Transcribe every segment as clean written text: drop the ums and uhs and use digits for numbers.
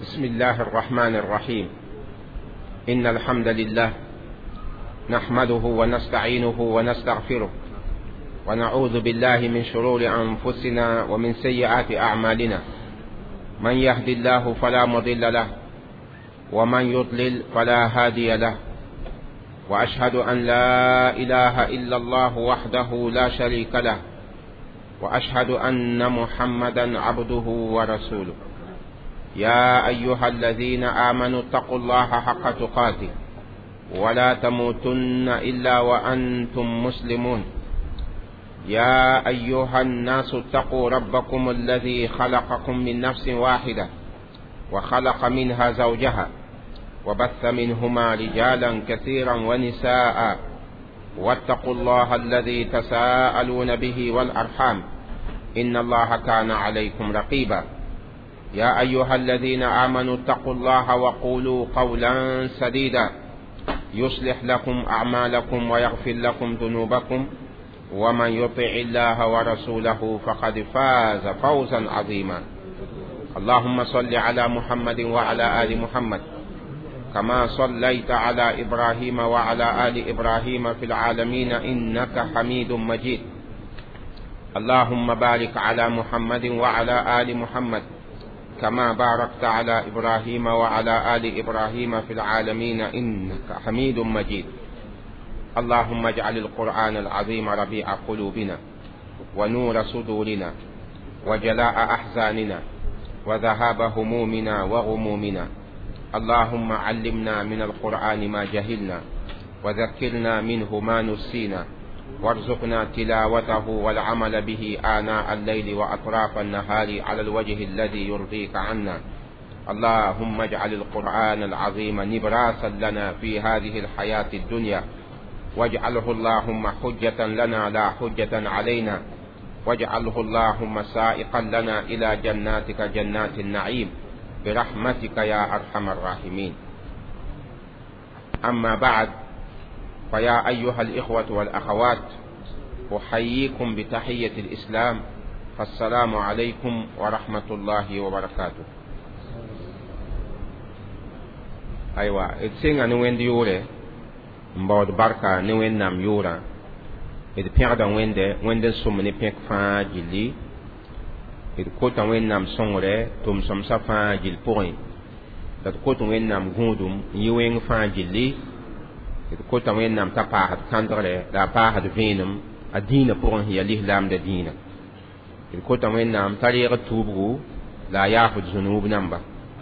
بسم الله الرحمن الرحيم. إن الحمد لله نحمده ونستعينه ونستغفره ونعوذ بالله من شرور أنفسنا ومن سيئات أعمالنا. من يهد الله فلا مضل له ومن يضلل فلا هادي له، وأشهد أن لا إله إلا الله وحده لا شريك له، وأشهد أن محمدا عبده ورسوله. يا أيها الذين آمنوا اتقوا الله حق تقاته ولا تموتن إلا وأنتم مسلمون. يا أيها الناس اتقوا ربكم الذي خلقكم من نفس واحدة وخلق منها زوجها وبث منهما رجالا كثيرا ونساء، واتقوا الله الذي تساءلون به والأرحام إن الله كان عليكم رقيبا. يا أيها الذين آمنوا اتقوا الله وقولوا قولا سديدا يصلح لكم أعمالكم ويغفر لكم ذنوبكم، ومن يطع الله ورسوله فقد فاز فوزا عظيما. اللهم صل على محمد وعلى آل محمد كما صليت على إبراهيم وعلى آل إبراهيم في العالمين إنك حميد مجيد. اللهم بارك على محمد وعلى آل محمد كما باركت على إبراهيم وعلى آل إبراهيم في العالمين إنك حميد مجيد. اللهم اجعل القرآن العظيم ربيع قلوبنا ونور صدورنا وجلاء أحزاننا وذهاب همومنا وغمومنا. اللهم علمنا من القرآن ما جهلنا وذكرنا منه ما نسينا، وارزقنا تلاوته والعمل به آناء الليل وأطراف النهار على الوجه الذي يرضيك عنا. اللهم اجعل القرآن العظيم نبراسا لنا في هذه الحياة الدنيا، واجعله اللهم حجة لنا لا حجة علينا، واجعله اللهم سائقا لنا إلى جناتك جنات النعيم برحمتك يا أرحم الراحمين. أما بعد، فيا أيها الإخوة والأخوات، أحييكم بتحية الإسلام، فالسلام عليكم ورحمة الله وبركاته. أيوة، إتسينا نوين ديوري مبود بركة نوين نام يورا إذ بيغدا وين سمني بيك فاجلي إذ كوتا وين نام سونغري توم سمسا فاجل بوين إذ كوتا وين نام غودم يوين فاجلي إذ كوتا وين نام تقاهد كاندري لا باهد فينم الدين بوين هي الإسلام دا دين. إذ كوتا وين نام تاريغ توبغو لا ياخد ذنوب نمبا.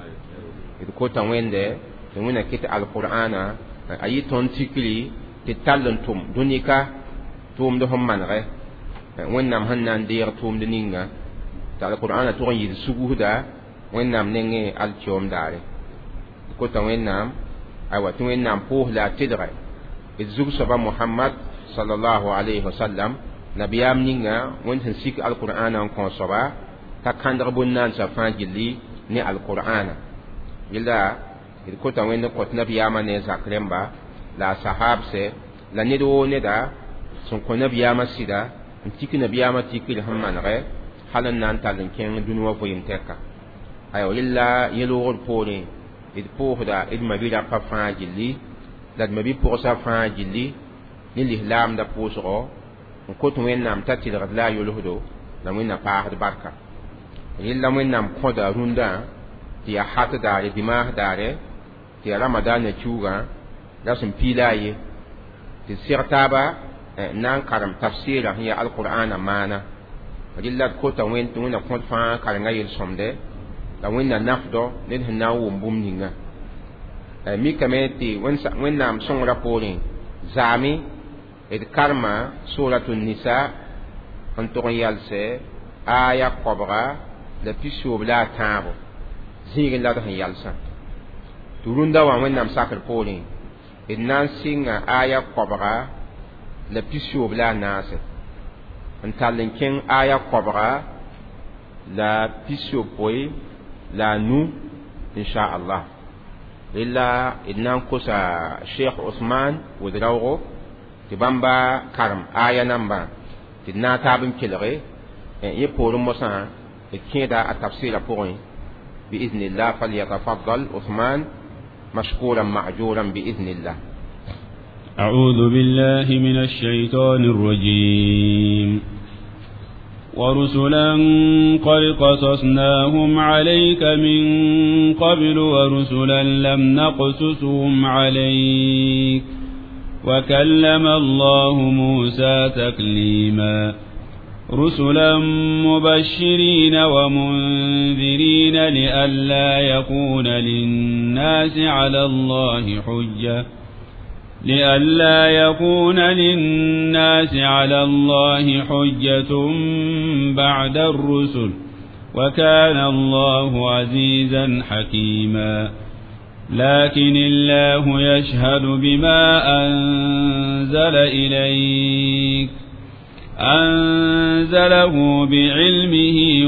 إذ كوتا وين دي وين كيت القرآن أي تنتكلي تتلن توم دونيكا توم دهم منغي وين نام هنان دير توم دنينغا تا القرآن تغن يد سبوه دا وين نام نينغي التيوم داري. كوتا وين نام أيوة وين نام بوه لا تدري الزوج سبا محمد صلى الله عليه وسلم نبيام نينغا وين تنسيك القرآن انكون سبا تكاندر بنان سفان جلي ني القرآن يلا إذ كنت وين كنت نبيام نزاكرمبا لا صحاب سي لا ندو ندا سنكون نبيام سيدا نتيك نبيام تيكي لهم غير حالا نانتالن كين دنوا فويم تكا. أيوة إلا يلوغ البوري إذ بوه دا إذ مبيدا فان جلي داد مبي بوغسا فان جلي نلي هلام دا بوسغو نكوت وين نام تاتي لغد لا يلوهدو لوين نباهد بركة. إلا وين نام كودا روندا تيا حات داري دماغ داري تيا رمضان نتشوغا لاسم بيلاي تسير تابا نان كرم تفسير هي القرآن مانا. إلا كوتا وين تونا كوت فان كارنغا يلسومدي la wẽnna nafdo ned sẽn na n wʋm bũmb ninga. Mikame tɩ wẽnnaam sõngrã poorẽ zaame d karma suratu nisa n tʋg n yalsɛ aya kobga la pisoob la a tãabo zĩig la d sẽn yalsã. Tɩ rũndã wã wẽnnaam sakr poorẽ d na n sɩnga aya kobga la pisoob la a naase n tall n kẽng aya kobga la pisoob poe la nu insha Allah. Illa idnan kusa Sheikh Usman Wudrawgo ti bamba karam aya namba ti na tabim kilre e porum mosa e kida a tafsira poin بإذن الله. فليتفضل عثمان مشكورا مأجورا بإذن الله. أعوذ بالله من الشيطان الرجيم. ورسلا قد قصصناهم عليك من قبل ورسلا لم نقصصهم عليك وكلم الله موسى تكليما. رسلا مبشرين ومنذرين لئلا يكون للناس على الله حجة بعد الرسل وكان الله عزيزا حكيما. لكن الله يشهد بما أنزل إليك أنزله بعلمه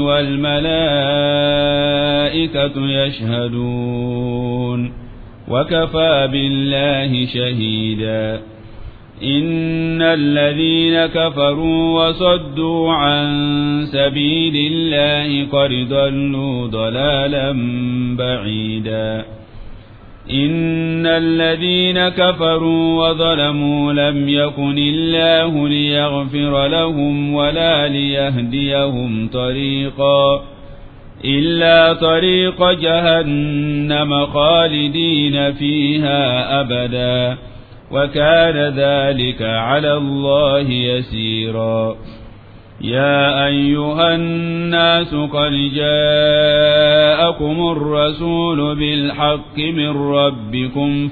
والملائكة يشهدون وكفى بالله شهيدا. إن الذين كفروا وصدوا عن سبيل الله قد ضلوا ضلالا بعيدا. إن الذين كفروا وظلموا لم يكن الله ليغفر لهم ولا ليهديهم طريقا إلا طريق جهنم خالدين فيها أبدا وكان ذلك على الله يسيرا. يا أيها الناس قد جاءكم الرسول بالحق من ربكم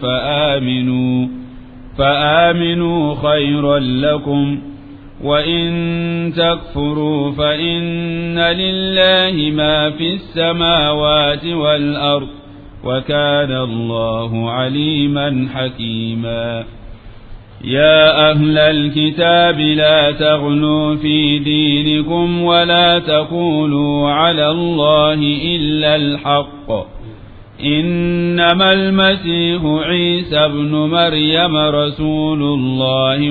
فآمنوا خيرا لكم وإن تكفروا فإن لله ما في السماوات والأرض وكان الله عليما حكيما. يا أهل الكتاب لا تغلوا في دينكم ولا تقولوا على الله إلا الحق. إنما المسيح عيسى ابن مريم رسول الله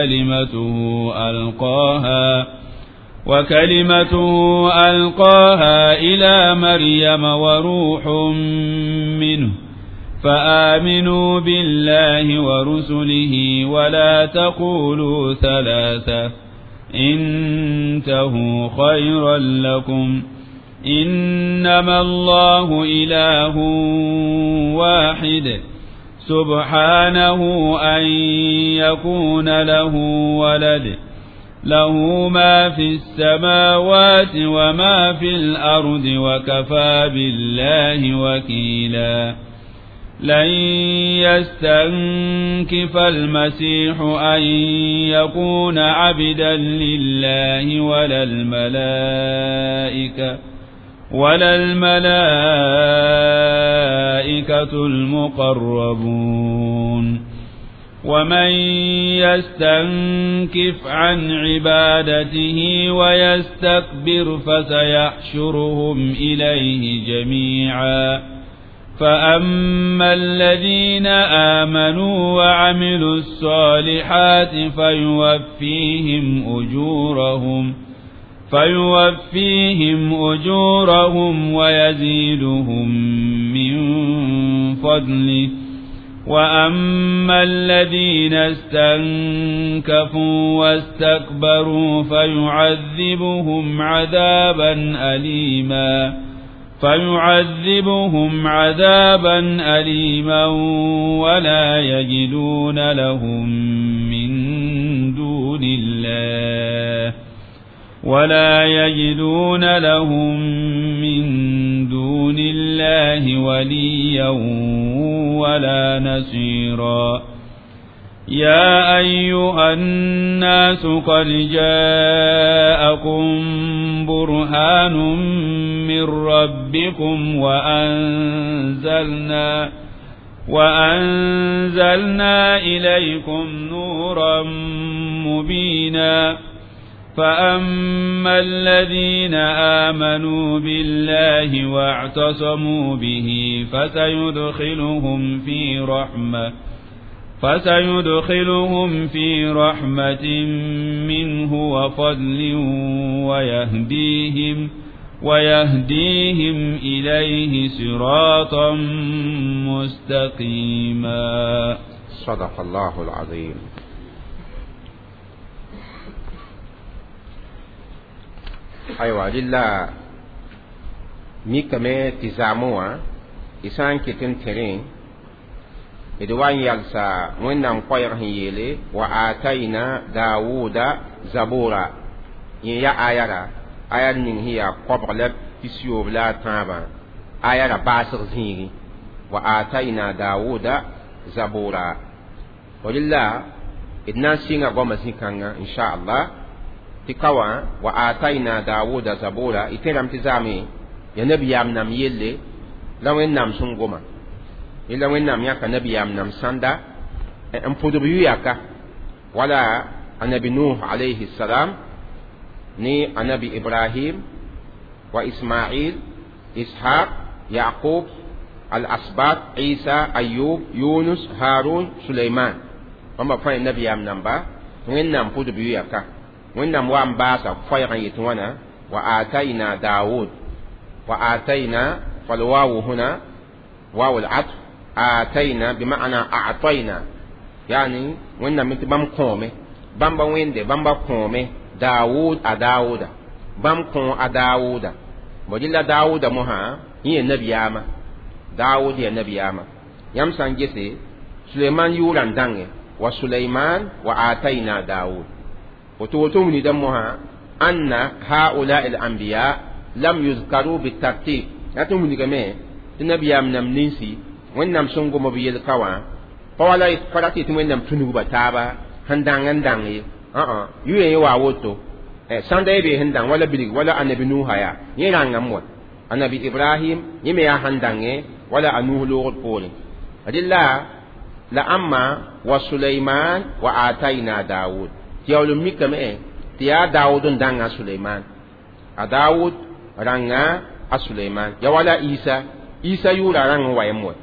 وكلمته ألقاها إلى مريم وروح منه. فآمنوا بالله ورسله ولا تقولوا ثلاثة انتهوا خيرا لكم. إنما الله إله واحد سبحانه أن يكون له ولد له ما في السماوات وما في الأرض وكفى بالله وكيلا. لن يستنكف المسيح أن يكون عبدا لله ولا الملائكة المقربون. ومن يستنكف عن عبادته ويستكبر فسيحشرهم إليه جميعا. فأما الذين آمنوا وعملوا الصالحات فيوفيهم أجورهم ويزيدهم من فضله. وأما الذين استنكفوا واستكبروا فيعذبهم عذابا أليما ولا يجدون لهم من دون الله وليا ولا نصيرا. يا أيها الناس قد جاءكم برهان من ربكم وأنزلنا إليكم نورا مبينا. فأما الذين آمنوا بالله واعتصموا به فسيدخلهم في رحمة منه وفضل ويهديهم إليه صراطا مستقيما. صدق الله العظيم. أيوة لله ميكمي تزاموا إسان كتن ترين إدوان يلسا ونم قيره يلي وآتينا داود زبورا يا آيارا آيار نين هي قبر لب تسيوب لا تابا آيارا باسر زيني وآتينا داود زبورا ولله إدنا سينا قوم زيكانا إن شاء الله تكوا وآتينا داود زبورا إترام تزامي يا نبي يامنام يلي لو إنام سنقوما إلا وإنام يكا نبي يامنام ساندا أمفضل يكا ولا النبي نوح عليه السلام ني النبي إبراهيم وإسماعيل إسحاق يعقوب الأسباط عيسى أيوب يونس هارون سليمان وما فاي النبي يامنام با وإنام فضل يكا وإنام وام باسا فايغا يتوانا وآتينا داود وآتينا فالواو هنا واو العطف آتينا بمعنى أعطينا يعني وإنما من بام قومه بام وينده بام قومه داود أداود بام قوم أداود وجل داود مها هي النبي ياما داود هي النبي ياما يمسان جسي سليمان يولان دانge وسليمان وآتينا داود وتوتمني دمها أن هؤلاء الأنبياء لم يذكروا بالترتيب أتمنى كمان النبي يامنام نيسي وإنما سنقو مبيل كوا فولا فراتي وإنما تنوبة تابا هندان يوين واوتو ساندا يبي هندان ولا بليغ ولا النبي نوح يا يران أموت النبي إبراهيم يمي هندان ولا أنوه لغد بولي أدلا لأما وسليمان وآتينا داود تيولو ميكا تيا داود دانا سليمان داود رانغا سليمان يا ولا عيسى يولا رانغ ويموت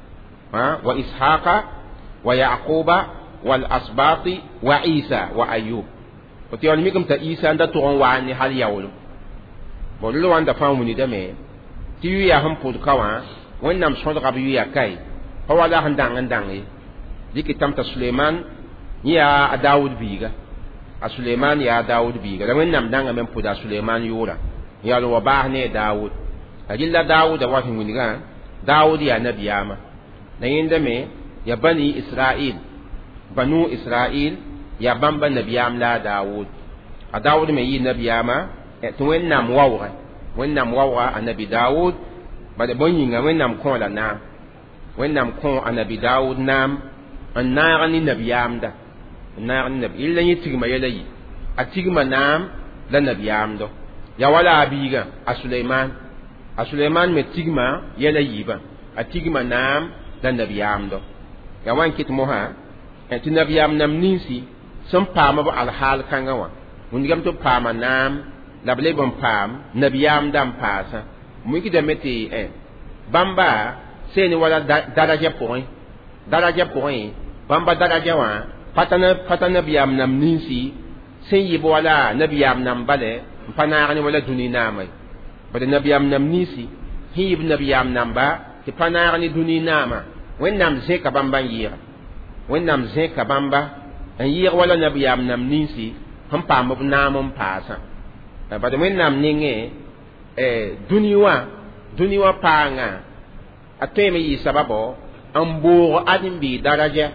وإسحاق ويعقوب والأسباط وعيسى وأيوب وتيولو ميكم تا عيسى ندا تون واني حال يولو بولو واندا فاومني دمي تيو يا هم بود كوا وينام صدق بيو كاي هو لا هندان ديك تامتا سليمان يا داود بيغا سليمان يا داود بيغا وينام دان من بود سليمان يورا يا لو باهني داود أجل داود وافي منيغا داود يا نبي ياما نيندمي يا بني إسرائيل بنو إسرائيل يا بامبا نبي يام لا داود داود مي نبي ياما توينام واورا وينام واورا النبي داود بعد بنيغا وينام كون لا نام وينام كون النبي داود نام النارني نبي يام دا النارني نبي إلا يتيغما يلي أتيغما نام لا نبي يام دو يا ولا أبيغا سليمان متيغما يلا يبا أتيغما نام لا نبي يام دو يا وان كيت موها أنت نبي يام نام نيسي سم باما بو الحال كانغوا ونجم تو باما نام لابلي بم بام نبي يام دام باسا ميكي دمتي بامبا سيني ولا درجة بوين بامبا درجة وان فتنا نبي يام نام نيسي سيني بولا نبي يام نام بالي فناغني ولا دوني نامي بد النبي ام نمنيسي هي ابن نبي ام نمبا تي فناغني دوني ناما وين نام زيك بامبا يير وين نام زيك بامبا ان يير ولا نبي ام نمنيسي هم بام نامم باسا بد وين نام نيغي دونيوا بانغا اتيمي يي سببو امبور ادم بي درجه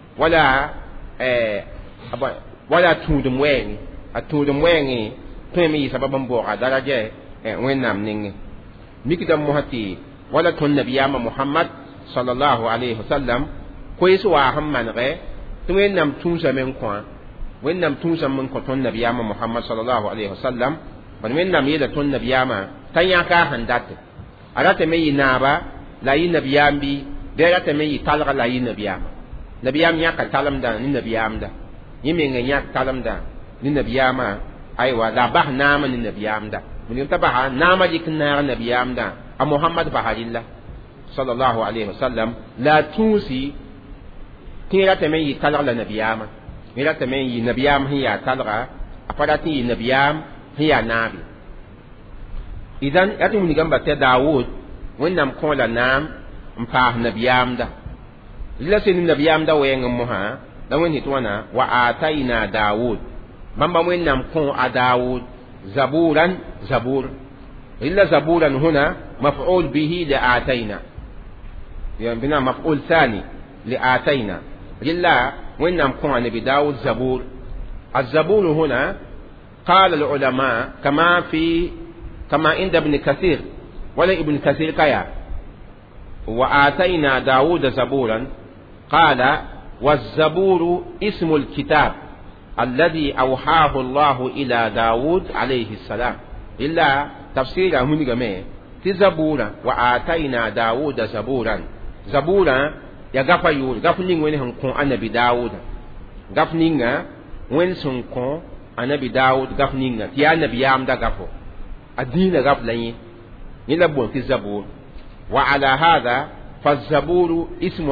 ولا تودم وين اتودم وين تمي سببا بوغا درجة وينام نيني ميكدم مهتي ولا تون نبي محمد صلى الله عليه وسلم كويس واهم من غير وينام تونسا من كوان وينام تونسا من كوان نبي محمد صلى الله عليه وسلم وينام يدا تون نبي تنياكا هندات أرات مي نابا لا ينبي بي بيرات مي تلغ لا ينبي ياكا تلم دا نبي دا يمين ياك تلم دا نبي أيوة لا بح نام النبي دا من يتبع نام لكنا النبي دا محمد بحر الله صلى الله عليه وسلم لا توسي تيرا تمي تلغ النبي ميرا تمي نبي هي تلغ أفراتي نبي هي نابي idan atu ni gamba ta Daud wẽnnaam kõ la naam n paas nabiyaamda la sẽn nabiyaamda wɛɛngẽ mosã la wẽnd tɩ wãna wa aatayna Daud bãmba wẽnnaam kõ a Daud zaburan zabur illa zaburan huna maf'ul bihi li aatayna يعني بنا مفعول ثاني لآتينا إلا وإنهم كون نبي داود زبور الزبور هنا قال العلماء كما عند ابن كثير ولا ابن كثير كيا وآتينا داود زبورا قال والزبور اسم الكتاب الذي أوحاه الله إلى داود عليه السلام إلا تفسير من جميع تزبورا وآتينا داود زبورا zabura ya gafa yul gafning wen han ko annabi daud gafninga wen sun ko annabi daud gafninga ti annabi yam da gafo adina gaflani ni la bon ti zabur wa ala hadha fa zaburu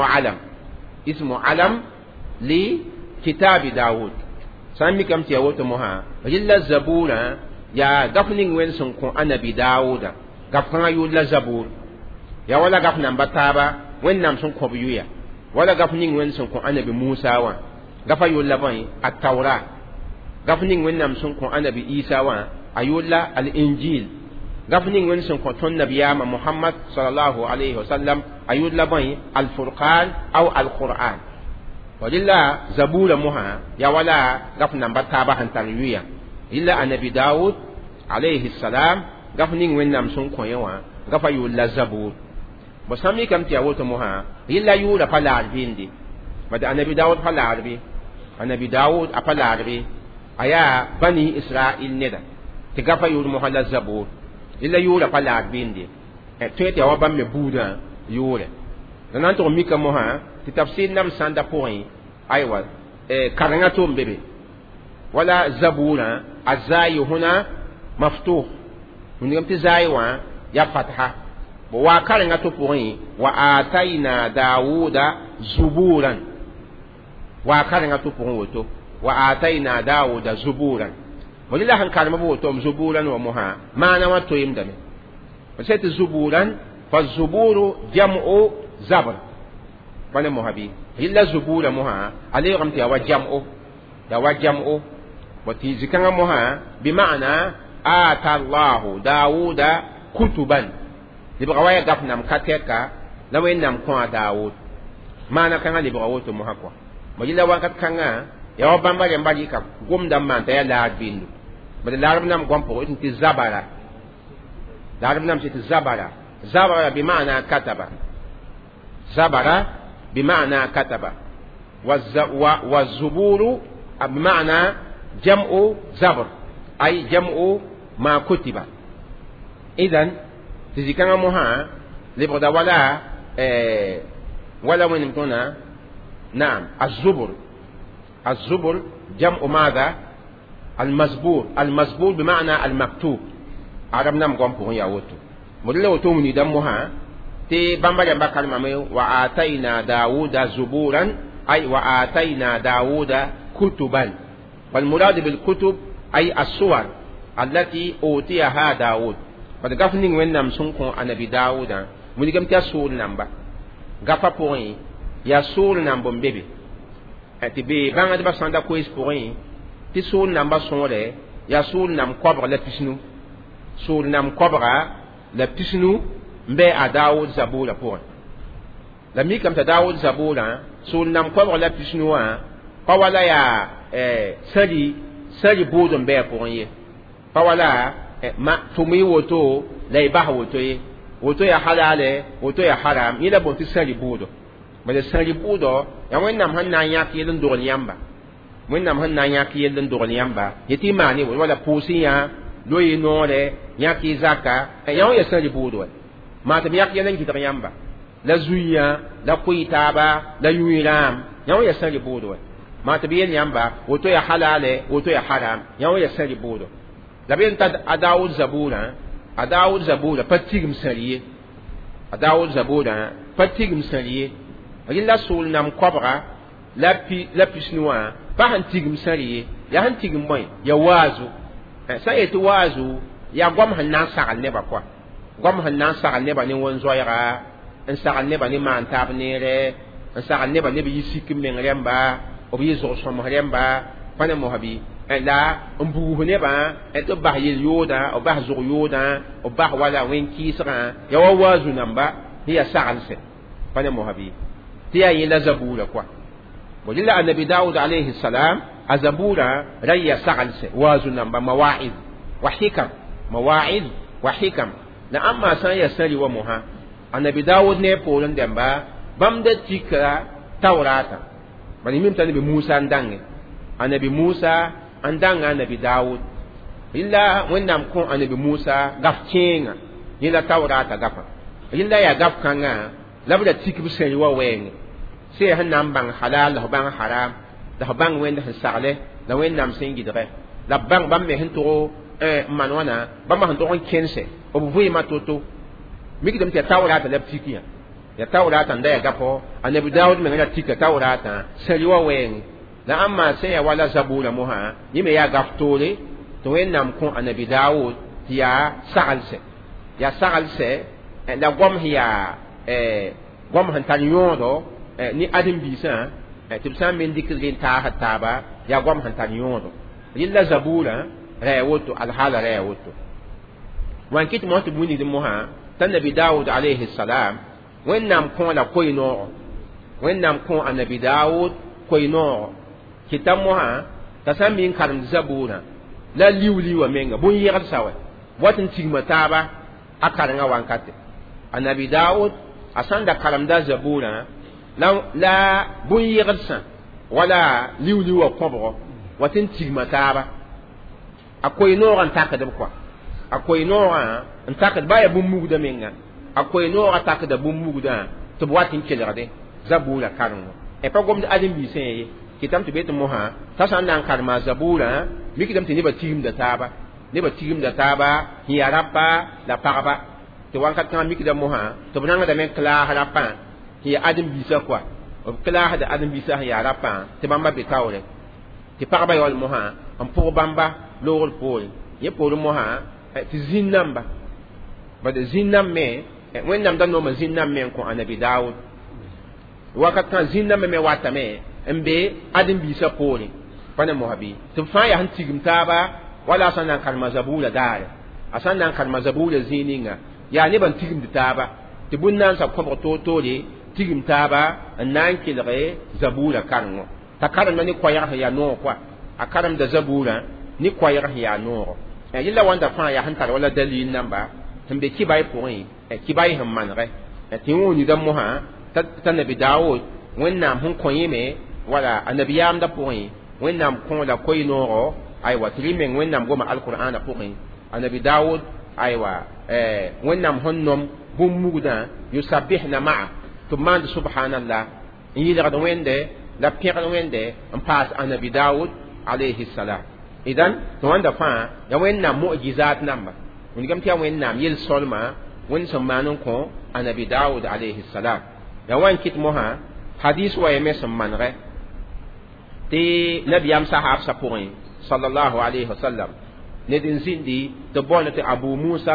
ismu alam li kitab daud sami kam ti awoto moha illa zabura ya gafning wen sun ko annabi daud gafanga yul la zabur ya wala gafnan bataba wẽnnaam sẽn kõb yuya wala gaf ning wẽnd sẽn kõ anabi Musa wã gafa yolla bõe at-Taura gaf ning wẽnnaam sẽn kõ anabi Isa wã a yolla al-Injil gaf ning wẽnd sẽn kõ tõnd nabiyaamã Muhammad sallallahu alayhi wa sallam a yolla bõe al-Furqan aw al-Qur'an wadilla zabura moha ya wala gaf namba taaba sẽn tar yuya illa anabi Daud alayhi salam gaf ning wẽnnaam sẽn kõ yẽ wã gafa yolla zabur bosami kam ti awoto moha illa yura pala arbindi bada anabi Daud pala arbi anabi Daud apala arbi aya bani Israil neda ti gafa yur mohalla zabur illa yura pala arbindi to ti awaba me buda yure nan to mika moha ti tafsir nam sanda point aywa karanga to mbebe wala zabura azai huna maftuh mun ti zai wa ya fatha wa karanga to point wa ataina Dauda zuburan wa karanga to point woto wa ataina Dauda zuburan wala han karama woto zuburan wa muha maana wa to yimdame wasati zuburan fa zuburu jam'u zabr bana muhabi illa zubura muha alayhi ramti wa jam'u wati zikanga muha bi maana ata Allah Dauda kutuban libra waya gafnam kateka la wennam ko Daud mana kanga libra woto mo hakwa mo yila wakat kanga ya wabamba ya mbali ka gomda manta ya la bindu bada larab nam gompo inti zabara larab nam ti zabara bi maana kataba zabara bi maana kataba wa zuburu bi maana jam'u zabr ay jam'u ma kutiba idan tizikanga moha libra wala wala من هنا نعم الزبر جمع ماذا المزبور بمعنى المكتوب عرب نام قوم بهم ياوتو مدلله وتومني دمها تي بامبا بكر مامي وآتينا داود زبورا أي وآتينا داود كتبا والمراد بالكتب أي الصور التي أوتيها داود فدغفنين وين نام سنكون النبي داود من كم تسول نمبر gafa pourri ya soul nambo mbebe ati be banga de basanda ko pourri ti soul namba sonre ya soul nam kobra la pisnu soul nam kobra la pisnu mbe a Daud zabura pour la mi kam ta Daud zabura soul nam kobra la pisnu wa pa wala ya sali bodo mbe pourri pa wala ma tumi woto la ibaha woto ye woto ya halale woto ya haram ila bon ti sari budo bale sari budo ya wennam hanna yak yelen dogol yamba wennam hanna yak yelen dogol yamba yeti mani wala pusiya loyi nore yak zaka ya sari budo ma tam yak yelen ki yamba la zuya la kuitaba la yuiram ya sari budo ma tabiyen yamba woto ya halale woto ya haram ya sari budo la ben tad Daud zabura Daud zabura patigum sariye Daud zabura patigum sariye illa sul nam kobra la pisnoa pa han tigum sariye ya han tigum boy ya wazu sa etu wazu ya gom han nan sagal ne ba kwa gom han nan sagal ne ba ni won zoyra en sagal ne ba ni man tab nere en sagal ne ba ne bi yisikim men remba o bi zo so mo remba pana mo habi la mbuhu ne ba et to bah yel yoda o bah zo yoda o bah wala wen kisra ya wa wazu namba hiya sagal se pana mo habi tiya yela zabura kwa ولله النبي داود عليه السلام الزبورة ريا سغلس وازن مواعظ وحكم مواعظ وحكم لأما سنة سري ومها النبي داود نيبولن دمبا بمد تكرا توراتا بني ميمتا النبي موسى اندانغ النبي موسى اندانغ النبي داود إلا وين نام كون النبي موسى غفتين يلا توراتا غفا إلا يا غف كانا لابد تكب سري ووين سي هنام بان حلال له بان حرام له بان وين ده سالة له وين نام سينجي ده لا بان بان مهن تو مانوانا بان مهن تو كنسة وبوي ما توتو ميك دم تاورات لا بتيكيا يا تاورات عند يا غفو النبي داود من لا تيكا تاورات سليوا وين لا اما سي ولا زبور موها يمي يا غفتولي تو وين نام كون النبي داود يا سالسه يا سالسه لا غوم هي غوم هنتانيودو ni adam bisa tibsan min dikrin ta hatta ba ya gwam hantan yodo illa zabura rayawoto alhala rayawoto wan kit mo to buni dimo ha tan nabi daud alayhi salam wennam ko la koyno wennam ko annabi daud koyno kitam mo ha tasam min karam zabura la liwli wa menga bun yigal sawa watin tigma taba akaranga wankate annabi daud asanda karam da zabura la bun yigirsa wala liwli wa kobro watin tigma taba akoy no ran takada kwa akoy no an takada baya bun mugda menga akoy no ran takada bun mugda to watin kelade zabura karno e pa gom da adin bi sen kitam to beto moha tasan nan karma zabura mikidam tini ba tigim da taba ne ba tigim da taba hiyarapa la paraba to wankat kan mikidam moha to bananga da men kla harapa hiya adam bisa kwa kala hada adam bisa ya rapa te bamba be tawre te parba yol moha am pour bamba lorol pol ye pour moha ti zinnamba ba de zinnam me wen nam dan no ma zinnam me ko anabi daud wakat kan zinnam me watame mbe adam bisa pol pana mohabi te fa ya hantigim taba wala sanan kalma zabula dare asanan kalma zabula zininga ya ne ban tigim taba te bunnan sa ko to tigim taba nan kilre zabura karno ta karam ni koyar ya no kwa akaram da zabura ni koyar ya no yilla wanda fa ya hantar wala dalil namba tambe kibai point kibai hamman re ti woni da moha ta nabi daud wennam hun koyime wala annabiyam da point wennam kon la koynoro aywa trimen wennam goma alquran da point annabi daud aywa wennam honnom bum mugda yusabbihna ma'a tumand subhanallah yila wende la pira wende en pass anabi daud alayhi salam idan to wanda fa ya wenna mu'jizat namba mun gam tiya wenna yel solma wen samanon ko anabi daud alayhi salam ya wan kit moha hadith wa yeme sammanre ti nabiyam sahab sapurin sallallahu alayhi wasallam ne din zindi to bonate abu musa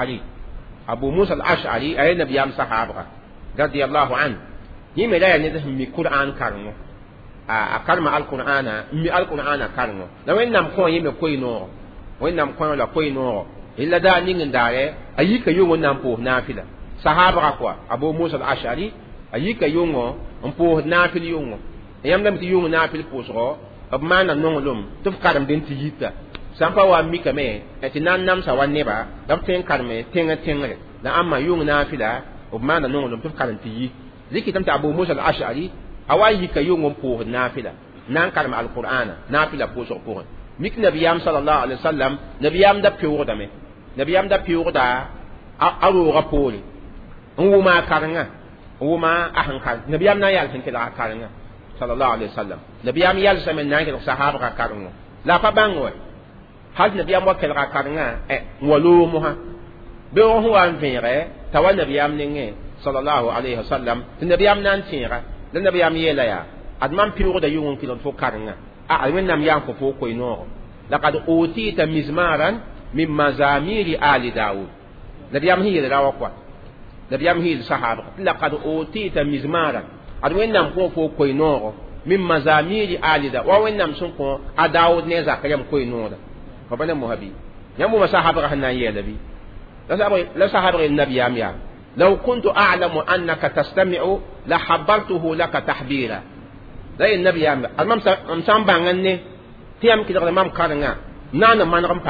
al-ash'ari ay nabiyam sahaba radiyallahu an yime da ne da mi qur'an karno a karma alqur'ana mi alqur'ana karno da wennam ko yime koyno wennam ko la koyno illa da ningin dare ayika yungo nam po nafila sahaba ko abu musa al-ash'ari ayika yungo po nafil yungo yam dam ti yungo nafil po so ab mana nongolum tuf karam den ti yita sampa wa mi kame etinan nam sa wanne ba dam ten karme tenga tengre da amma yungo nafila وبمعنى نون لم تفكر أنت ذيك تمت أبو موسى الأشعري أواجه كيوم بوه نافلة نانكر مع القرآن نافلة بوه سقوه ميك نبيام صلى الله عليه وسلم نبيام ده بيور دمه نبيام ده بيور ده أروغ بولي هو ما كارنا هو ما أهنكر نبيام نايال هنكلا كارنا صلى الله عليه وسلم نبيام يالس من نايك الصحابة كارنا لا فبانغوا هل نبيام وكلا كارنا ولومها بيوه عن فيره tawa nabiyam ninge sallallahu alayhi wasallam nabiyam nan tira dan nabiyam yela ya adman piwo da yungun kilon fo karanga a alwen nam yan fo ko ino laqad utita mizmaran min mazamiri ali daud la yam hi la wa la yam hi sahaba laqad utita mizmara ad wennam ko koy no min mazamiri ali da wa wennam sun ko a daud ne zakariyam koy no da fa bana muhabi yamu masahaba hanan yela bi la sahaba nabi yam ya لو كنت أعلم أنك تستمع لحبرته لك تحبيرا زي النبي يعمل أمسام بانغني تيام كده الإمام كارنا نانا ما نرم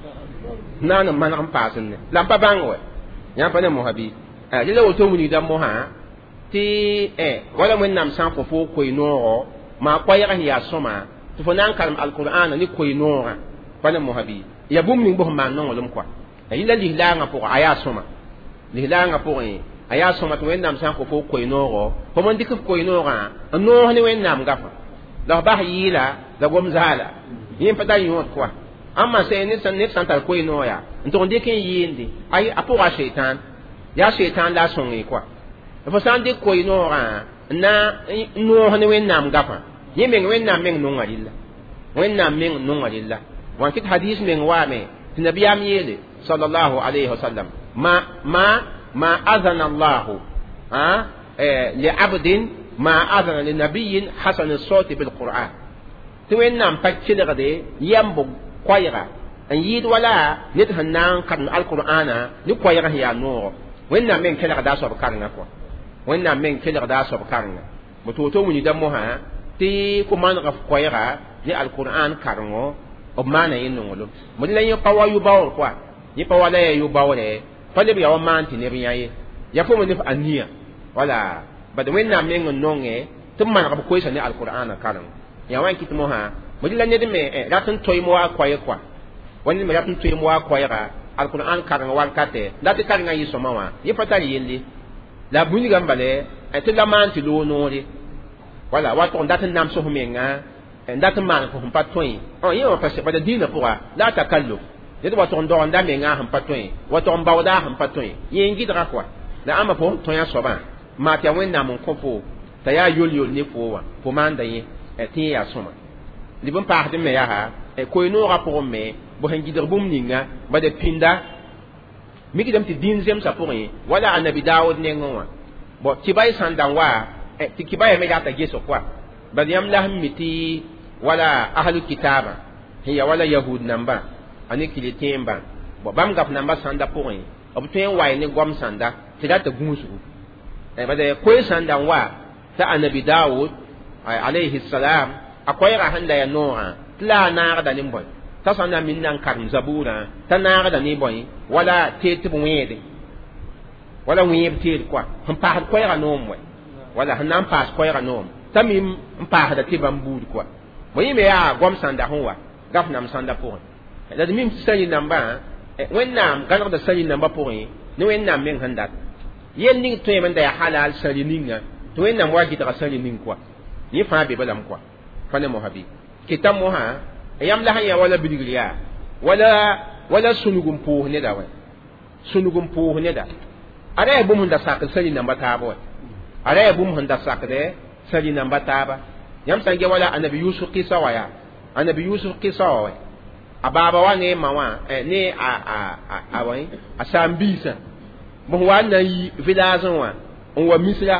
باس لام بانغوي يام بنا مهبي لو تومني دموها تي ولا من نام سان فوق كوي نورو ما قويره يا سما تفنان كلام القرآن ني كوي نورا بنا مهبي يا بوم من بهم ما نون لم كوا إلا اللي لا نفوق عيا سما lihilanga poe aya soma to wennam san ko ko inoro ko mon dik ko inora no hani wennam gafa la bah yila da gom zala yin pata yot kwa amma se ne san tar ko inoya nto ndike yindi ay apura shaitan ya shaitan la songi kwa fo san dik ko inora na no hani wennam gafa yemen wennam men no ngalilla wennam men no ngalilla wa kit hadith men wa me nabiyam yele sallallahu alaihi wasallam ما أذن الله لعبد ما أذن لنبي حسن الصوت بالقرآن توين نام بكتير غدي يمبو قويرة أن يد ولا نتهنان كان القرآن نقويرة هي نور وين نام من كلا غدا صوب كارنا كوا وين نام من كلا غدا صوب كارنا بتوتو من يدموها تي كمان غف قويرة للقرآن كارنو ومانا ينولو مدلا يقوى يباور كوا يقوى لا يباور fale biya wa manti ne biya ye ya fo mo ne aniya wala bad wen na men ngonge tum man ka ko isa ne alquran karam ya wan kit mo ha mo dila ne de me ratun toy mo wa kwa ye kwa wani me ratun toy mo wa kwa ya alquran karam wan kate dati karam yi so ma wa ye fatari yelle la buni gambale et la manti lo no ri wala wa to dati nam so menga ndati man ko patoi on ye wa fa se bad dina pour la takallu yadda wato on don da me nga han patoi wato on bawda han patoi yengi dra kwa la ama po to ya soba ma ta wen na mon kopo ta ya yol ne po wa po manda yi tin ya soma libon pa hade me ya ha ko ino rapport me bo han gidar bum ninga ba de pinda mi kidam ti din zem sa po yi wala annabi daud ne ngwa bo ti bai sandan wa ti kibai me ya ta geso kwa ba yam la miti wala ahlul kitaba hiya wala yahud namba ani kili temba bo bam gap namba sanda poin obten wai ne gom sanda tida ta gumusu bade koy sanda wa ta annabi daud alayhi salam akoy ra handa ya noa tla na da nim boy ta sanda min nan karim zabura ta na da ni boy wala tete wede wala wiyeb tel kwa hum pa koy ra nom we wala hanam pas koy ra nom tamim mpa da tibam bud kwa mo yime ya gom sanda honwa gaf nam sanda poin la mim sali namba wennam ganar da sali namba poin ni wennam men handat yen ning to men da halal sali ninga to wennam waji ta sali ning kwa ni fa be balam kwa fa ne mohabi kitam moha yam la haya wala bidigriya wala sunugum po ne da wa sunugum po ne da are bum hunda sak sali namba ta bo are bum hunda sak de sali namba ta ba yam sange wala annabi yusuf qisa wa ya annabi yusuf qisa wa ababa wa ne mawa ne a wai asambisa mo wa na yi village wa on wa misra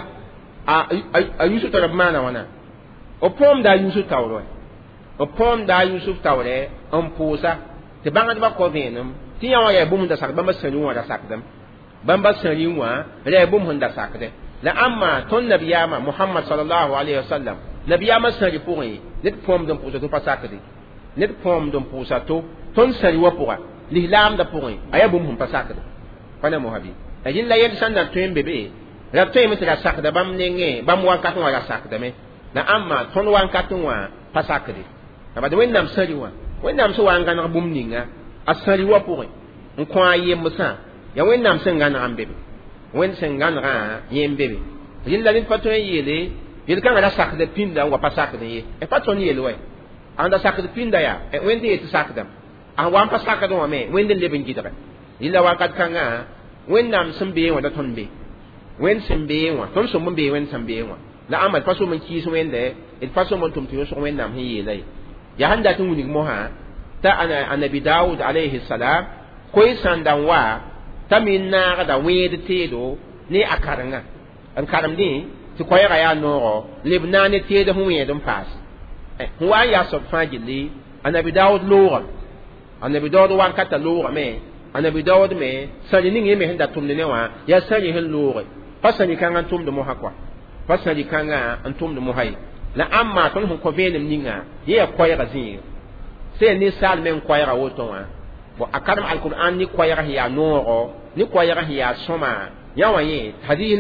a yusuf tarabmana wana o pom da yusuf tawro o pom da yusuf tawre on posa te banga ba ko venum ti ya wa ya bum da sak bamba sani wa da sak dam bamba sani wa re bum hunda sak de la amma ton nabiyama muhammad sallallahu alaihi wasallam nabiyama sani pour yi net pom dum posa to pa sak de net pom dum pusa to ton sari wa pora lihlam da pore aya bum hum pasaka pana mohabi ajin la yel sanda to bebe la to mi tra sakda bam nenge bam wan katun wa sakda me na amma ton wan katun wa pasaka de abade wennam sari wa wennam so wan ganar bum ninga asari wa pore en ko aye musa ya wennam sen ganar ambebe wen sen ganar yem bebe ajin la ni pato yele yel kan ala sakda pinda wa pasaka de e pato ni yele wa anda sakad pinda ya wende et sakadam an wan pa sakadam wa me wende leben gidaba illa wakat kanga wennam sembe wa da tonbe wen sembe wa ton so mbe wen sembe wa la amal paso man ki so wende et paso mon tum tiyo so wennam hi yele ya handa tun wuni mo ha ta anabi Dawud alayhi salam koy sandan wa tamin na da wede tedo ne akaranga an karam ni ti koy ga ya no libnani tedo hu yedum pas huwa ya so fajili anabi Dawud lora anabi Dawud wan kata lora me anabi Dawud me sani ni me henda tumne ne wa ya sani hen lora pasani kan an tum de mo hakwa pasani kan an tum de mo hay la amma ton hu ko venem ninga ye koy ga zin se ni sal men koy ga woto wa bo akaram alquran ni koy ga ya no ni koy ga ya soma ya wa ye hadith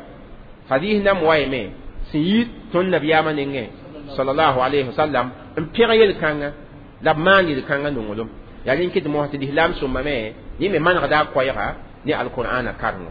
na moy me si ton nabiyama ninge sallallahu alaihi wasallam en pirayel kanga la mani kanga no ngolum ya rin kit mo hati ihlam summa me ni me man gada koyra ni alquran karno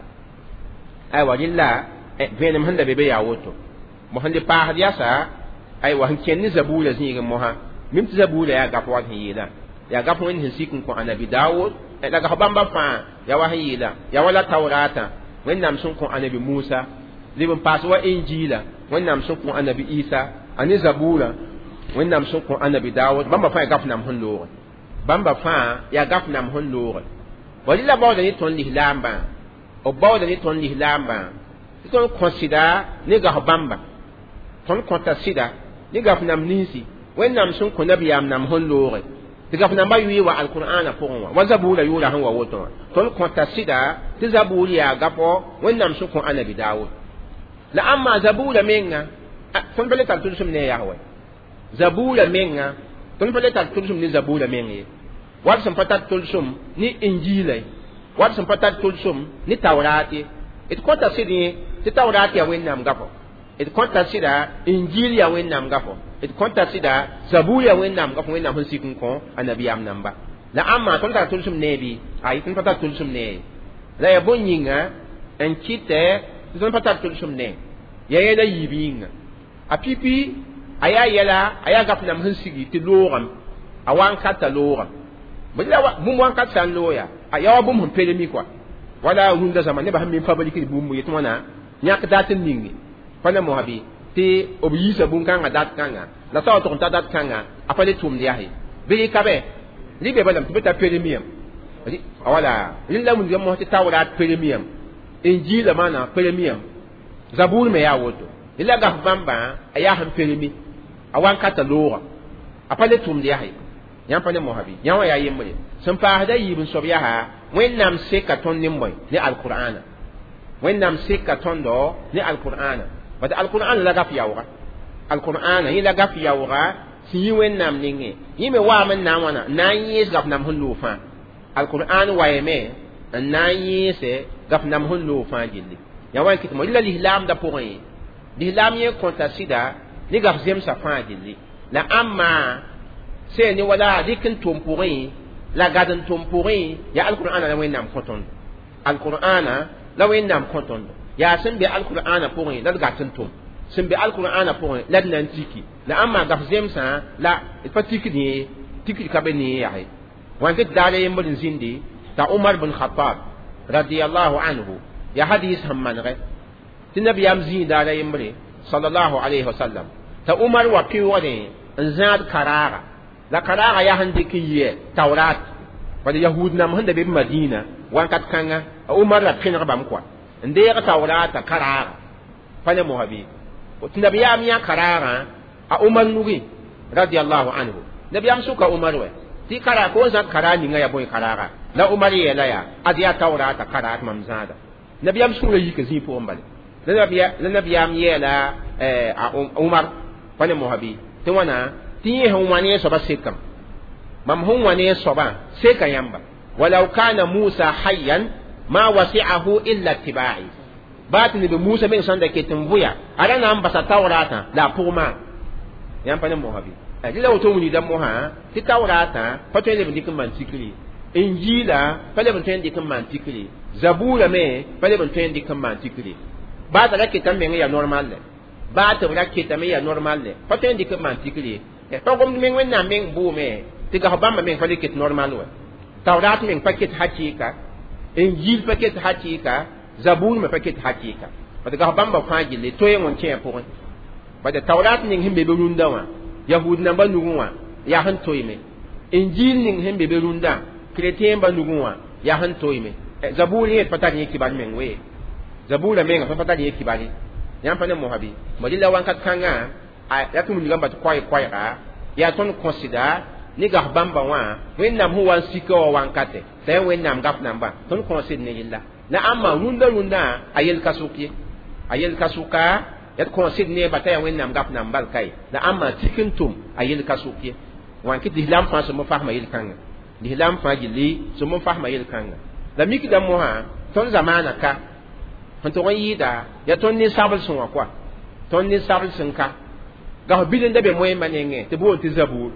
ay wa lilla venem handa bebe ya woto mo hande pa hadiyasa ay wa hanken ni zabula zinga mo ha mim zabula ya gafwa hiyida ya gafwa ni hisikun ko anabi Dawud la ga bamba fa ya wa hiyida ya wala tawrata wennam sun ko anabi Musa libin paswa injila wennam sun ko anabi Isa ani zabura wennam sun ko anabi Dawud bamba fa gafnam hon lore bamba fa ya gafnam hon lore walila bawda ni ton lihlamba o bawda ni ton lihlamba ton consider ni ga bamba ton konta sida ni gafnam nisi wennam sun ko nabiyam nam hon lore ti gafnam ba wi wa alqur'ana pon wa zabura yura han wa woto ton konta sida ti zaburi ya gafo wennam sun ko anabi Dawud la amma zabura menga ton bele tal tulsum ne yahwe zabura menga ton bele tal tulsum ni zabura menga wat sam patat tulsum ni injila wat sam patat tulsum ni tawrati it konta sidi ti tawrati ya wennam gafo it konta sida injili ya wennam gafo it konta sida zabura ya wennam gafo wennam hun sikun ko anabiyam namba la amma ton ta tulsum ne bi ay ton patat tulsum ne la ya bonyinga en kite ton patat tulsum ne ya yela yibinga a pipi aya yela aya gafnam hun sigi ti loram awan kata loram bula bum wan kat san loya aya bum hun pelemi kwa wala hunda zaman ne ba hammin fabali ki bum yet wana nyak datin ningi pana mo habi ti obiyisa bun kanga dat kanga la taw to dat kanga apale tum liahi bi kabe libe balam tibeta pelemiam wala lilla mun yamo ti tawrat pelemiam injila mana pelemiam zabur me ya woto ila ga bamba aya han pelemi awan kata lora apale tum liahi yam pane mo habi yawa ya yemre sun fa hada yibin sobiya ha wennam se ka ton nimboy ni alqur'ana wennam se ka ton do ni alqur'ana bada alqur'ana la gaf yawra alqur'ana ila gaf yawra si wennam ninge yime wa man na wana na yes gaf nam hullu fa alqur'ana wa yeme na yes gaf nam hullu fa jilli yawa kit mo illa lihlam da pourri lihlam ye konta sida ni gaf zem sa fa jilli la amma se ni wala dikin tumpuri la gadan tumpuri ya alqur'ana la wennam koton alqur'ana la wennam koton ya sin bi alqur'ana puri la gadan tum sin bi alqur'ana puri la nan tiki la amma gafzem sa la fatiki ni tiki ka beni ya hay wanda dale yembin zindi ta Umar bin Khattab radiyallahu anhu ya hadith hamman re tinabi yamzi dale yembre sallallahu alaihi wasallam ta Umar wa piwade nzad karara la karaga ya hande kiye tawrat wala yahud nam hande be madina wan kat kanga Umar la khinga bam kwa inde ya tawrat karaga fane mohabi tinabi ya miya karaga a Umar nugi radiyallahu anhu nabiyam suka Umar we ti kara ko zan karani nga ya boy karaga la Umar ya la ya adiya tawrat karat mamzada nabiyam sura yi kazi po mbale la nabiyam ya la Umar fane mohabi to wana tiye hon wane so ba sekam mam hon wane so ba seka yamba walau kana Musa hayyan ma wasi'ahu illa tibai batin bi Musa min sanda ke tumbuya arana ambasa tawrata la puma yamba ne mohabi ajila wato muni dan moha ti tawrata pato ne bi kan tikri injila pale bin tan dikan man tikri zabura me pale bin tan dikan man tikri ba ta ke tan men ya normal le ba ta ke tan men ya normal le pato ne dikan man tikri to gom men wenna men bu me tiga habamba men fali kit normal wa tawrat men paket hakika injil paket hakika zabur me paket hakika tiga habamba faji le to yen wonche pour bada tawrat men himbe be runda wa yahud na banuwa ya han toyme injil ning hembe be runda chrétien ba nuguwa ya han toyme zaburi et patani kibal men we zabura men fa patani kibali yan pa ne mohabi modilla wankat kanga ya tum ni gamba kwai ka ya ton consider ni ga bamba wa wen nam hu wan siko wankate tay wen nam gap namba ton consider ne yilla na amma runda ayel kasuka ya consider ne bataya wen nam gap nambal kai na amma cikin tum ayel kasuki wankit dihlam fa so mo fahma yel kanga dihlam fa gili so mo fahma yel kanga la miki da mo ha ton zamana ka han to yida ya ton ni sabal sun kwa ton ni sabal sun ka ga bidin da be moy manenge te bo ti zabur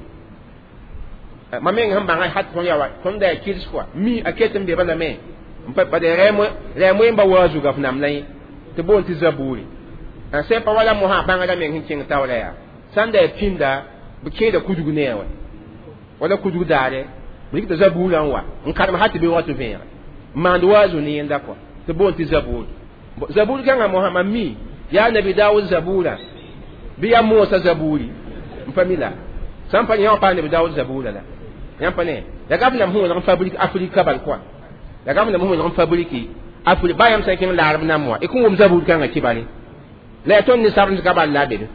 mamen han banga hat ton yawa ton da kids kwa mi aketem be bala me mpa ba de remo ba wazu ga fnam lai te bo ti zaburi an sai pa wala mo ha banga da men hin king tawla ya sanda pinda buke da kudugu ne yawa wala kudugu dare mi da zaburan wa in karma hati be wato fe mandu wazu ni yanda kwa te bo ti zaburi zaburi kan Muhammad mi ya nabi Dawud zabura biya Musa zaburi mpamila sampa ni hapa nabi Dawud zabura la yampa ne ya gafna mu na fabrique Afrika bal kwa ya gafna mu na fabrique Afrika bayam sai kin la arab na mo e kun zaburi kan kibali la ton ni sabun ka bal la be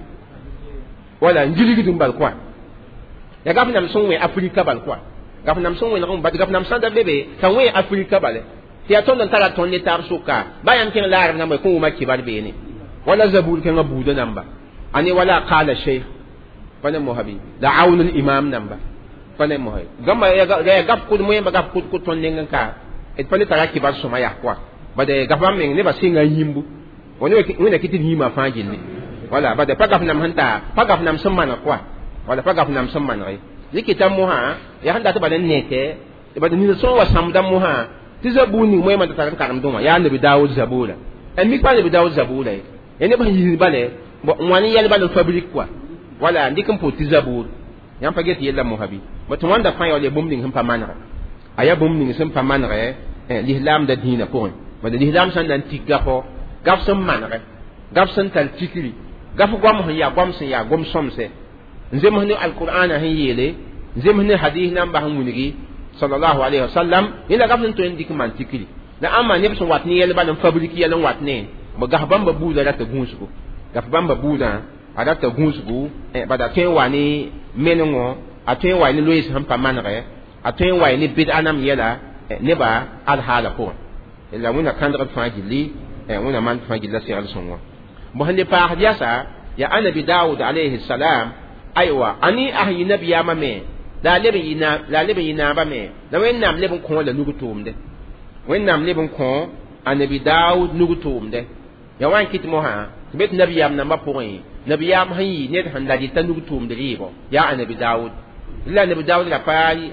wala njiligi dum bal kwa ya gafna mson we Afrika bal kwa gafna mson we na ko bad gafna msan da bebe kan we Afrika bal ya ton dan tara ton ni tar suka bayan kin la arab na mo kun ma kibali be ni wala zabur kan abuda namba ani wala qala shaykh fane mohabi da aun al imam namba fane mohay gamba ya gap kud moy ba gap kud ton nengan ka et fane tara kibar suma ya kwa bade gafam men ne ba singa yimbu woni kitin yima fangil ni wala bade pagaf nam hanta pagaf nam summan kwa wala pagaf nam summan rai likitam moha ya handa to baden neke bade ni so wa samdam moha tizabuni moy man tara karam duma ya nabi Dawud zabura en mi pa nabi Dawud zabura ene ba yi bale wani yel bale fabrique quoi wala ndikum po tizabur yam paget yella mohabi bato wanda fa yole bumning him pa manra aya bumning sim pa manra l'islam da dina point ba da l'islam san dan tikga ko gaf sam manra gaf san tal tikri gaf gwam ho ya gwam sin ya gwam somse nzem hne alqur'ana hin yele nzem hne hadith nan ba hamunigi sallallahu alaihi wasallam ila gaf san to indik man tikri na amma ne bisun watni yel bale fabrique yelen watne ba gahban ba buda da ta gunsugo gahban ba buda ada ta gunsugo ba da ten wani menengo a ten wani lois han pamanre a ten wani bid anam yela ne ba al hala ko illa muna kandra fajili muna man fajila sai al sunwa mo hande pa hadiyasa ya annabi Dawud alayhi salam aywa ani ahyi nabiya mame la lebe yina ba me da wennam lebun ko la nugutumde wennam lebun ko annabi Dawud nugutumde ya wan kit moha bet nabiyam namba point nabiyam hayi ne han da ditan nugutum de ribo ya annabi Dawud illa nabi Dawud la pai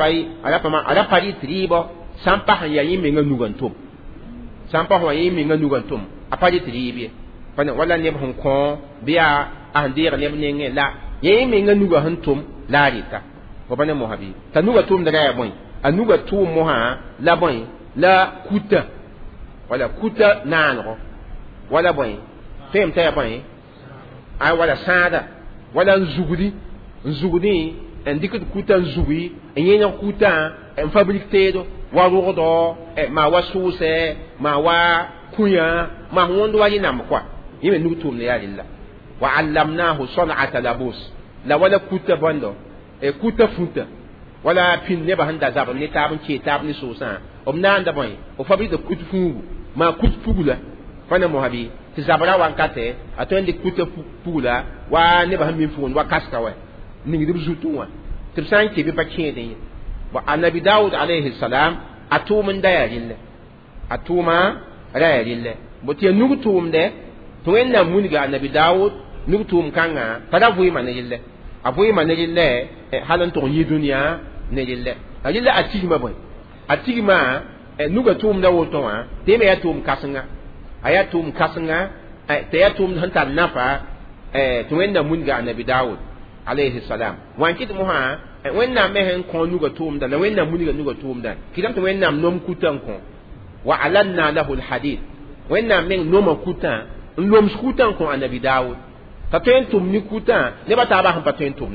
ala pari tribo sampa han ya yimi nganugantum sampa ho yimi nganugantum apari tribi pana wala ne hon ko biya andir ne ne la yimi nganuga hantum la rita ko bane mohabi tanuga tum daga ya boy anuga tum moha la boy la kuta wala kuta nanro wala boy tem tay boy ay wala sada wala nzugudi ndikut kuta nzugi enyenya kuta en fabrique tedo wa rodo ma wasuse ma wa kuya ma hondo wali nam kwa yime nutum ne yalilla wa allamnahu san'ata labus la wala kuta bando kuta funta wala pin ne ba handa zaba ne tabun ce tabun sosan omna anda boy o fabrique de kutu fungu ma kutu pugula fana mohabi ti zabara wankate atondi kuta pugula wa ne ba hamin fun wa kaska wa ningi dum zutuwa tibsan ke bi bakede wa annabi Dawud alayhi salam atumun da yarille atuma rayarille botiya nugutum de to wenna muniga annabi Dawud nugutum kanga pada buyi manille abuyi manille halan to yi duniya ne yille ayille atigma boy atigma nugatum da woto wa de me yatum kasanga ayatum kasanga te yatum hanta nafa to wenna muniga annabi Dawud alayhi salam wankit muha wenna mehen ko nuga tum da wenna muniga nuga tum da kidam to wenna nom kutan ko wa alanna lahu alhadid wenna men noma kutan nom kutan ko annabi Dawud ta tentum ni kutan ne ba ta ba han pa tentum ne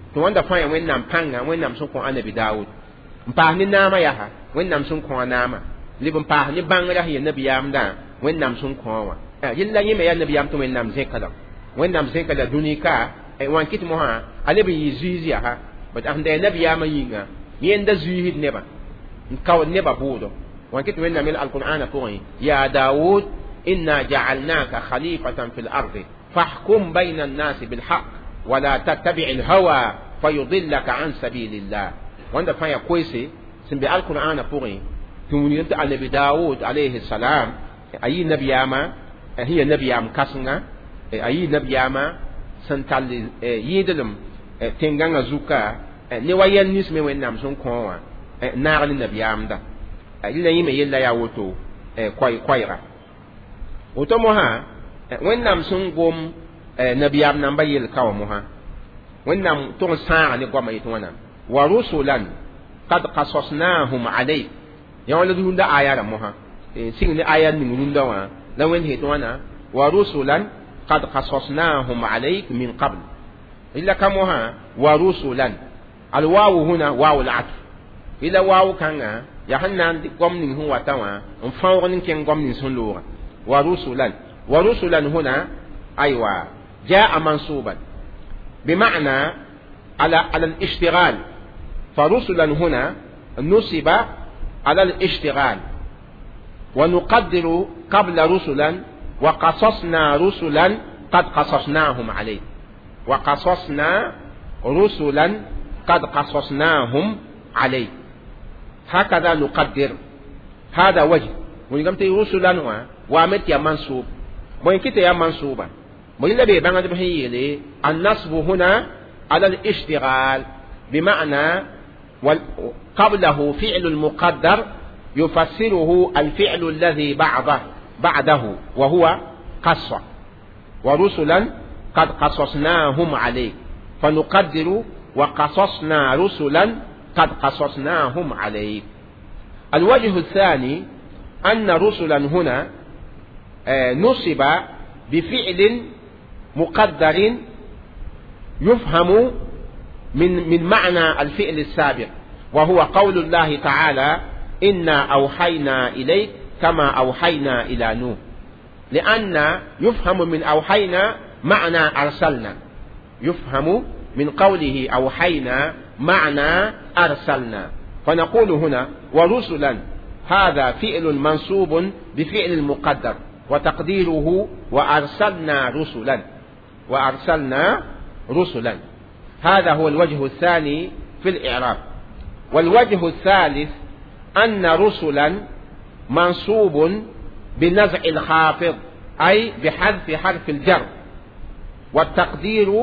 to wanda fa ya wẽnnaam pãnga wẽnnaam sẽn kõ anabi Daawud n paas ne naama yaa wẽnnaam sẽn kõ naama leb n paas ne bãngrã sẽn ya nabiyaamdã wẽnnaam sẽn kõ wã yella yẽ me yaa nabiyaam tɩ wẽnnaam zẽkda wẽnnaam zẽkda dũnika wan kɩt mosã a leb n yɩ zuiis yaa bat sẽn da ya nabiyaamã yĩnga yẽnda zuiisd neba n kaood neba bʋʋdo wan kɩt wẽnnaam yel alqur'ana pʋgẽ ya Daawud inna ja'alnaka khalifatan fil ardi fahkum bayna an-nasi bil haqq ولا تتبع الهوى فيضلك عن سبيل الله وند فايا كويسي سن بالقران بوغي توني انت النبي داود عليه السلام اي نبياما هي نبيام كاسنا اي نبياما سنتال يدلم تنغانغا زوكا ني وين نسمي وين نام سون كونوا نار النبيام دا اي لا يمي يلا يا وتو كويرا وتموها وين نام سون غوم نبيام نمبر يلكاو موها وإنهم تغسان لقوم يتوانا ورسلا قد قصصناهم عليك يوم لدون دا آيات موها سيغن آيات من دون لو إن يتوانا ورسلا قد قصصناهم عليك من قبل إلا كموها ورسلا الواو هنا واو العطف إلا واو كان يحنا قوم هو توا انفورن كان قوم سنلورا ورسلا هنا أيوة جاء منصوبا بمعنى على الاشتغال فرسلا هنا نصب على الاشتغال ونقدر قبل رسلا وقصصنا رسلا قد قصصناهم عليه وقصصنا رسلا قد قصصناهم عليه هكذا نقدر هذا وجه ونقمت رسلا وامت يا منصوب وإن يا منصوبا وإلا بيبان بهي النصب هنا على الاشتغال بمعنى قبله فعل المقدر يفسره الفعل الذي بعده وهو قص ورسلا قد قصصناهم عليك فنقدر وقصصنا رسلا قد قصصناهم عليك. الوجه الثاني أن رسلا هنا نصب بفعل مقدر يفهم من معنى الفعل السابق وهو قول الله تعالى إنا أوحينا إليك كما أوحينا إلى نوح لأن يفهم من أوحينا معنى أرسلنا يفهم من قوله أوحينا معنى أرسلنا فنقول هنا ورسلا هذا فعل منصوب بفعل المقدر وتقديره وأرسلنا رسلا هذا هو الوجه الثاني في الإعراب. والوجه الثالث أن رسلا منصوب بنزع الخافض أي بحذف حرف الجر والتقدير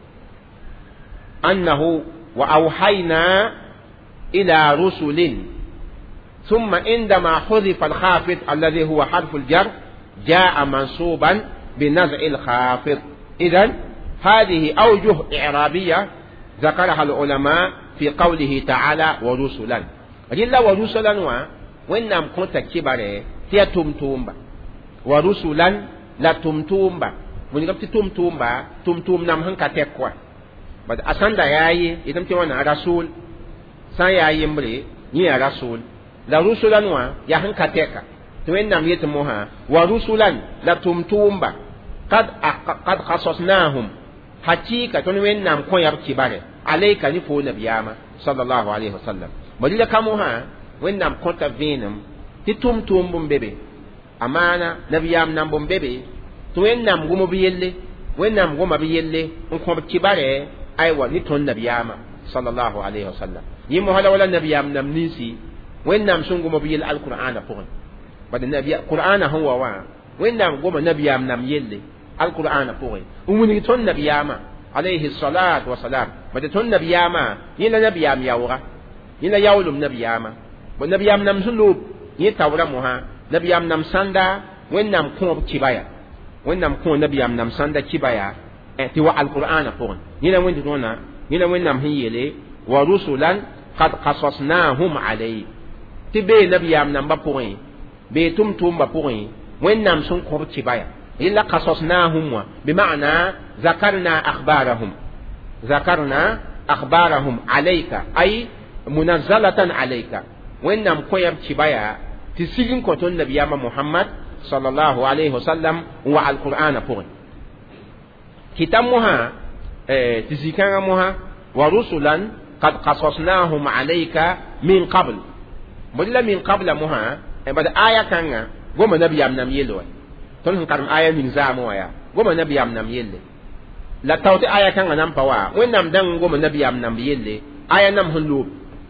أنه وأوحينا إلى رسل ثم عندما حذف الخافض الذي هو حرف الجر جاء منصوبا بنزع الخافض. إذن هذه أوجه إعرابية ذكرها العلماء في قوله تعالى ورسلا رجلا ورسلا وإنهم كنت كبار تيا تمتومبا ورسلا لا تمتومبا ونقول تمتوم نام هنكا تكوا بس أساندا ياي إذا تيوانا رسول سان ياي مبري ني رسول لا رسلا يا هنكا تكا توين نام يتموها ورسلا لا تمتومبا قد خصصناهم حقيقة توين نام كون يبكي عليك نفو نبياما صلى الله عليه وسلم بدل كموها وين نام كنت فينم تتوم بمبي أمانة نبيام نام بمبي توين نام غم بيلي وين نام غم بيلي نكون بكباره أيوة نتون نبياما صلى الله عليه وسلم يمو هلا ولا نبيام نام نيسي وين نام سون غم بيل القرآن فوق بعد النبي القرآن هو وين نام غم نبيام نام يلي القرآن فوق ومن نتون نبياما عليه الصلاة والسلام بعد تون نبياما يلا نبيام ياورا يلا يولم نبياما ونبيام نام سلوب يتاورمها نبيام نام ساندا وين نام كون كبايا وين نام كون نبيام نام ساندا كبايا توا القرآن فوق يلا وين تونا يلا وين نام هيلي ورسلا قد قصصناهم عليه تبي نبيام نام بابوين بيتم بابوين وين نام سون كون كبايا إلا قصصناهم بمعنى ذكرنا أخبارهم عليك أي منزلة عليك وإنهم كويب تبايا تسيجن كتون نبي محمد صلى الله عليه وسلم والقرآن فوق كتابها تسيكانها ورسلا قد قصصناهم عليك من قبل بدل من قبل مها بدا آية كان قوم نبي أمنام يلوي تنهم كرم آية من زامويا قوم نبي أمنام يلي لا توتي آية كان نام بوا وين نام دان قوم نبي أمنام يلي آية نام هنلوب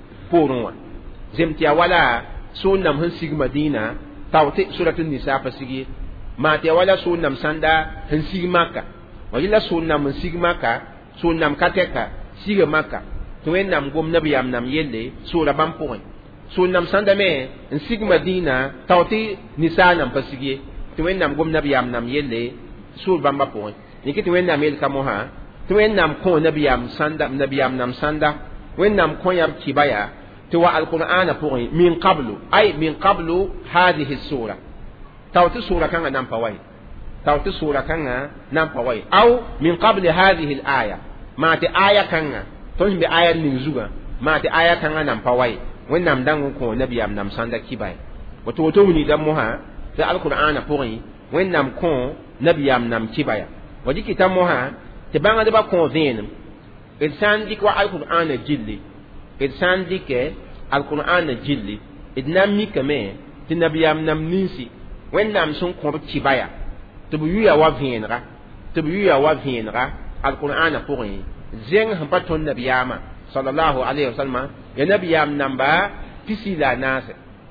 بوروا زمتيا ولا سون نام هنسيج مدينة توتي سورة النساء فسيجي ما تيا ولا سون نام ساندا هنسيج مكة وإلا سون نام هنسيج مكة سون نام كاتكا سيج مكة توين نام قوم نبي أمنام يلي سورة بامبوين سون نام ساندا مي هنسيج مدينة توتي نساء نام فسيجي توين نام قوم نبي أمنام يلي سورة بامبوين نيكي توين نام يلي كموها توين نام كون نبي أم ساندا نبي أمنام ساندا وين نام كون يب كبايا توا القرآن بوين من قبل أي من قبل هذه السورة توتي سورة كان نام بوين توتي سورة كان نام بوين أو من قبل هذه الآية ما تي آية كان تون بآية نزوجا ما تي آية كان نام بوين وين نام دان كون نبي أم نام ساندا كبايا وتوتوني دموها في القرآن بوين وين نام كون نبي أم نام كبايا ودي كتابها تبان دبا كون زينم إنسان ديك القرآن جلي إنسان ديك القرآن جلي إدنام ميكمه تنبي أم نام نيسي وين نام سون كون كبايا تبيويا وفينرا تبيويا وفينرا القرآن بوين زين هم باتون نبي أما صلى الله عليه وسلم يا نبي أم نمبا بيسيلا ناس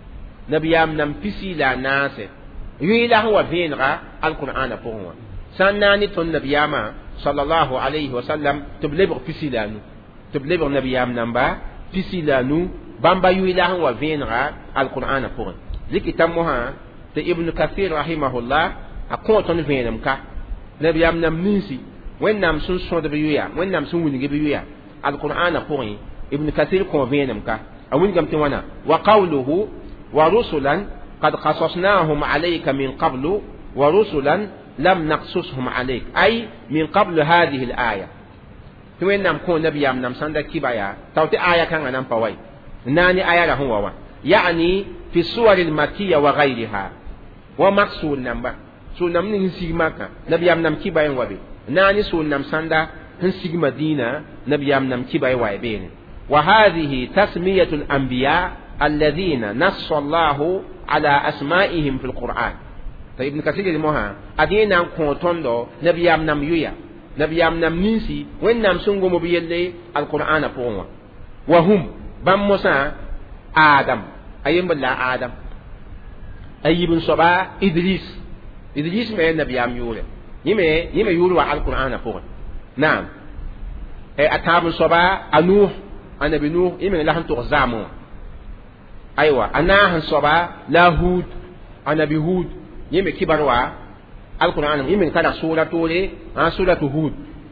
نبي أم نم بيسيلا ناس يلا هو فينرا القرآن بوين سناني تون نبي أما صلى الله عليه وسلم تبلغ بيسيلانو تبلغ نبي أم نمبا بيسيلانو بامبا يلا هو فينرا القرآن بوين ذيك تمها ابن كثير رحمه الله أكون تون فينم كا نبي أم نم نيسي وين نام سون سون دبيويا وين نام سون وين دبيويا القرآن بوين ابن كثير كون فينم كا أوين قمت وانا وقوله ورسلا قد قصصناهم عليك من قبل ورسلا لم نقصصهم عليك أي من قبل هذه الآية وين نام كون نبي أم نم ساندا كبايا توتي آية كان نام بوي ناني آية له هو يعني في السور المكية وغيرها ومقصود نمبر سو نم نسيج مكة نبي أم نم كبايا وبي ناني سو نم ساندا هنسيج مدينة نبي أم نم كبايا وبين وهذه تسمية الأنبياء الذين نص الله على أسمائهم في القرآن طيب ابن كثير المها أدينا كونتوندو نبي أم نم يويا نبي أم نم نيسي وين نم سنغو مبيلي القرآن بوما وهم بموسى آدم أيام بالله آدم أيبن صبا إدريس ما نبي أم يولا يمي يولوا القرآن بوما نعم أتابن صبا أنوح النبي نوح يمي لهم تغزامو أيوة أنا صبا لا هود النبي هود يمي كبروا القرآن يمي كان سورة تولي سورة هود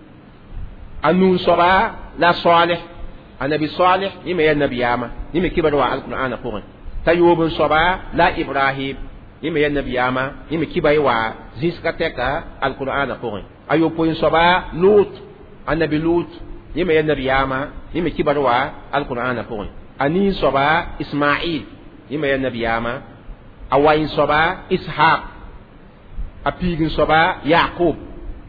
النون صبا لا صالح النبي صالح يمي النبي ياما يمي كبروا القرآن فوق تيوب صبا لا إبراهيم يمي النبي ياما يمي كبروا زيسكتك القرآن فوق أيوب صبا لوط النبي لوط يمي النبي ياما يمي كبروا القرآن فوق أنين صبا إسماعيل يمي النبي ياما أوين صبا إسحاق أبيغن صبا يعقوب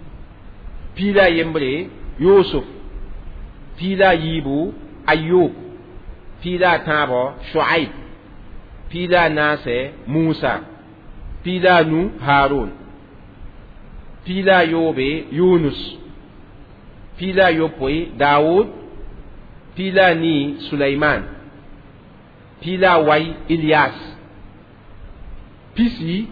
بيلا يمبري يوسف بيلا يبو أيوب بيلا تابو شعيب بيلا ناسي موسى بيلا نو هارون بيلا يوبي يونس بيلا يوبوي داود بيلا ني سليمان بيلا واي إلياس بيسي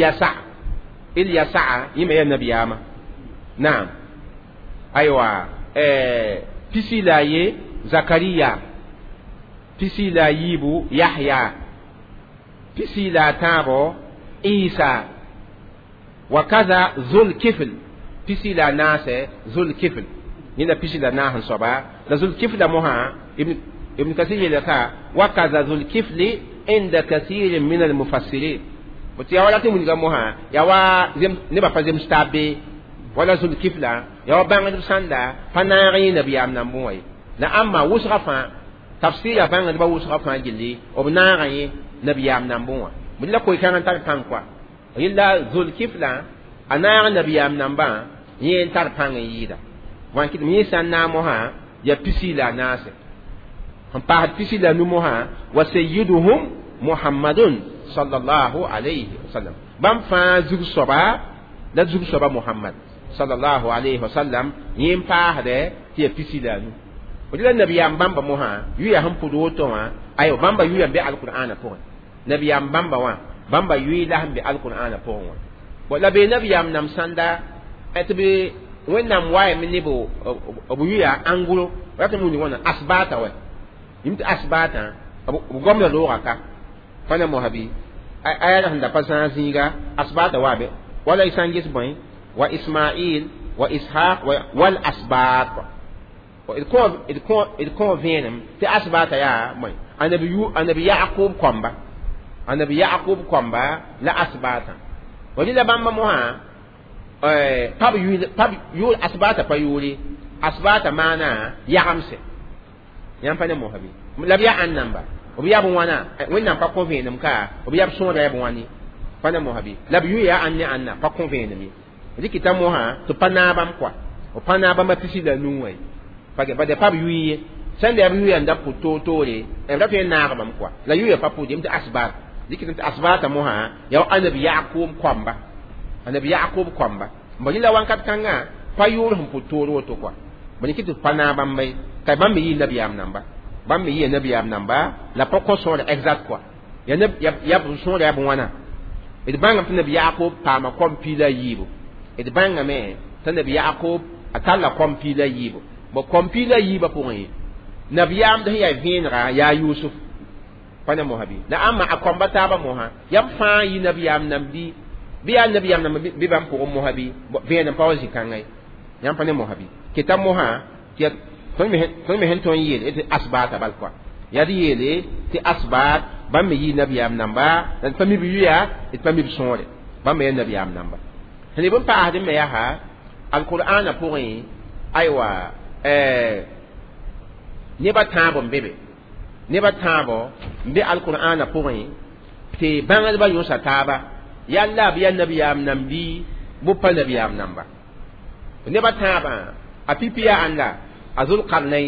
إلياسع يمي النبي أما نعم أيوة بيسي لاي زكريا بيسي لا يبو يحيى بيسي لا تابو عيسى وكذا ذو الكفل بيسي لا ناس ذو الكفل هنا بيسي لا ناهن صبا ذو الكفل موها ابن كثير لك وكذا ذو الكفل عند كثير من المفسرين وتيا ولا تمون جموها يا وا زم نبا فزم ستابي ولا ذو الكفل يا وا بان ساندا فناري نبي ام نموي la amma wusga fa tafsira banga ba wusga fa gilli obna yi nabiyam nambwa billa koy kan tar pan kwa illa zulkifla ana nabiyam namba yen tar pan yida wan kit mi san na mo ha ya pisila nase han pa pisila nu mo ha wa sayyiduhum muhammadun sallallahu alayhi wasallam bam fa zug soba la zug soba muhammad sallallahu alayhi wasallam yin pa hade ti pisila nu wala nabiyam bamba mo ha yu ya han pudo to wa ayo bamba yu ya be alqur'ana ko nabiyam bamba wa bamba yu la han be alqur'ana ko wa wala be nabiyam nam sanda etbe wẽnnaam waye me nebo b yʋya angulo rat mu ni wona asbata wa yimti asbata b gomda loga ka fana mo habi aya handa pasan zinga asbata wa be wala isangis boy wa ismail wa ishaq wal asbat wa it ko venem te asbata ya moy anabi yaqub komba la asbata wani la bamba mo ha pab yul asbata pa yuli asbata mana yagamse yam pa ne mo habi la biya annamba o biya bon wana wenna pa convenum ka o biya so da bon wani pa ne mo habi la biyu ya anna pa convenum mi dikita mo ha to pana bam kwa o pana bam pisi da nuwai pa ge ba de pab yuye san da biyu ya nda puto tore e da fe na bam kwa la yuye pa pu dim ta asbat dikita asbata mo ha ya annabi yaqub kwamba anabi yaqub kwamba mbajila wankat kanga payur hum putoro to kwa bani kitu pana bambai kai bambi yi nabiyam namba la poko so exact kwa ya bu so ya bu wana it banga tan nabi yaqub pa ma kompila yibo it banga me tan nabi yaqub atalla kompila yibo bo kompila yiba pour yi nabiyam da ya vinra ya yusuf pana mo habi la amma akomba taba mo ha yam fa yi nabiyam nambi biya nabiyam nam bi bam pour mo habi be na pawzi kangai yam pa ne mo habi kitam mo ha ti ton me hen ton yele et asbata bal kwa ya di yele ti asbat bam me yi nabiyam namba dan fami bi ya et fami bi sonre bam me nabiyam namba hani bon pa hadin me ya ha alquran pour yi aywa ne ba tabo mbebe ne ba tabo mbe alquran pour yi te bangal ba yo sataba yalla biya nabiyam nambi bu pa nabiyam namba ne ba taba apipiya anda azul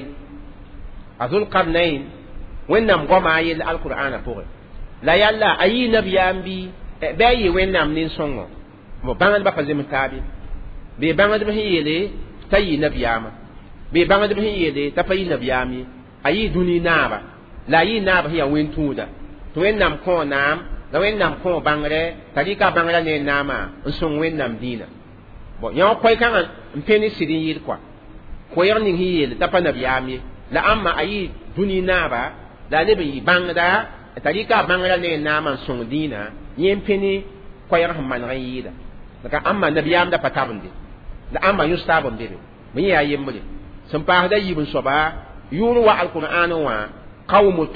qarnain wennam goma yel alqur'ana pour la yalla ayi nabiyam bi bayi wennam nin songo mo bangal ba fazim tabi be bangal ba yele tayi nabiyama be bangal ba yele tafayi nabiyami ayi duni naba la yi naba hiya wentuda to wennam ko nam la wennam ko bangre tarika bangla ne nama nsong wennam dina bo nyaw koy kan mpeni sidin yir kwa ko yer ning hiyel tapa nabiyami la amma ayi duni naba la ne bi bangda tarika bangla ne nama nsong dina yem peni ko yer hamman rayida daga amma nabiyam da patabundi la amma yustabun bebe mun ya yembe sun pa da yibun soba yuru wa alquran wa qawmu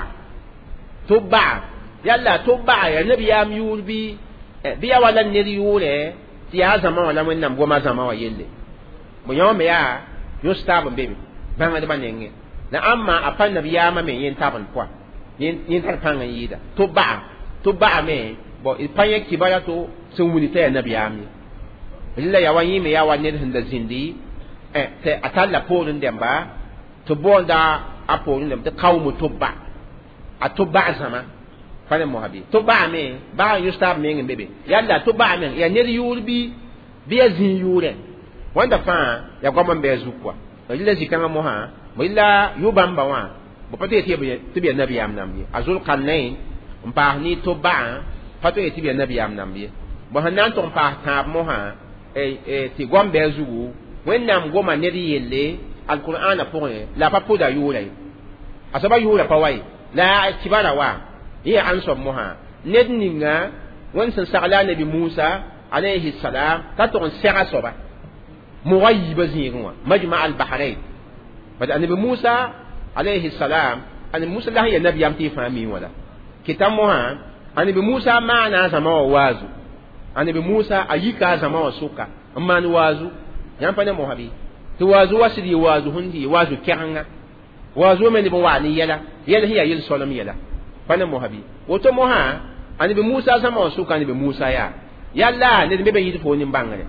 tubba yalla tubba ya nabiyam yurbi biya wala neri yure ti ya zama wala mun nam goma zama wa yelle mo yome ya yustab bebe banga de banenge na amma apan nabiyama me yin taban kwa yin tar panga yida tubba me bo il panye kibaya to sun wuni ta nabiyami illa ya wani me ya wani hinda zindi te atalla polun demba to bonda apolun dem te qawmu tubba zama fane mo habi tubba me ba yustab me ngin bebe yalla tubba me ya neri yurbi biya zin yure wanda fa ya goma mbe zukwa illa zikanga mo ha mo illa yubamba wa bo pate tibe nabiyam namni azul qannain mpa ni tubba pate tibe nabiyam namni bo hanan to mpa ta mo ha ti gombe zugu wennam goma neri yelle alqur'ana pour la papoda yure asaba yure pa wai la kibara wa iya anso moha nedninga won san sagala nabi Musa alayhi salam ka to sera soba mughayyiba zinwa majma al bahrain bada nabi Musa alayhi salam an Musa la ya nabi yam ti fami wala kitam moha anabi Musa maana zama wazu anabi Musa ayika zama wasuka amma ni wazu yan pa ne mohabi to wazu wasiri wazu hundi wazu kyanga wa zo men bo wa ni yela yela hiya yel solam yela pana mohabi woto moha ani be Musa sama wa suka ni be Musa ya yalla ne de be yidi fo ni bangare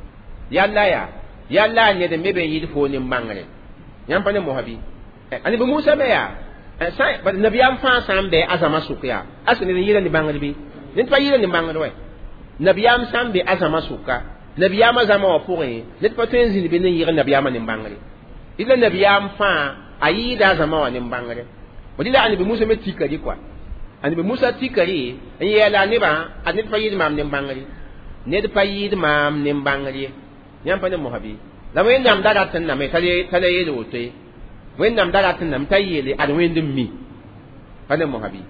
yalla ne de be yidi fo ni bangare yam pana mohabi ani be Musa be ya sai ba nabiyam fa sambe azama suka ya asini ni yira ni bangare bi ni pa yira ni bangare we nabiyam sambe azama suka nabiyam azama wa pourri ne pa tenzi ni be ni yira nabiyam ni bangare ila nabiyam fa ayi da zama wa nin bangare wadila ani bi Musa me tikari kwa ani bi Musa tikari en yela ne ba ani fa yid mam nin bangare ne de fa yid mam nin bangare nyam pa ne mohabi la wen nam dara tan na me tale yele wote wen nam dara tan nam tayele ad wen dim mi pa ne mohabi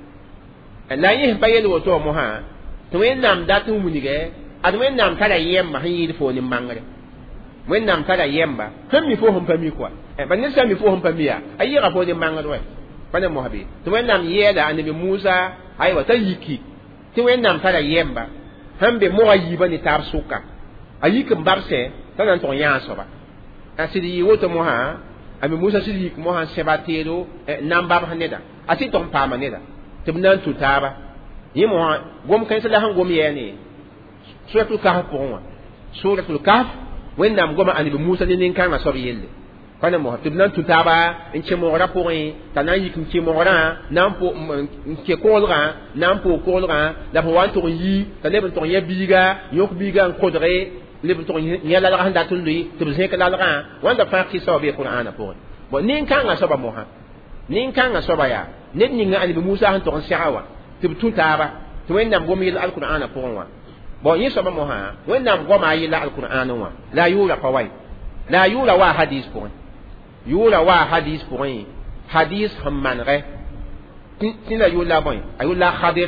la yi pa yele woto mo ha to wen nam datu munige ad wen nam tara yemma han yid fo nin bangare wen nam tara yemba kan mi fo hum pa mi kwa ba ne sa mi fo hum pa mi ya ayi ga fo de manga do pa ne mohabi to wen nam yeda ani bi Musa ay wa tayiki to wen nam tara yemba hambe mo ayi ba ni tar suka ayi kan barse tanan to ya so ba asidi woto mo ha ami Musa sidi mo ha sebatero nam ba haneda ati to pa maneda tibnan tutaba yimo gom kan sala han gom yene suratul kahf pour suratul kahf wen nam goma ani bi Musa ni nin kan ma so yelle kana mo tibnan tutaba en che mo ra pour tanan yikim che mo ra nam po ke kolra nam po kolra la po wan to yi tale to yebiga yok biga en kodre le to yalla la handa tulli tibse ka la la wanda fa ki so be Qur'ana pour bo nin kan ga so ba mo ha nin kan ga so ba ya nen ni ani bi Musa han to shawa tib tutaba to wen nam gomi al-Qur'ana pour wa bon yi so ba mo ha wen nam goma yi la al-Qur'ana wa la yura qawai la yura wa hadith pour yula wa hadis pour un hadis hammanre tina yula boy ayula khadir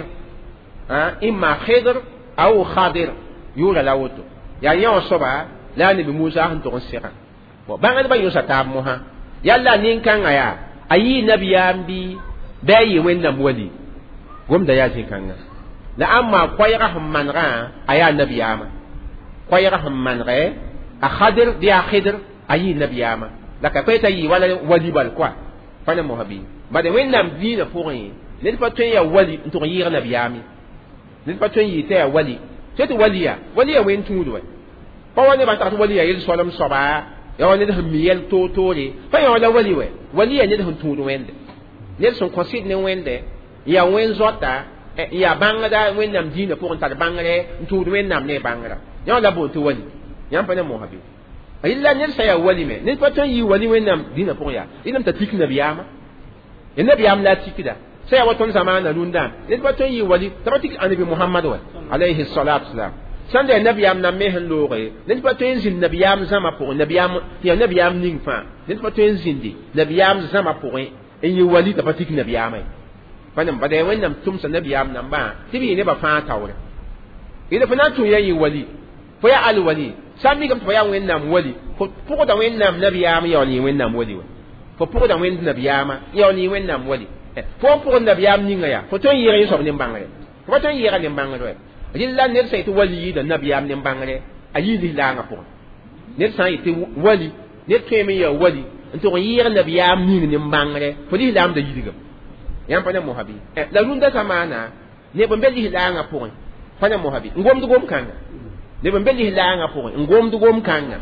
imma khidr aw khadir yula lawoto ya yon soba la ni bi Musa han to sira bo bangal ba yusa tab mo ha yalla nin kan aya ayi nabiyam bi bayi wennam wali gom da ya ce kanga la amma qayra hammanra aya nabiyama qayra hammanre a khadir dia khidr ayi nabiyama la ka peta yi wala wali bal kwa fana mohabi ba de wennam dina forin ne pa tun ya wali to yira nabiyami ne pa tun yi ta wali ce to waliya wen tudu wa pa wani ba ta to waliya yil solam soba ya wani da miyel to tore fa ya wala wali we waliya ne da tudu wende ne son consider ne wende ya wen zota ya bangada wennam dina forin ta bangare tudu wennam ne bangara ya wala bo to wali yam pa ne mohabi illa ne sa ya wali me ne paton yi wali wennam dina pour ya ilam ta tik nabiyama ya nabiyam la tikida sai ya waton zamana lunda ne paton yi wali ta tik annabi Muhammad wa alayhi salatu wassalam san da nabiyam na me han lore ne paton zin nabiyam zama pour nabiyam ya nabiyam ning fa ne paton zin di nabiyam zama pour en yi wali ta patik nabiyama fanam ba da wennam tum sa nabiyam nan ba tibi ne ba fa tawre ida fa na tun yayi wali fa ya al wali sami gam ya wennam wali fo da wennam nabiyama ya ni wennam wali fo da wennam nabiyama ya ni wennam wali fo nabiyam ninga ya fo ton yiri so nim bangare fo ton yiri nim bangare lilla ne sai to wali da nabiyam nim bangare ayi li la nga fo ne sai to wali ne to mi ya wali to yiri nabiyam nim bangare fo li lam da yidiga yan pa ne mohabi la lunda samana ne bo mbeli la nga fo fa ne mohabi ngom du gom kanga ne ban belli la nga pour ngom du gom kanga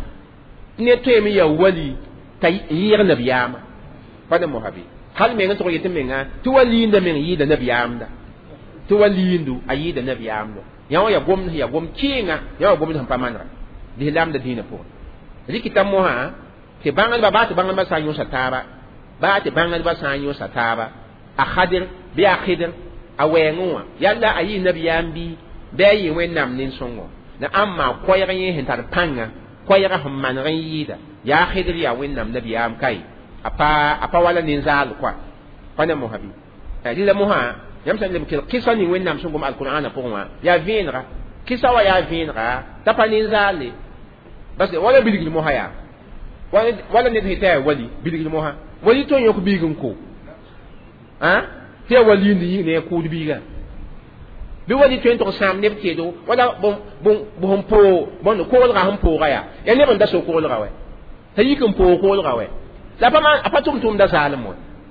ne to mi ya wali tay yir nabiyama fa da mohabi hal me ngato yete menga to wali nda men yi da nabiyam da to wali ndu ayi da nabiyam do ya gom kinga ya gom da pamanra di lam da dina pour rikitam mo ha te bangal ba te bangal ba sanyo sataba ba te bangal ba sanyo sataba a khadir bi a khidir a wenwa yalla ayi nabiyam bi bayi wennam nin songo na amma koyra yin hintar panga koyra hamman ran yida ya khidr ya wennam nabiyam kai apa wala nin zal kwa pana mohabi dila moha yam san lim kisa ni wennam sun gum alqur'ana pour moi ya vinra kisa wa ya vinra tapa nin zali bas wala bidigil moha ya wala ne hita wali bidigil moha wali ton yok bigin ko te wali ni ne ko biga bi wali tuen to sam ne kedo wala bon po bon ko wala ham po ya ne ban da so ko wala we tayi kan po ko wala we la pa man apa tum da salam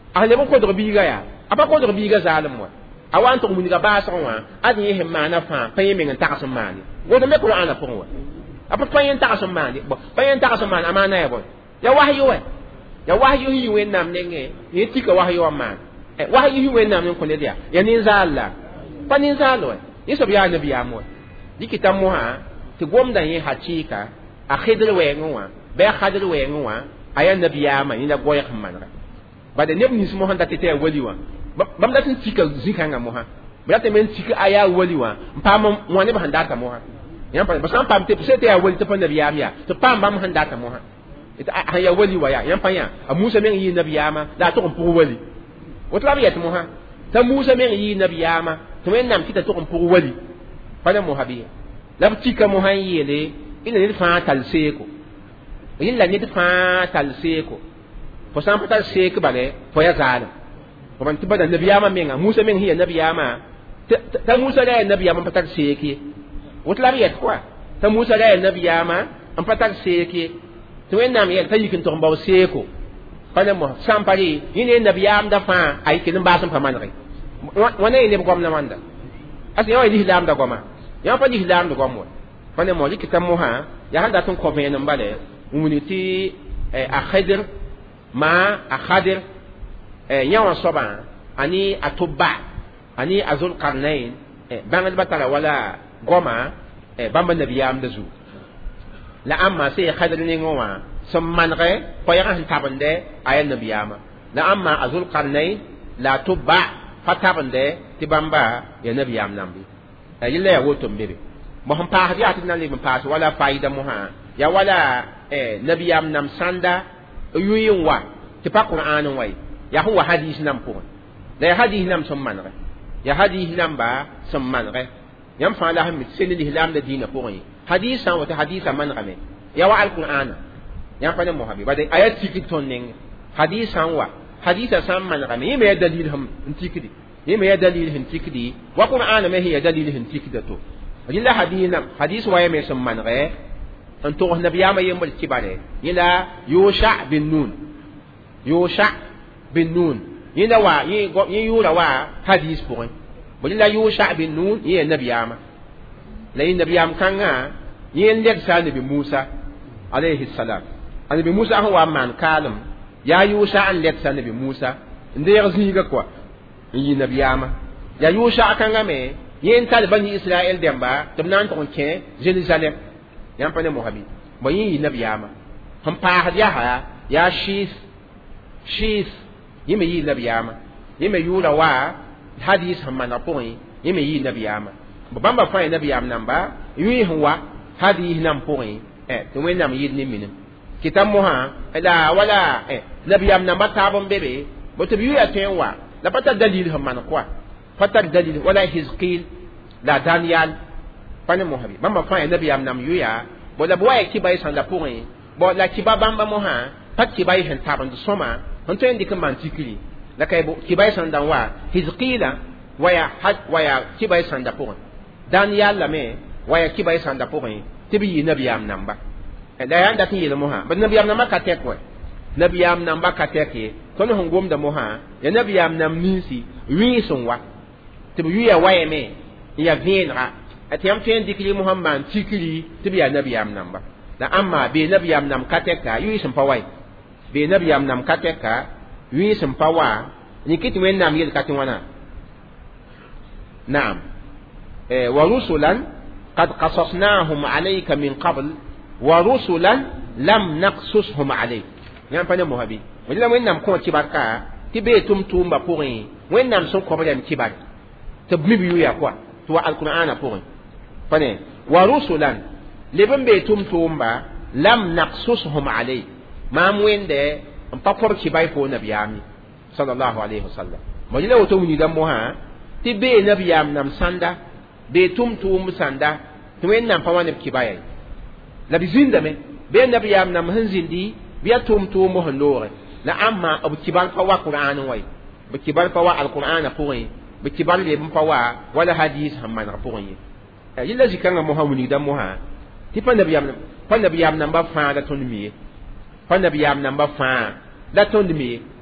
a lebon ko do biiga ya apa ko do biiga zalim wa awan to muniga baasa wa adi he mana fa pa yeme ngan takasum mani godo me qur'ana pon wa apa pa yen takasum mani bo pa yen takasum mani amana ya bo ya wahyu wa ya wahyu hi wen nam nenge ye tika wahyu wa man wahyu hi wen nam ngen ko le dia ya nin zalla pa nin zalo yeso biya nabi amo dikita mo ha ti gomda ye hakika a khidr we ngwa be khadr we ngwa aya nabi ama ina goya khamana ba de neb nis mo handa tete wali wa bam da tin tika zikanga mo ha ba ta men tika aya wali wa pam mo ne ba handa ta mo ha yan pa ba sam pam te pse te ya wali te pa nabi ama to pam bam handa ta mo ha ita aya wali wa ya yan pa ya a musa men yi nabi ama da to ko wali wotla bi ya mo ha ta musa men yi nabi ama to men nam kita to ko wali pa na mo habi la tika mo han yele ina ni fa tal seko illa ni fa tal seko fo sam tal seko bale fo ya zala ko man tibada nabiyama menga musa men hiya nabiyama ta musa da nabiyama patal seki wotla riyat kwa ta musa da nabiyama am patal seki to en nam yel tayikin to mbaw seko kana mo sam pari ni nabiyam da fa ay kin ba sam pamanre wana ni ko na manda as yo ni hilam da goma ya pa ni hilam da goma kana mo likita mo ha ya handa tun ko venan bale umuniti a khadir ma a khadir yawa soba ani atuba ani azul qarnain bangal batala wala goma bamba nabiyam da zu la amma sai khadir ni ngoma sammanre ko ya han tabande ayan nabiyama la amma azul qarnain la tuba fatabande tibamba ya nabiyam nambi yilla ya wotum bebe mo han pa hadiya tin nan le pa wala faida mo ha ya wala nabiyam nam sanda yuyin wa ti pa qur'anin wai ya huwa hadith nam po la hadith nam samman re ya hadith nam ba samman re yam fa la hamit sen li hilam da dina po yi hadith sa wata hadith man game ya wa alqur'ana yam fa ne mo habi ba de ayat tikiton ning hadith san wa hadith samman game yi me dalil ham tikidi yi me dalil hin tikidi wa qur'ana me hiya dalil hin tikidato ajilla hadith wa ya me samman re an to nabiyama yembal kibare ila yusha bin nun yina wa yi yura wa hadis point bolila yusha bin nun yi nabiyama la yi nabiyam kanga yi lek sa nabi Musa alayhi salam nabi Musa ho wa man kalam ya yusha an lek sa nabi Musa inde ya ziga kwa yi nabiyama ya yusha kanga me yin talibani Israel demba tumnan to ke Jerusalem yan pa ne mo habi mo yi nabiyama han pa hadiya ha ya shis yime yi nabiyama yime yura wa hadis hamana point yime yi nabiyama bamba fa nabiyam namba yi huwa hadis nam point to wen nam yi ni min kitam mo ha la wala nabiyam namba tabon bebe bo to biyu ya tenwa la pata dalil hamana kwa pata dalil wala hizqil la daniel pane mo habi bamba fa nabiyam nam yuya bo la boye kibai sanda point bo la kibabamba mo ha pat kibai hen tabon soma on to indi kan man tikiri la kay bo kibai sanda wa hizqila waya kibai sanda point daniel la me waya kibai sanda point tibi nabiyam namba da yanda tin yi mo ha ba nabiyam namba ka tekwe nabiyam namba ka teke to no ngom da mo ha ya nabiyam nam nisi wi sunwa tibi ya waya me ya vinra atiyam to indi kili muhammad tikiri tibi ya nabiyam namba da amma be nabiyam nam ka teka yi sun pawai be nabiyam nam ka teka wi sun pawa ni kiti men nam yel katin wana na'am wa rusulan qad qasasnahum alayka min qabl wa rusulan lam naqsushum alayk yan pa ne mo habi wala men nam ko tibarka tibe tum ba porin wen nam so ko ba dem tibar to bibi ya kwa to alqur'ana porin pane wa rusulan lebon be tum ba lam naqsushum alayk ma mwende pa por kibai fo nabiyami sallallahu alaihi wasallam mo jile woto ni dam mo ha tibe nabiyam nam sanda be tum sanda to wen nam pa wan kibai la bizinda me be nabiyam nam hanzindi biya tum mo hanore la amma abu kibar fa wa qur'an wai be kibar fa wa alquran poin be kibar le fa wa wala hadith hamman poin yilla zikanga mo hawni dam mo ha ti pa nabiyam nam ba fa da ton mi pa nabiyam nam ba fa da ton mi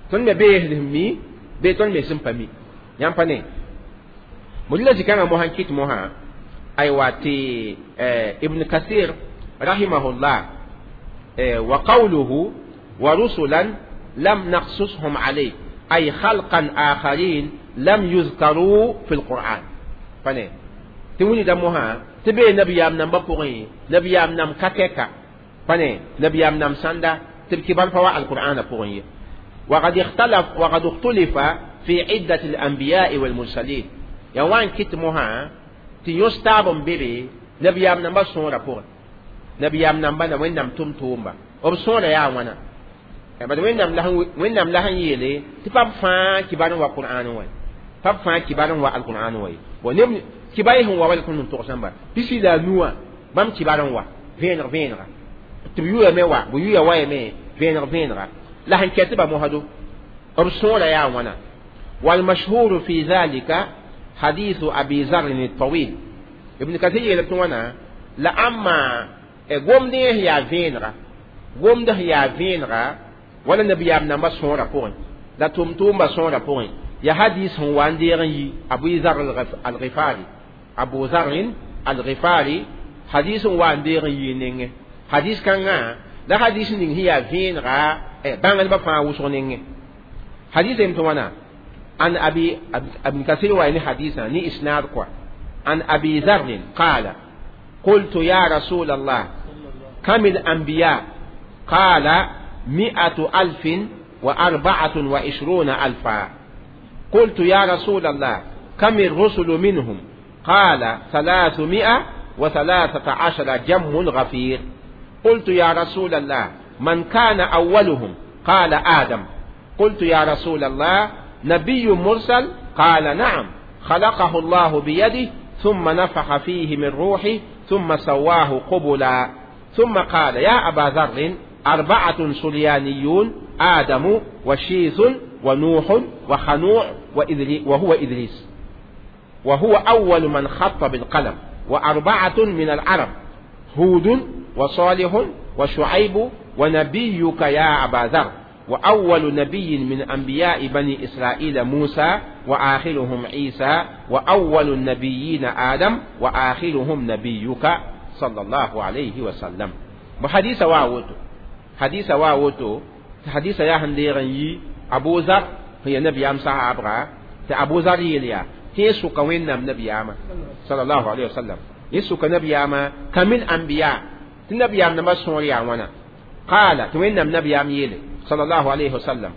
ton me be mi be ton me sim pami yam pane mulila zikanga mo hankit mo ha ay wati ibn kathir rahimahullah wa qawluhu wa rusulan lam naqsushum alayk ay khalqan akharin lam yuzkaru fil qur'an pane tiwuni da mo ha tibe nabiyam nam ba pori nabiyam nam kakeka pane nabiyam nam sanda تبكي فوا القرآن فوقيه وقد اختلف في عدة الأنبياء والمرسلين يوان كتمها تيستابم بيبي نبي أمنا بسورة فوق نبي أمنا بنا وينام توم تومبا وبسورة يا وانا بعد وينام لهن يلي تفهم فان كبارن والقرآن وين تفهم فان كبارن والقرآن وين ونم كبارن هو والقرآن توسنبا بيسي لا نوا بام كبارن وا فينر تبيو ميوا بيو واي مي فينر لا هن كتب مهدو رسول يا وانا والمشهور في ذلك حديث ابي ذر الطويل ابن كثير يقول لأما قوم ده يا فينر ولا نبي ابن مسورة بون لا تمتوم مسورة بون يا حديث هو عندي ابو ذر الغفاري ابو ذر الغفاري حديث هو عندي حديث كان لا حديث نين هي فين را بان با فا وسونين حديث امتوانا عن ابي كثير وين حديثا ني اسناد كو عن ابي ذر قال قلت يا رسول الله كم الانبياء قال 124,000 قلت يا رسول الله كم الرسل منهم قال 313 جم غفير قلت يا رسول الله من كان أولهم قال آدم قلت يا رسول الله نبي مرسل قال نعم خلقه الله بيده ثم نفخ فيه من روحه ثم سواه قبلا ثم قال يا أبا ذر 4 سليانيون آدم وشيث ونوح وخنوع وهو إدريس وهو أول من خط بالقلم 4 من العرب هود وصالح وشعيب ونبيك يا أبا ذر وأول نبي من أنبياء بني إسرائيل موسى وآخرهم عيسى وأول النبيين آدم وآخرهم نبيك صلى الله عليه وسلم بحديث واوتو حديث يا هنديرني أبو ذر هي نبي أم صحابة أبو ذر يليا تيسو كوين نبي أم صلى الله عليه وسلم يسو كنبي أم كمن أنبياء النبي أم نمسوريا وانا قال توين النبي أم يلي صلى الله عليه وسلم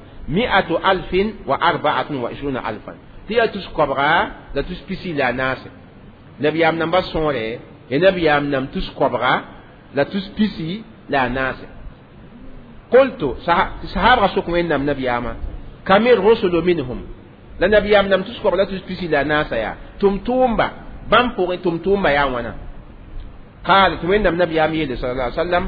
124,000 تيا تسكبرا لا تسبسي لا ناس نبي أم نمسوري النبي أم نم تسكبرا لا تسبسي لا ناس قلت صحابة سكوين النبي أم كمل رسل منهم لا نبي أم نم تسكبرا لا تسبسي لا ناس يا تمتومبا بامبوري تمتومبا يا وانا قال توين النبي أمير صلى الله عليه وسلم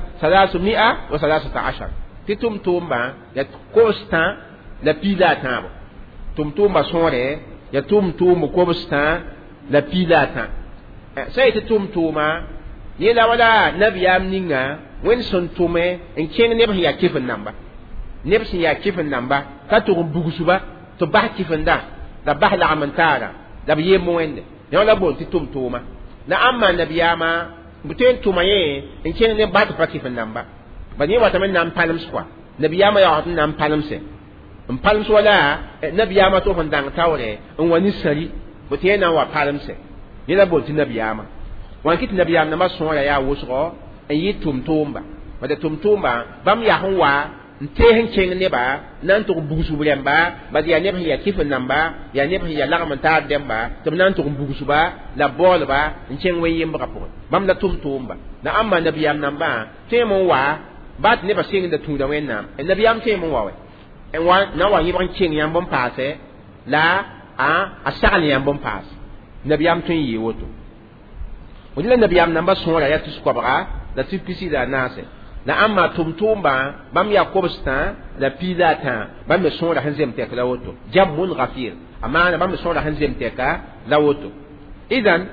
313 تتمتومبا يتكوستا لبيلا تابو تمتومبا سوري يتمتوم كوبستا لبيلا تا سيت تمتوما يلا ولا نبي أمنينا وين سنتومه إن كان نبه يا كيف النمبر نبس يا كيف النمبر كاتو بوغسوبا تباه كيف ندا دباه لعمنتارا دبيموين يلا بول تتمتوما نعم نبي أما بتين تومايه إن كان نبات فكيف النمبر بني واتمنى نام بالمس كوا نبي أما يعطي نام بالمس بالمس ولا نبي أما توفن دان تاوري إن ونسري بتين أوا بالمس يلا بول تنبي أما وانكيت نبي أما نما سوى يا وسقى إن يتوم تومبا وده توم تومبا بام يهوا نتهن كين نبا نانتو بوسو بلمبا بدي يا نبه يا كيف النمبر يا نبه يا لغم تار دمبا تم نانتو بوسو با لا بول با نشين ويم بقول بام لا توم تومبا نا أما نبي أم نمبا تيمو وا بات نبا سين ده تودا وين نام النبي أم تيمو وا إن وان نوا يبغى كين يام بوم باسه لا أسال يام بوم باس نبي أم تين يوتو ودي النبي أم نمبر سورة يا تسكبرا لا تبيسي لا ناسه na amma tumtumba bam yakobsta la pilata bam sona hanzem tek la woto jammun ghafir amma na bam sona hanzem teka la woto idan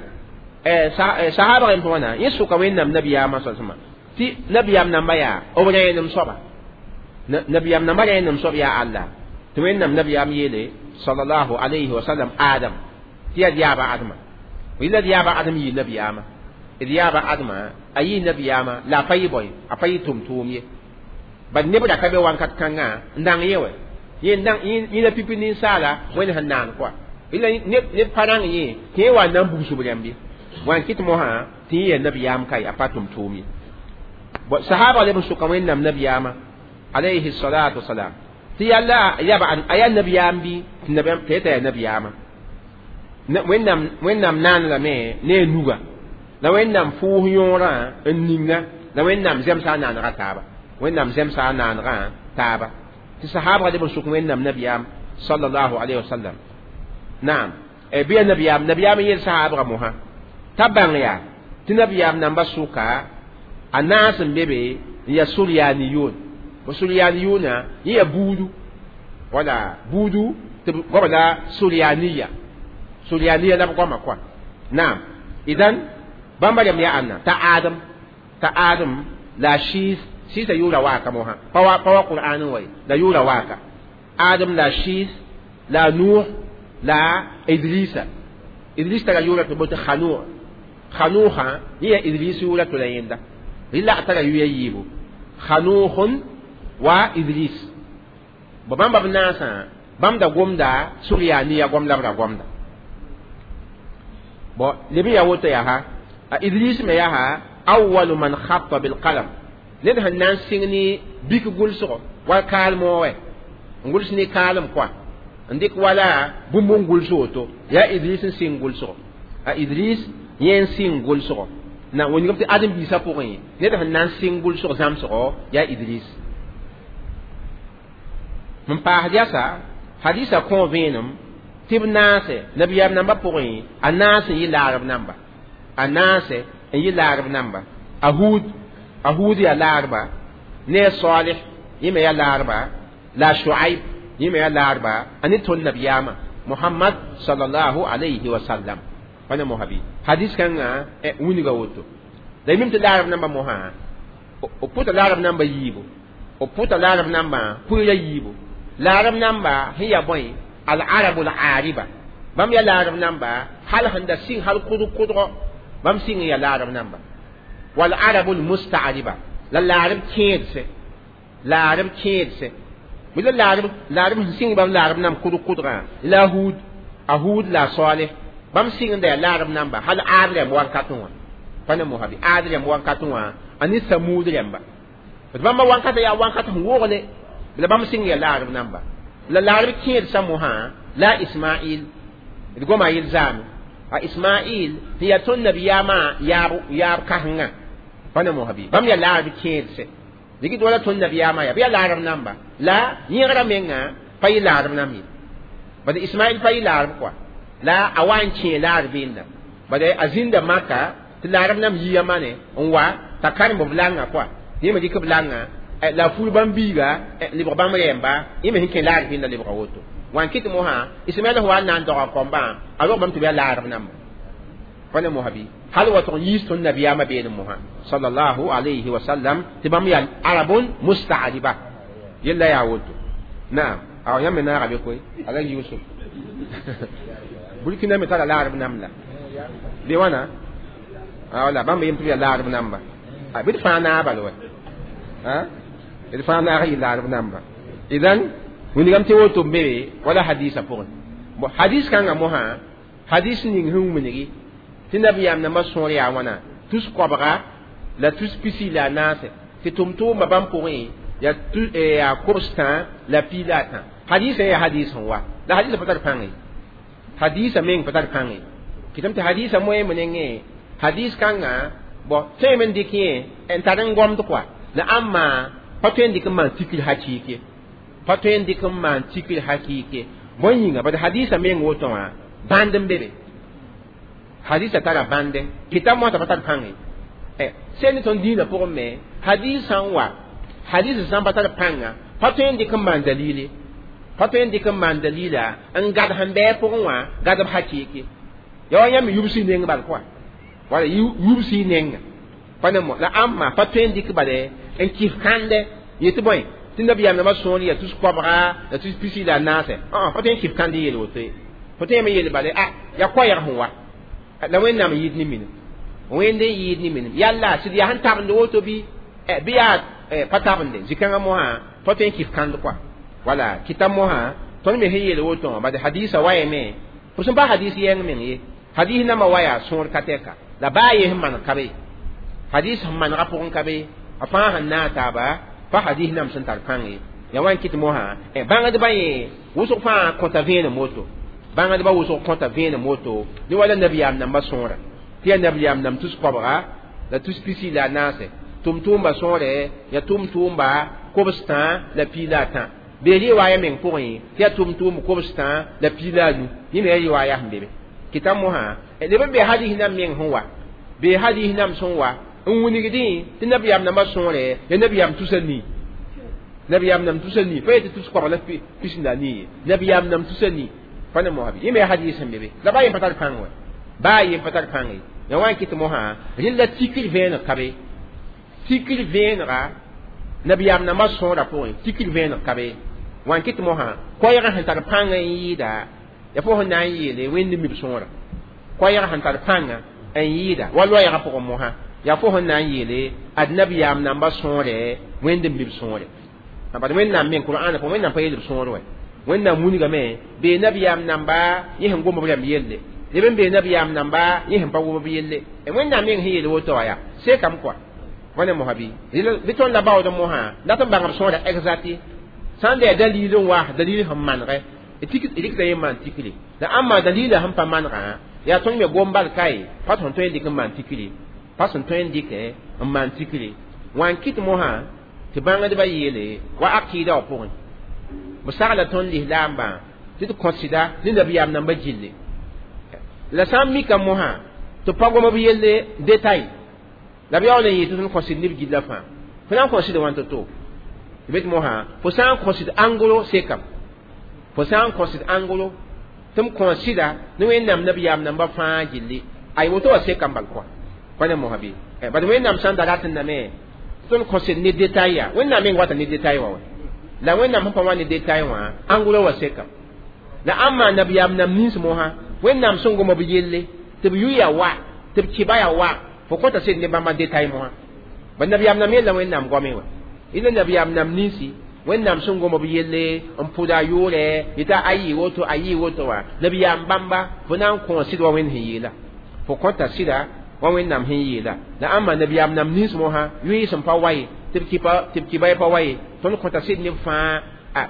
sahaba en tona yesu ka wenam nabiyama sallallahu ti nabiyam nambaya o wala enum soba nabiyam nambaya enum soba ya allah to wẽnnaam nabiyaam yeele sallallahu alayhi wa sallam adam tɩ yaa yaaba adama wɩla yaaba adam yɩ nabiyaama d yaaba adama a yɩ nabiyaama la a pa yɩ bõe a pa yɩ tʋm-tʋʋm ye bad neb da ka be wãnkat kãngã n dãng ye wɛ yẽna pipi ninsaala wẽnd sẽn naan koa wɩla neb pa rãng yẽ tɩ yẽ wa n na n bugsb rẽmb ye wan kɩt mosã tɩ yẽ yaa nabiyaam ka a pa tʋm-tʋʋm ye sahaba leb n sʋka wẽnnaam nabiyaama alayhi salatu wasalam tɩ yalla yaba a yaa nabiyaam bɩ tɩ yeta yaa nabiyaama wẽnnaam naan lame ne a nuga la wẽnnaam fʋʋs yõorã n ninga la wẽnnaam zemsa a naanega taaba wẽnnaam zemsa a naanegã taaba tɩ sahaba leb n sʋk wẽnnaam nabiyaam sallallahu alayhi wasallam naam bɩ yaa nabiyaam yel sahabga mosã t'a bãng yaa tɩ nabiyaam namba sʋka a naas n be be n yaa suryaaniyʋʋn suryaaniyʋʋnã yẽ yaa buudu wala buudu tɩ b goaba la suryaaniya la b goama koa naam idan bãmba rem yaa anna t'a adam la shiisa yʋʋra waaka mosã pa wa qur'an wa la yʋʋra waaka adam la shiis la nuh la idrisa tara yʋʋra tɩ bot khanuuxã yẽ yaa idris yʋʋra tɩ la yẽnda rɩla a tara yʋya yiibu khanuuxun wa idris bãmba b naasã bãmb da gomda suryaaniya gomda b ra gomda leb n yaa woto yaa a idris me yaa awwalu man khata bil qalam ned sẽn na n sɩng ne bik gʋlsgo wa kaalmo wɛ n gʋls ne kaalem koa n dɩk wala bũmb n gʋls woto yaa idris n sɩng gʋlsgo a idris yẽ n sɩng gʋlsgo na wẽngame tɩ adem biisã pʋgẽ ye ned sẽn na n sɩng gʋlsg zãmsgo yaa idris n paasd yasa hadisa kõo vẽenem tɩ b naase nabiyaam namba pʋgẽ a naas n yɩ laarb namba a naase n yɩ laarb namba ahud yaa laarba ne salih yẽ me yaa laarba la shuaib yẽ me yaa laarba a ne tõnd nabiyaamã muhammad sallallahu alayhi wa sallam wana mohabi hadis kãngã wĩnga woto la mim tɩ laarb namba mosã o puta laarb namba yiibu o puta laarb namba pʋɩra yiibu laarb namba sẽn yaa bõe al-arabu al-ariba bãmb yaa laarb namba hal sẽn da sɩng hal kʋdg-kʋdgɔ bãmb sɩng n yaa laarb namba wal arabu al-musta'riba la laarb kẽedse bɩ la laarb sẽn sɩng bãmb laarb nam kʋdg-kʋdgã la ahud la salih bãmb sɩng n da yaa laarb namba hal aad rẽmb wãnkatẽ wã pa ne mosabi aad rẽmb wãnkatẽ wã a ne samud rẽmba bãmba wãnkatã yaa wãnkat sẽn wogle la bãmb sɩng yaa laarb namba la laarb kẽedsã mosã la ismail d goma a yel zaame a ismail tɩ yaa tõnd nabiyaamã yaab kãsengã pa ne mosabi bãmb yaa laarb kẽedse dɩgd wala tõnd nabiyaamã yaa bɩ yaa laarb namba la yẽgrã mengã pa yɩ laarb nam ye bad ismail pa yɩ laarb koa la a wa n kẽe laarb beenda bad a zĩnda maka tɩ laarb nam yia mane n wa t'a karem b langã koa yẽ me dɩk b langã la fur bãmb biiga lebg bãmb rẽmba yẽ me sẽn kẽ laarb beenda lebga woto wan kɩt mosã ismail f wa n na n dɔga kõmbã a rog bãmb tɩ b yaa laarb namba pa ne mosabi hal wa tʋg yiis tõnd nabiyaamã beelem mosã sallallahu alayhi wa sallam tɩ bãmb yaa arabun musta'riba yella yaa woto naam aw yãmb me naaga be koy ala yusuf burkina me tara laarb nam la de wana wala bãmb yem tɩ b yaa laarb namba bɩ d fãa naaba l wa d fãa naaga yɩ laarb namba idan wingame tɩ woto n be wala hadisa pʋgẽ hadis kãngã mosã hadis ning sẽn wingri tɩ nabiyaam nambã sõor yaa wãna tus kobga la tus pisi la a naase tɩ tʋm-tʋʋmã bãmb pʋgẽ yaa kʋbstã la piilatã hadisã yaa hadis sẽn wa la hadisã pa tar pãnge hadisã meng pa tar pãnge kɩtame tɩ hadisã moẽmb nengẽ hadis kãngã tõeme n dɩk yẽ n tar n gomd koa la ãmma pa tõe n dɩk n maan tikr hakɩɩke pa tõe n dɩk n maan tikr hakɩɩke bõe yĩnga bad hadisã meng woto wã bãnd n be be hadisa tara bande kita mo ta patar pangi seni ton dina pour me hadisa wa hadisa san patar panga paten di kan dalila an gad hambe pour wa gad hakiki yo yam yubsi neng bal quoi wala yubsi neng pana mo la amma paten di kbale en kif kande yeti boy tin nabiyam na masoni ya tus kwabra ya tus pisi la nase fa tin kip kan di yel wote fa tin me yel bale ya koyar huwa la wen nam yid ni min wen de yid ni min yalla sid ya han tab ndo woto bi biya patabande zikanga mo ha fa tin kip kan kwa wala kitam mo ha ton me he yel woto ba de hadisa waye me pusun ba hadisi yang men ye hadisi na ma waya sur kateka la baye man kabe hadis man rapon kabe afa hanna taba fa hadis nam sun tarkangi ya wan kit moha banga de baye wuso fa konta vene moto banga de ba wuso konta vene moto ni wala nabiyam nam basora ti nabiyam nam tus qabra la tus pisi la nase tumtumba sore ya tumtumba kobsta la pilata beli waya men poin ti tumtum kobsta la pilanu ni me waya hambebe kitam moha de be hadis nam men huwa be hadis nam sonwa wuni gidi ti nabiyam nam basore ya nabiyam tusani nabiyam nam tusani fa yati tus qabla pisna ni nabiyam nam tusani fa na mohabi yime hadis mbebe la baye patal pangwa baye patal pangi ya wan kit moha rilla tikil vena kabe tikil vena nabiyam nam basora point tikil vena kabe wan kit moha koyra han tar panga yida ya fo na yile wendi mi bisora koyra han tar panga en yida walwa ya ko moha ya fo hon nan yele adnabi yam nan ba sonre wendem bi sonre abad men nan men qur'an ko men nan pa yele sonre we wen nan muni ga me be nabi yam nan ba yihen gomo bi yelle de ben be nabi yam nan ba yihen pa gomo bi yelle e wen nan men hiyele woto ya se kam kwa wane mo habi biton la bawo do mo ha datam bangam sonre exacti sande dalilun wa dalil ham man re etikit edik tay man tikili da amma dalila ham pa man ra ya ton me gombal kai pat hon to edik man tikili pason to indike man tikili wan kit moha ti banga de bayele wa akida o pon musala ton li lamba ti to consider ni nabiyam namba jille la sammi kam moha to pago mo biyele detail la biya ole yitu to consider ni gilla fa fana consider wan to bet moha fo san consider angolo sekam fo san consider angolo tum consider ni wen nam nabiyam namba fa jille ay woto sekam bal kwa wane mohabi ba wen nam san dalatin na me ton consider ni detail ya wen nam ngwata ni detail wa la wen nam pa wani detail wa angulo wa sekam la amma nabiyam nam nis moha wen nam songo mo biyelle te biyu ya wa te kibaya wa fo ko ta sen ne ba ma detail moha ba nabiyam nam yella wen nam gome wa ila nabiyam nam nisi wen nam songo mo biyelle on puda yure ita ayi woto wa nabiyam bamba fo nan consider wa wen hiyela fo ko ta sida wa wen nam hiyela la amma nabiyam nam nis moha yu sam pa wai tibki bai pa wai ton ko ta sid ni fa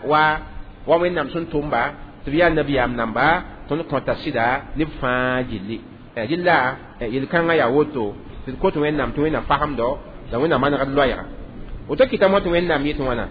wa wen nam sun tumba tibiya nabiyam nam ba ton ko ta sida ni fa jilli jilla il kanga ya woto ko to wen nam to wen nam faham do da wen nam man ga loya o to kitamo to wen nam yitu wana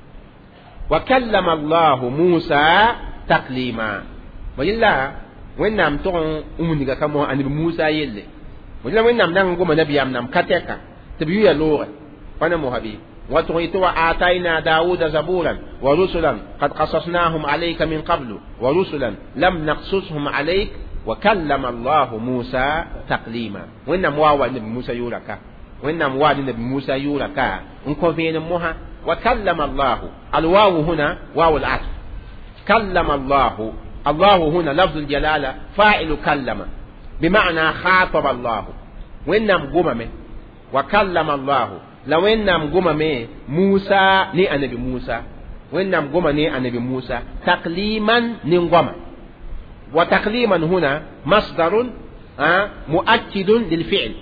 wa kallama Allah Musa taklima wa illa wen nam to umuni ga kamo anabi Musa yelle wajina wen nam dan goma nabiyam nam kateka tibiyu ya lore wana mohabi وتغيتوا آتينا داود زبورا ورسلا قد قصصناهم عليك من قبل ورسلا لم نقصصهم عليك وكلم الله موسى تكليما وإن مواوى النبي موسى يوركا وإن مواوى النبي موسى يوركا انكم فين موها وكلم الله الواو هنا واو العطف كلم الله الله هنا لفظ الجلالة فاعل كلم بمعنى خاطب الله وإن قمم وكلم الله la wennam goma me Musa ni anabi Musa wennam goma ni anabi Musa takliman ni ngoma wa takliman huna masdarun muakkidun lil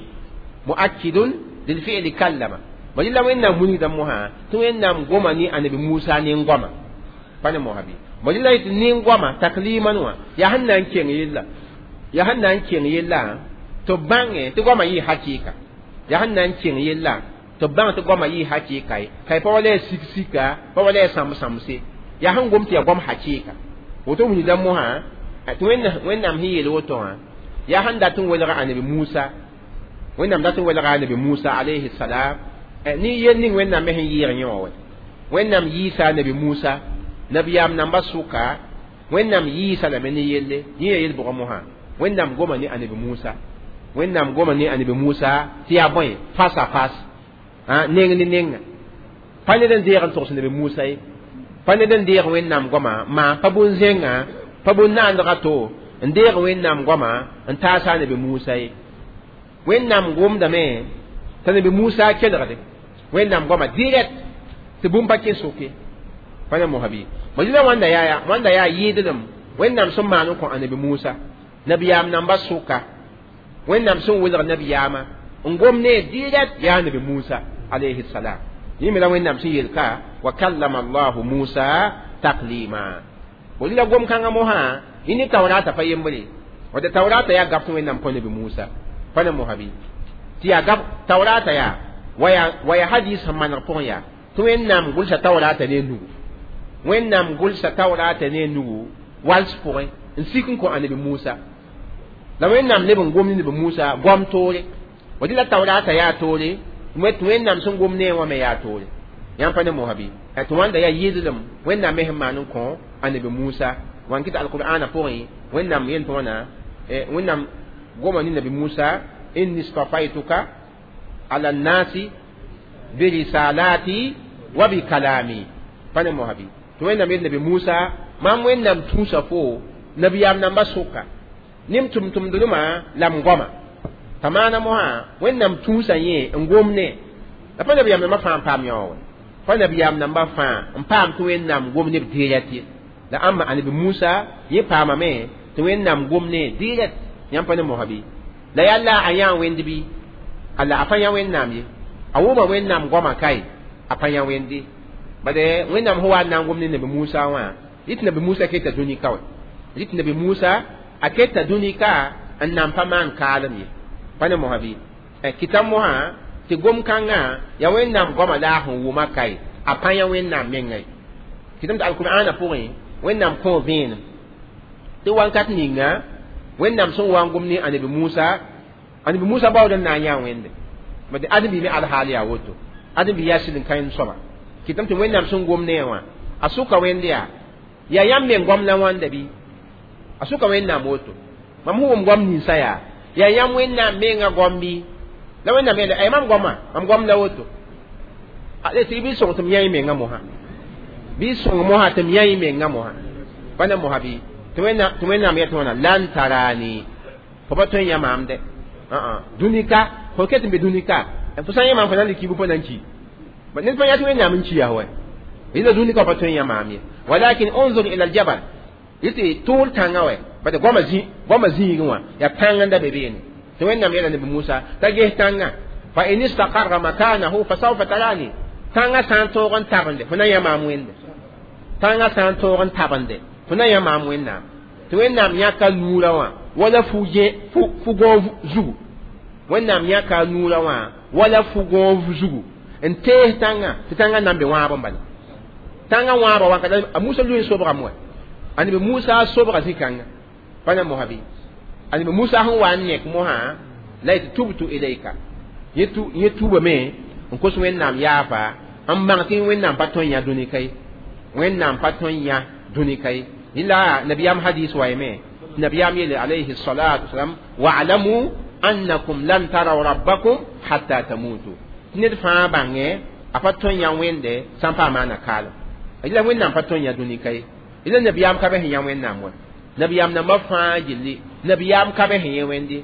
fi'l kallama wajilla wennam muni da muha to wennam goma ni anabi Musa ni ngoma pane mohabi wajilla ni ngoma takliman wa ya hannan ken yilla to bange to goma yi hakika ya hannan ken yilla to bang to goma yi hakika kai pa wala siksika pa wala samse ya hangom ti gom hakika woto mun da mo ha to wennam hi yelo to ha ya handa tun wala anabi Musa wennam da tun wala anabi Musa alayhi salam ni yenning wennam me hin yir nyawo wennam yi sa anabi Musa nabiyam nam basuka wennam yi sa na me ni yelle ni yel bo mo ha wennam goma ni anabi Musa ti aboy face à face neng pa ne den deeg to nabi Musa pa ne den deeg wẽnnaam goama ma pa bun zenga pa bun naandga to n deeg wẽnnaam goama n taasa nabi Musa wẽnnaam gomdame t'a nabi Musa kelgde wẽnnaam goama direct tɩ bũmb pa kẽ soke pa ne mohabi majila wanda ya yɩɩddem wẽnnaam sẽn maan n kõ a nabi Musa nabiyaam namba soka wẽnnaam sẽn wilg nabiyaamã n gom ne direct yaa nabi Musa alayhi salam yĩme la wẽnnaam sẽn yelka wa kallama allahu Musa taklima bõ la gom kãngã mosã yẽ taurata pa yembre wada taurata yaa gab tɩ wẽnnaam kõ nabi Musa pa ne mohabi tɩ yaa gab taurata yaa wa ya hadis sẽn maneg pʋgẽ yaa tɩ wẽnnaam gʋlsa taurata ne nugu wẽnnaam gʋlsa taurata ne nugu wals pʋgẽ n sik n kõ a nabi Musa la wẽnnaam leb n gom ne nabi Musa goam toore wadi la taurata yaa toore tɩ wẽnnaam sẽn gom ne wã me yaa toore yãmb pa ne mohabi tɩ wãnda yaa yɩɩdlem wẽnnaam me sẽn maan n kõ a nabi Musa wan kɩta alqur'ana pʋgẽ wẽnnaam yel tɩ wãna wẽnnaam goma ne nabi Musa inni stafaytuka ala nnasi birisalati wa bikalami pa ne mohabi tɩ wẽnnaam yel nabi Musa mam wẽnnaam tũusa fo nabiyaam namba soka nim tʋm-tʋmdlmã la m goma t'a maana mosã wẽnnaam tũusa yẽ n gom ne la pa nabiyaam nambã fãa n paam yãwa wa pa nabiyaam nambã fãa n paam tɩ wẽnnaam gom neb direct ye la ãmba a nabi Musa yẽ paamame tɩ wẽnnaam gom ne direct yãmb pa ne mosabi la yalla a yã wẽnd bɩ alla a pa yã wẽnnaam ye a wʋma wẽnnaam goama kae a pa yã wẽnde bade wẽnnaam sẽn wa n na n gom ne nabi Musa wã yɩ tɩ nabi Musa keta dũni ka wa yɩ tɩ nabi Musa a keta dũni ka n nan pa maan kaalem ye pa ne mosabi kɩta mosã tɩ gom-kãngã ya wẽnnaam goama la a sẽn wʋma kae a pa yã wẽnnaam menga ye kɩtame tɩ alqur'ana pʋgẽ wẽnnaam kõ vẽenem tɩ wãnkat ninga wẽnnaam sẽn wa n gom ne a nabi Musa baood n na n yã wẽnde bade ãdem-bi me alhaal yaa woto ãdem-bi yaa sɩd n ka yẽnd soaba kɩtame tɩ wẽnnaam sẽn gom ne wã a sʋka wẽnd yaa yaa yãmb me gom la wãnda bɩ a sʋka wẽnnaam woto mam sẽn wʋm gom ninsã yaa yaa yãmb wẽnnaam menga gom bɩ la wẽnnaam yeele ay mam goma mam gom la woto tɩ bɩ sõng tɩ m yã y menga mosã bɩ sõng mosã tɩ m yã y menga mosã pa ne mosã bɩ tɩ wẽnnaam yetɩ wãna lan tarani fo pa tõe n yã maam dɛ dũnika fo ket n be dũnika fo sã n yã maam fo na n le kibu pa na n ki ned pa yã tɩ wẽnnaam n ki yaa wa yẽla dũnika pa tõe n yã maam ye walakin unzur ila aljabal yetɩ tʋʋl tãngã wɛ bate goama zĩigẽ wã yaa tãng n da be beene tɩ wẽnnaam yeela nabi Musa t'a ges tãngã fa in istaqarra makanahu fa sawfa tarani tãngã sã n toog n tabende fo na yã maam wẽnde tãngã sã n toog n tabende fo na yã maam wẽnnaam tɩ wẽnnaam yãka nuurã wã wala fu-gõov zugu wẽnnaam yãka nuurã wã wala fu-gõov zugu n tees tãngã tɩ tãngã nan be wãab n bala tãngã wãaba wã a Musa loe sobgame wɛ a nabi Musa sobga zĩ-kãngã pa na mosabi a nabi Musa sẽn wa n nẽk mosã la yetɩ tubtu ilayka yẽ tubame n kos wẽnnaam yaafa n bãng tɩ wẽnnaam pa tõe n yã dũnika ye wẽnnaam pa tõe n yã dũnika ye ila nabiyaam hadis wayme nabiyaam yele alayhi salatu wasalam wa'lamu annakum lan taraw rabbakum hatta tamutu ned fãa bãnge a pa tõe n yã wẽnde sã n pa maana kaalem ila wẽnnaam pa tõe n yã dũnika ye ila nabiyaam ka bẽ sẽn yã wẽnnaam wa nabiyaam nambã fãa gilli nabiyaam ka bẽ sẽn yẽ wẽnde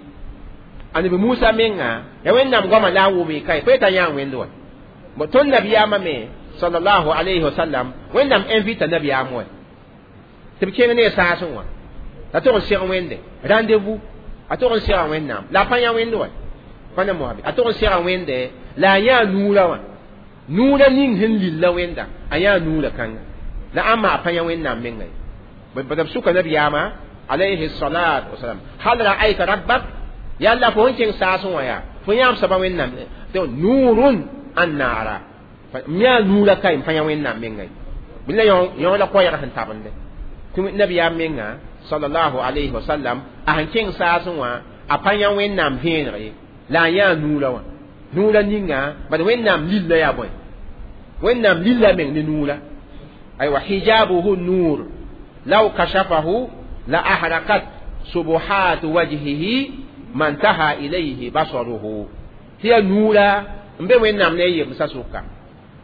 a nabi Musa menga ya wẽnnaam goama la a wʋme kae pa yeta yã wẽnd wa bo tõnd nabiyaamã me sallallahu alayhi wasallam wẽnnaam invita nabiyaam wa tɩ b kẽng ne saasẽ wã la tog n seg wẽnde rendez-vous a tog n sega wẽnnaam la a pa yã wẽnd wa pa ne mosabi a tog n sega wẽnde la a yã nuurã wã nuurã ning sẽn lilla wẽnda a yã nuurã kãnga la ãmma a pa yã wẽnnaam menga ye bada b sʋka nabiyaamã alayhi salatu wasalam hal ra'ayta rabbak yalla fo n kẽng saasẽ wã yaa fo yãmb soaba wẽnnaam tɩ nuurun an naara m yã nuurã kae n pa yã wẽnnaam menga ye bɩ la yõ la koɛɛg sẽn tabende tɩ nabiyaam menga sallallahu alayhi wasallam a sẽn kẽng saasẽ wã a pa yã wẽnnaam vẽeneg ye la a yã nuurã wã nuurã ninga bad wẽnnaam lilla yaa bõe wẽnnaam lilla meng ne nuurã aywa hijabuhu nuur law kashafahu la ahraqat subuhat wajhihi man taha ilayhi basaruhu tɩ yaa nuurã n be wẽnnaam ne yemsã sʋka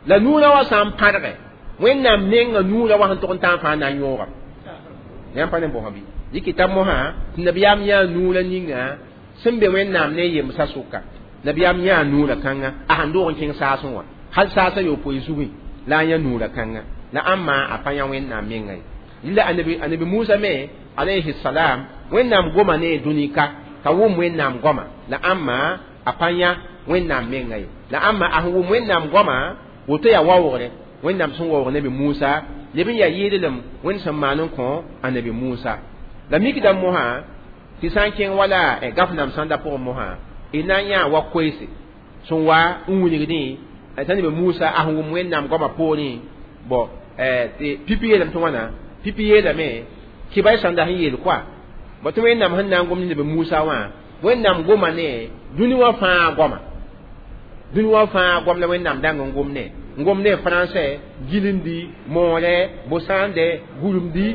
la nura wa sam parge wẽnnaam nenga nura wa sẽn tʋg n tã n fãa na n yõoga yãmb pa ne bõsa bɩ dɩkɩta mosã tɩ nabiyaam yãa nura ninga sẽn be wẽnnaam ne yemsã sʋka nabiyaam yãa nura kãnga a sẽn doog n kẽng saasẽ wã hal saasã yopoe zugẽ la n yã nura kãnga la ãmma a pa yã wẽnnaam menga ye la anabi musa me alayhi salam wẽnnaam goma ne dũnika t'a wʋm wẽnnaam goma la ãmma a pa yã wẽnnaam menga ye la ãmma a sẽn wʋm wẽnnaam goma woto ya waoogre wẽnnaam sẽn waoog nabi musa leb n yaa yɩɩdlem wẽnd sẽn maan n kõ a nabi musa la mikdam mosã tɩ sã n kẽng wala gafnam sãn da pʋgẽ mosã y na n yãa wa koeese sẽn wa n wilgdẽ t'a nabi musa a sẽn wʋm wẽnnaam goamã poorẽ bo tɩ pipi yeelame tɩ wãna pipi yeelame kɩba y sãn da sẽn yeel koa bo tɩ wẽnnaam sẽn na n gom ne nabi musa wã wẽnnaam goma ne dũni wã fãa goama dũni wã fãa gom la wẽnnaam dãng n gom ne français gilindi moore bosãnde gulumdi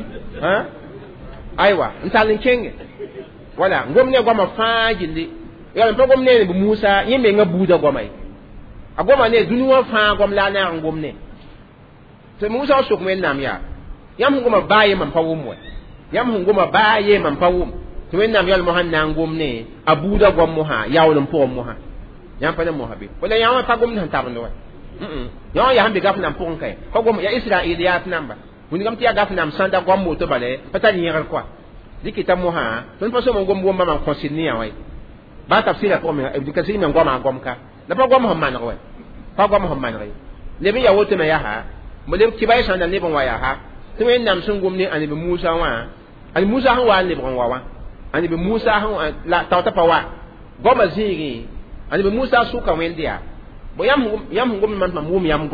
aywa n tall n kẽnge wala gom ne goama fãa gilli yãl pa gom ne nabi musa yẽ menga buuda goama ye a goma ne dũni wã fãa gom la a naag n gom ne tɩ musa sok wẽnnaam yaa yãmb sẽn goma baa yemam pa wʋm wɛ yãmb sẽn goma baa yemam pa wʋm tɩ wẽnnaam yɛl mosã n na n gom ne a buuda gom mosã yaool n pʋgẽ mosã yãmb pa ne mosã be wala yã wã pa gomd sẽn tabend wɛ yã wã yaa sẽn be gafnam pʋgẽ ka ye pa gom ya israɩlyaat namba wingame tɩ yaa gafnam sãn da gom woto bale pa tar yẽgr koa dɩkɩta mosã tõnd pa som n gom gomba mam kõsd ne yã wɛ baa tabsɩrã pʋgẽ dɩkasɩg me n goma a gomka la pa gom sẽn maneg wɛ pa gom sẽn maneg ye leb n yaa woto me yaa mo leb tɩ ba y sãn da neb n wa yaa tɩ wẽnnaam sẽn gom ne anabi musa wã anabi musa sẽn wa n lebg n wa wã anabi musa la taoota pa wa goma zĩigẽ anabi musa sʋka wẽnd yaa bo yãmb sẽn gom mam wʋm yãmb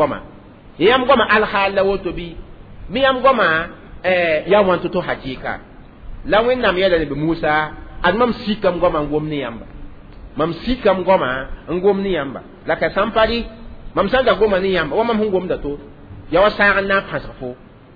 goma alhaal la woto bɩ mi yãmb goma yaa wãn to hakɩɩka la wẽnnaam yɛla anabi musa ad mam sikame goma n gom ne yãmba mam sikame goma n gom ne yãmba la ka sãn pa rɩ mam sã n da goma ne yãmba wa mam sẽn gomda to ya wa saag n na n pãsg fo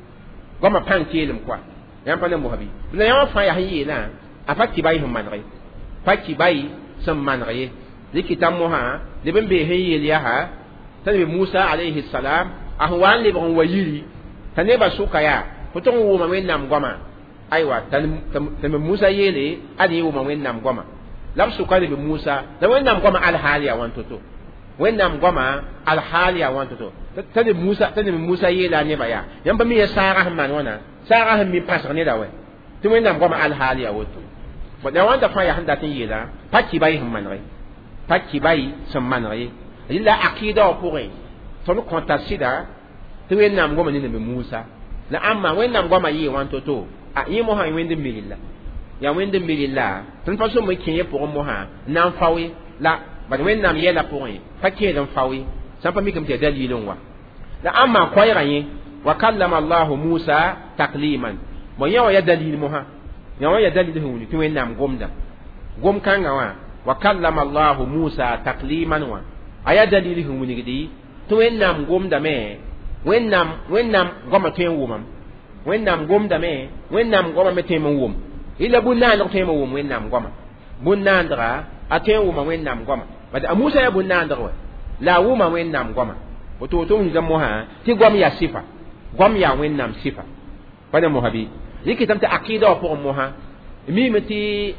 goma pãng keelem koa yãmb pa ne mosã bɩ la yã wã fãa yaa sẽn yeelã a pa kɩba y sẽn maneg ye pa kɩba y sẽn maneg ye rɩkɩta mosã leb n bee sẽn yeel yaa t'a nabi musa alayhi salam a sẽn wa n lebg n wa yiri t'a nebã sʋka yaa fo tʋg n wʋma wẽnnaam goamã aywa t'a nabi musa yeele ad yẽ wʋma wẽnnaam goamã la b sʋka nabi musa la wẽnnaam goamã alhaal yaa wãn to-to wẽnnaam goamã alhaal yaa wãn to-to t'a nabi musa yeela a nebã yaa yãmb pa mi ya saagã sẽn maan wãna saagã sẽn mi pãsg neda wɛ tɩ wẽnnaam goamã alhaal yaa woto la wãnda fãa yaa sẽn dat n yeela pa kɩba y sẽn maneg ye pa kɩba y sẽn maneg ye rɩla akɩɩda wã pʋgẽ tõnd kõta sɩda tɩ wẽnnaam goamã ne nabi musa la ãmma wẽnnaam goamã yɩɩ wãn to-to yẽ mosã wẽnd n be rɩlla yaa wẽnd n be rɩlla tõnd pa sõm n kẽ ye pʋgẽ mosã n na n fao ye la bad wẽnnaam yɛlã pʋgẽ pa kẽed n fao ye sãn pa mikame tɩ ya dalil n wa la ãmma koɛɛgã yẽ wa kallama allahu musa takliman bo yã wã ya dalil mosã yã wã ya dalil sẽn wuni tɩ wẽnnaam gomda gom kãngã wã wa kallama allahu musa takliman wã a ya dalil sẽn wilgdi tɩ wẽnnaam gomdame wẽnnaam goamã tõe n wʋmam wẽnnaam gomdame wẽnnaam goamã me tõe n wʋm yɩla bũn-naandg tõe n wʋm wẽnnaam goamã bũn-naandga a tõe n wʋma wẽnnaam goamã bad a musa ya bũn-naandg wa la a wʋma wẽnnaam goamã woto wĩnga mosã tɩ goam yaa sɩfa goam yaa wẽnnaam sɩfa pa ne mosã bɩ rɩkɩtame tɩ akɩɩda wã pʋgẽ mosã miime tɩ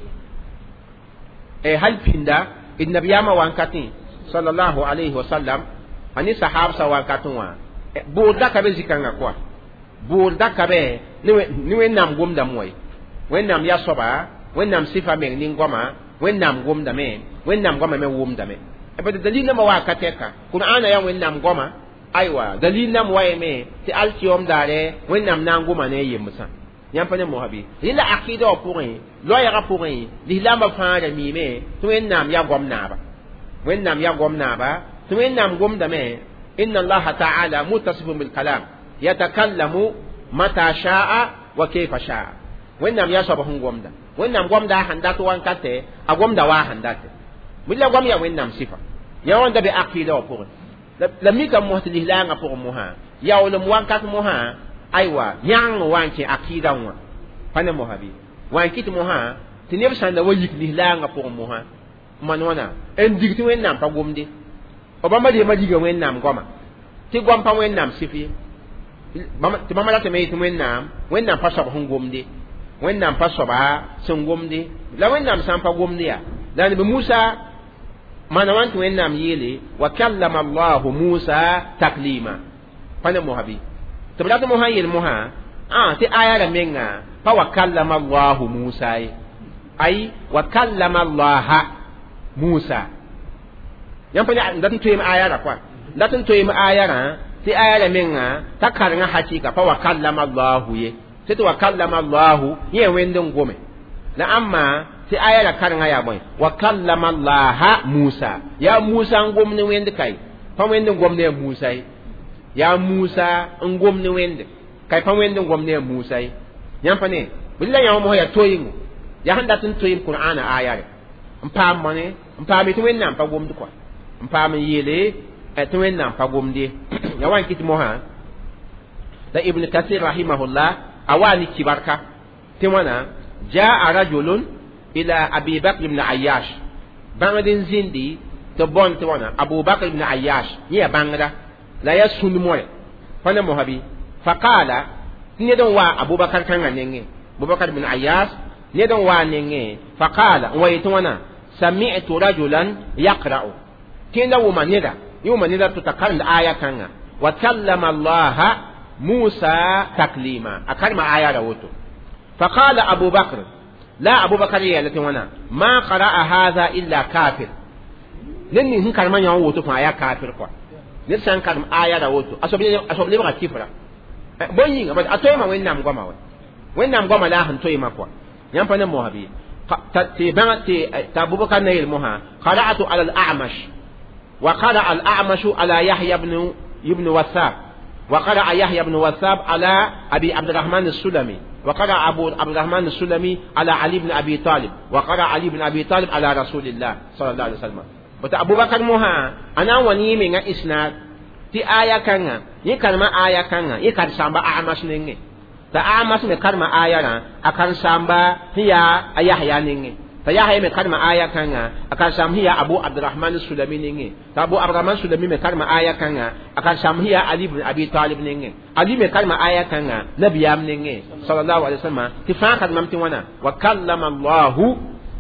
hal pĩnda d nabiyaamã wãnkatẽ sallallahu alayhi wasallam a ne sahabsã wãnkatẽ wã boor daka be zĩ-kãngã koa boor daka be ne wẽnnaam gomdame wa ye wẽnnaam ya soaba wẽnnaam sɩfa meng ning goamã wẽnnaam gomdame wẽnnaam goamã me wʋmdame bad dalil nambã waa ka tɛka qur'ana ya wẽnnaam goamã aywa dalil nam wa yeme tɩ alkiyom daare wẽnnaam na n goma ne a yembsã yãmb pa ne mosã bɩ rɩla akɩɩda wã pʋgẽ loɛɛgã pʋgẽ lislaambã fãa ra miime tɩ wẽnnaam ya gom naaba wẽnnaam ya gom naaba tɩ wẽnnaam gomdame inna allaha taala mutasifun bilkalam yatakallamu mata sha'a wa kayfa sha'a wẽnnaam ya soab sẽn gomda wẽnnaam gomda a sẽn dat wãnkate a gomda wa a sẽn date bɩ gom ya wẽnnaam sɩfa yã wãnda be akɩɩda wã pʋgẽ la mika mos tɩ lislaangã pʋgẽ mosã yaoolem wãnkat mosã aywa yãng n wa n kẽ akɩɩda wã pa ne mosã bɩ wa n kɩt mosã tɩ neb sãn da wa yik lislaangã pʋgẽ mosã man wãna n dig tɩ wẽnnaam pa gomde b bãmba deema diga wẽnnaam goamã ti gom pa wẽnnaam sifi tɩ bãmba la tɩ me yetɩ wẽnnaam pa soab sẽn gomde wẽnnaam pa soaba sẽn gomde la wẽnnaam sã n pa gomde yaa la nabi Musa mana wan tɩ wẽnnaam yeele wa kallama Allahu Musa taklima pa ne mohabi tɩ b rat mosã yel mosã tɩ aya ra menga pa wa kallama Allahu Musa ye ay wa kallama Allaha Musa yãmb pa ne dat n toeem aya ra koa dat n toeem aya rã tɩ aya ra menga t'a karengã hakɩɩka pa wa kallama Allahu ye tɩ wa kallama Allahu yẽ wẽnd n gome la amma tɩ aya ra karengã yaa bõe wa kallama Allaha Musa yaa Musa n gom ne wẽnd kay pa wẽnd n gom ne a Musa ye yaa Musa n gom ne wẽnd kay pa wẽnd n gom ne a Musa ye yãmb pa ne bɩ la yãwã mosã yaa toɩɩngo yaa sẽn dat n toɩɩm Qur'ana aya re n paam bõne n paame tɩ wẽnnaam pa gomd koa n paam n yeele tɩ wẽnnaam pa gomde ya wa n kɩt mosã la Ibn Kathir rahimahullah a waa ne kibarka tɩ wãna jaa rajulun ila Abi Bakr ibn Ayyash bãngd n zĩndi tɩ bõn tɩ wãna Abu Bakr ibn Ayyash yẽ yaa bãngda la yaa sũnd moɛ pa ne mosã bɩ fa qaala tɩ ned n wa Abubakar kãngã nengẽ Abubakar ibn Ayyash ned n wa nengẽ fa qaala n wa yetɩ wãna sami'tu rajulan yaqra'u kẽnda wʋma neda yʋma neda tɩ t'a karemd aya kãngã wa kallama Allaha Musa taklima a karema aya ra woto fa qala Abu Bakr la Abu Bakr yeela tɩ wãna ma qara'a hadha illa kafir nen ning sẽn karema yã woto fãa yaa kafir koa ned sã n karem aya ra woto a soab lebga kifra bõe yĩnga a toeema wẽnnaam goama wa wẽnnaam goama la a sẽn toeema koa yãmb pa ne mosã bɩ tɩ Abu Bakr na yel mosã qara'atu ala al-A'mash wa qara'a al-A'mash ala Yahya ibn Wathab وقرأ يحيى بن وثاب على أبي عبد الرحمن السلمي وقرأ أبو عبد الرحمن السلمي على علي بن أبي طالب وقرأ علي بن أبي طالب على رسول الله صلى الله عليه وسلم أبو بكر موها أنا وني من إسناد تي آية كنا يكلم آية كنا يكاد سامبا أعمش نيني تأعمش مكلم آية أكان سامبا هي يحيى نيني فيحيى مكلم آية كنا أكان سام هي أبو عبد الرحمن السلمي نيني فأبو عبد الرحمن السلمي مكلم آية كنا أكان سام هي علي بن أبي طالب نيني علي مكلم آية كنا نبيام نيني صلى الله عليه وسلم تفاقد ممتي وانا وكلم الله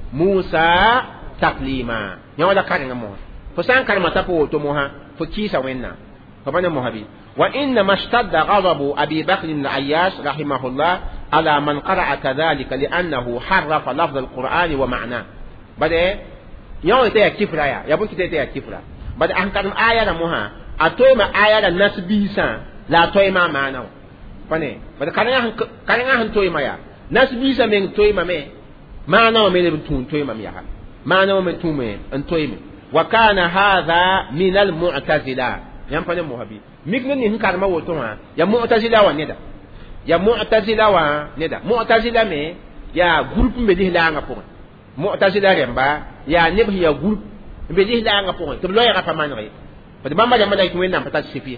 موسى تكليما يولا كارنا موها فسان كلمة تقول تموها فكيسا وينا فبنا موهبي وإنما اشتد غضب أبي بكر بن عياش رحمه الله على من قرأ كذلك لأنه حرف لفظ القرآن ومعناه بدأ يوم تيا كفرة يا بنت تيا كفرة بدأ أنكرم آية موها أتوي ما آية الناس بيسا لا توي ما معناه فني بدأ كارنا هن توي ما يا ناس بيسا من توي ما مي معناه من بتون توي ما ميها معناه من توي أن توي وكان هذا من المعتزلة ينفع المهبي ميكن ني هنكار ما وتوها يا معتزلة وندا يا معتزلة وندا معتزلة مي يا جروب مبديه لا نقول معتزلة رمبا يا نبه يا جروب مبديه لا نقول تبلو يا غفا مانغي فدبamba جمالا يكون نام فتاة سفيه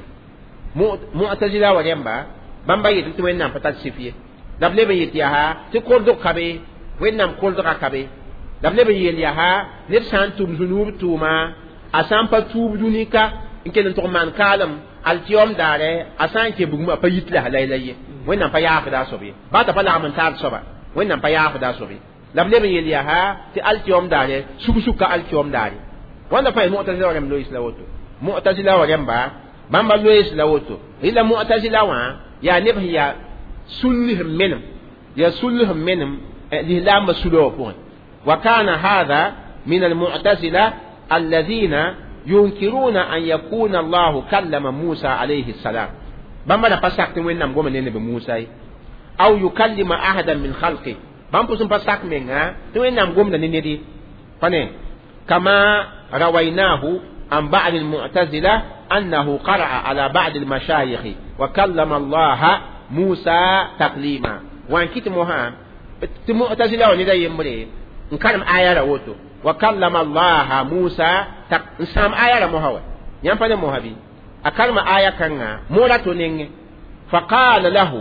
معتزلة ورمبا بامبا يتكون نام فتاة سفيه دبلي بيتيها تقول دو كبي وين نام قول دو كبي دبلي بيتيها نفسان توب جنوب توما أسامبا توب دونيكا إنك نتوم من كلام اليوم داره أسان كبوم أبيت له ليلة وين نام بياخد أسوبي بعد فلا من تار صبا وين نام بياخد أسوبي لما نبي يليها في اليوم داره سبسوكا اليوم داره وانا فاي معتزلة ورم لويس لوتو معتزلة ورم بامبا لويس لوتو إلا معتزلة وان يا نبي يا سلهم منهم يا سلهم منهم لله مسلوبون وكان هذا من المعتزلة الذين ينكرون أن يكون الله كلم موسى عليه السلام بما نفسك وين نام قوم نبي موسى أو يكلم أحدا من خلقه بام بسم بسك منها وين نام قوم نندي فني كما رويناه عن بعض المعتزلة أنه قرأ على بعض المشايخ وكلم الله موسى تكليما وان كيت موها المعتزلة وندي يمري نكلم آية روتو وكلم الله موسى نسام آية رموها ينفع موهبي أكلم آية كنا مولاتو نيني فقال له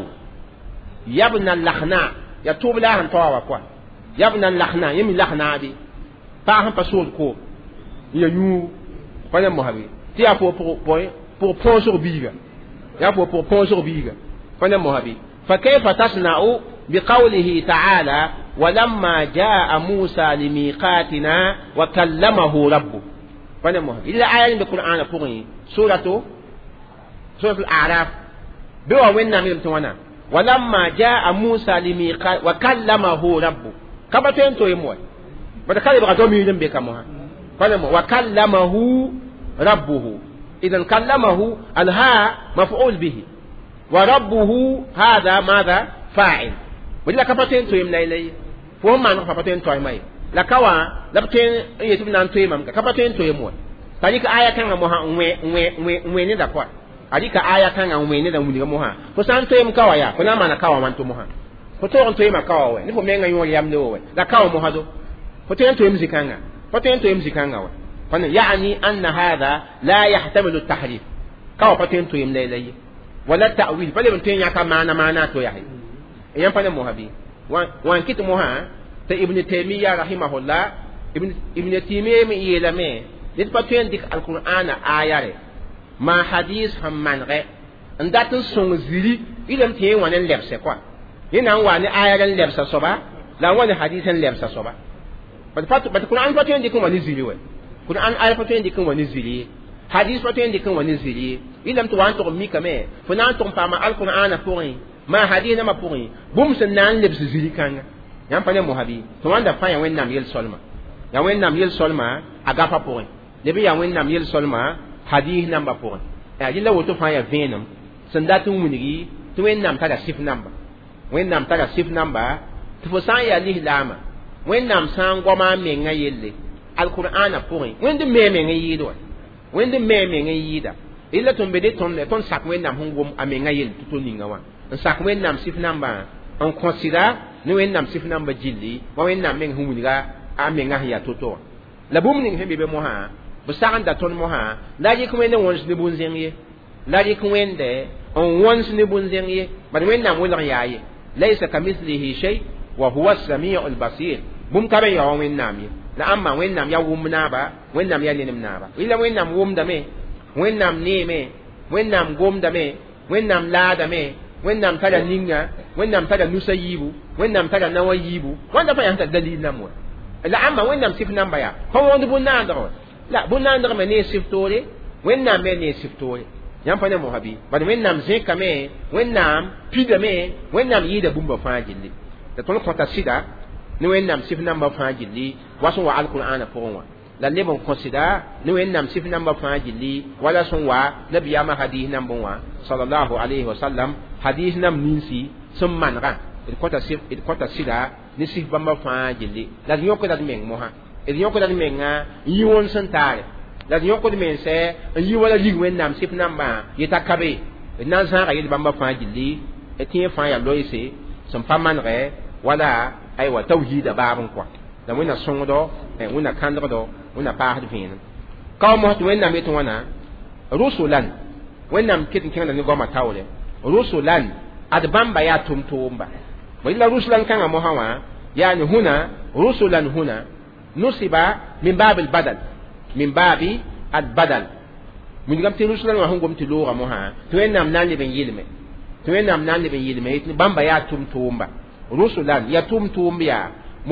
يا ابن اللخناء يتوب لها انتوا وكوا يا ابن اللخناء يمي اللخناء دي فاهم بسول كو يو فاهم موهبي تيا فو بوي pour ponso biga ya pour ponso biga fana mohabi fa kayfa tasna'u biqawlihi ta'ala ولما جاء موسى لميقاتنا وكلمه ربه فانا mohabi ila ayan bi qur'ana pour سورة الأعراف بوا وين نعمل توانا ولما جاء موسى لميقات وكلمه ربه كبتين تو يموي بدا كان يبغى دومي يدم بكمها وكلمه ربه إذا كلمه الها مفعول به وربه هذا ماذا فاعل ولا كبتين تو يمنا إليه فهم ما كبتين تو يماي لا كوا لبتين يتبنا تو يمام كبتين تو يموي tadi ka aya kan moha nwe ni da kwa adi ka aya kan nwe ni da muni ga moha ko san to yem kawa ya ko na mana kawa man to moha ko to on to yem kawa we ni fo menga yo yam do we da kawa moha do ko to yem zikanga ko to yem zikanga we fa yani anna hadha la yahtamilu at-tahrif kawa ko to yem laylay wala ta'wil fa le to ya ka mana to ya hay yan fa ne moha bi wan kit moha ta ibn taymiyyah rahimahullah ibn taymiyyah mi yelame dit patuen dik alqur'ana ayare ma hadis hammanre ndatin son zili ilam te wanen lebse kwa yana wani ayaren lebsa soba la wani hadisan lebsa soba bat qur'an patuen dik wani zili we qur'an ayar patuen dik wani zili hadis patuen dik wani zili ilam to wanto mi kame funa to pa ma alqur'ana pourri ma hadina ma pourri bum sen nan lebs zili kanga yan pa ne mohabi to wanda fa ya wennam yel solma ya wennam yel solma agafa pourri lebi ya wennam yel solma hadith namba pour ya yilla woto fa ya venam sandatu munigi to wennam tada sif namba wennam tada sif namba to fo san ya lihlama wennam san goma menga yelle alqur'ana pour wende meme ngi do wende meme ngi yida illa to bede ton sak wennam hungum amenga yel to ninga wa sak wennam sif namba on considère ni wennam sif namba jilli wa wennam men humuniga amenga ya toto la bum ning hebe be mo ha busagan da ton moha la yi ko wende wons ni bunzenye la yi ko wende on wons ni bunzenye bad wenda mo la yaye laysa kamithlihi shay wa huwa as-sami'ul basir bum kabe ya wennam yi la amma wennam ya wumna ba wennam ya lenim na ba illa wennam wumda me wennam ne me wennam gomda me wennam laada me wennam tada ninga wennam tada nusayibu wennam tada nawayibu wanda fa yanta dalil namwa la amma wennam sif namba ya ko wondu bunna ndaro la bunna ndar me ne siftore wennam me ne siftore yam fa ne mo habi bad wennam zeka me wennam pida me wennam yida bumba fajilli da ton ko ta sida ni wennam sif namba fajilli waso wa alqur'ana pourwa la ne bon considère ni wennam sif namba fajilli wala son wa nabiyama hadith namba wa sallallahu alayhi wa sallam hadith nam ninsi sum manra il kota sida ni sif bamba fajilli la nyoko da meng mo ha il yoko da menga yiwon santare la yoko da men se yi wala li wennam sif namba yeta kabe na zara yi bamba fajilli etin fa ya loise som pamanre wala ay wa tawhid babun kwa da wena songo wena kandro wena paad vin ka mo to wennam eto wana rusulan wennam kitin kinga ni goma tawle rusulan ad bamba ya tumtumba wala rusulan kanga mo hawa yani huna rusulan huna nusiba min bab al badal min babi al badal mun gam ti rusulan wa hungum ti lura mo ha to wennam nan le ben yilme to wennam nan le ben yilme it bamba ya tumtumba rusulan ya tumtumba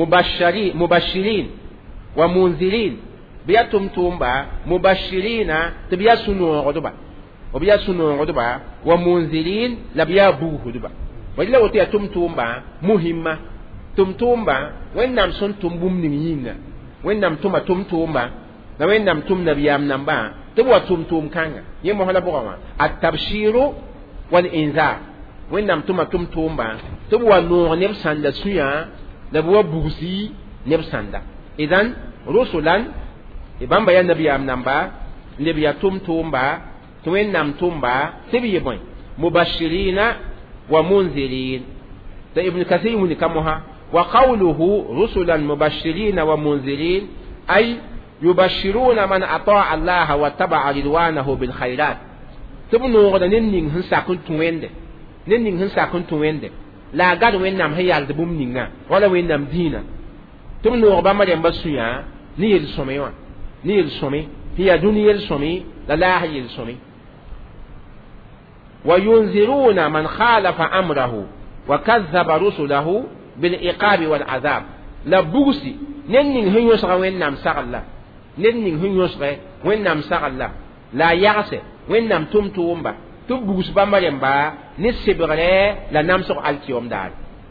mubashirin wa munzirin biya tumtumba mubashirina tibiya sunu godoba obiya sunu godoba wa munzirin la biya buhu doba wajila wote ya tumtumba muhimma tumtumba wennam sun tumbum ning yinga wennam tuma tumtumba na wennam tum nabiyam namba tibwa tumtum kanga yemo hala bogawa at-tabshiru wal inzar wennam tuma tumtumba tibwa nur nem sanda suya la bwa busi nem sanda idan rusulan ibamba ya nabiyam namba nabiya tumtumba to wennam tumba tibiye boy mubashirina wa munzirin da ibn kathir mun kamoha wa qawluhu rusulan mubashirin wa munzirin ay yubashiruna man ata'a Allah wa taba'a ridwanahu bil khairat tibnu ngoda ninning hin sakun tuwende ninning hin sakun tuwende la gad wennam hayal de bum ninga wala wennam dina tibnu ngoba ma dem basuya ni yel somewa ni yel some hiya duniyel some la la yel some وينذرون من خالف أمره وكذب رسله بالعقاب والعذاب لا بوسي نين هن يسغى وين نام سغلا نين هن يسغى وين نام سغلا لا يغسى وين نام توم تومبا تبوس بامبا نسبغري لا نام سغ الكيوم دار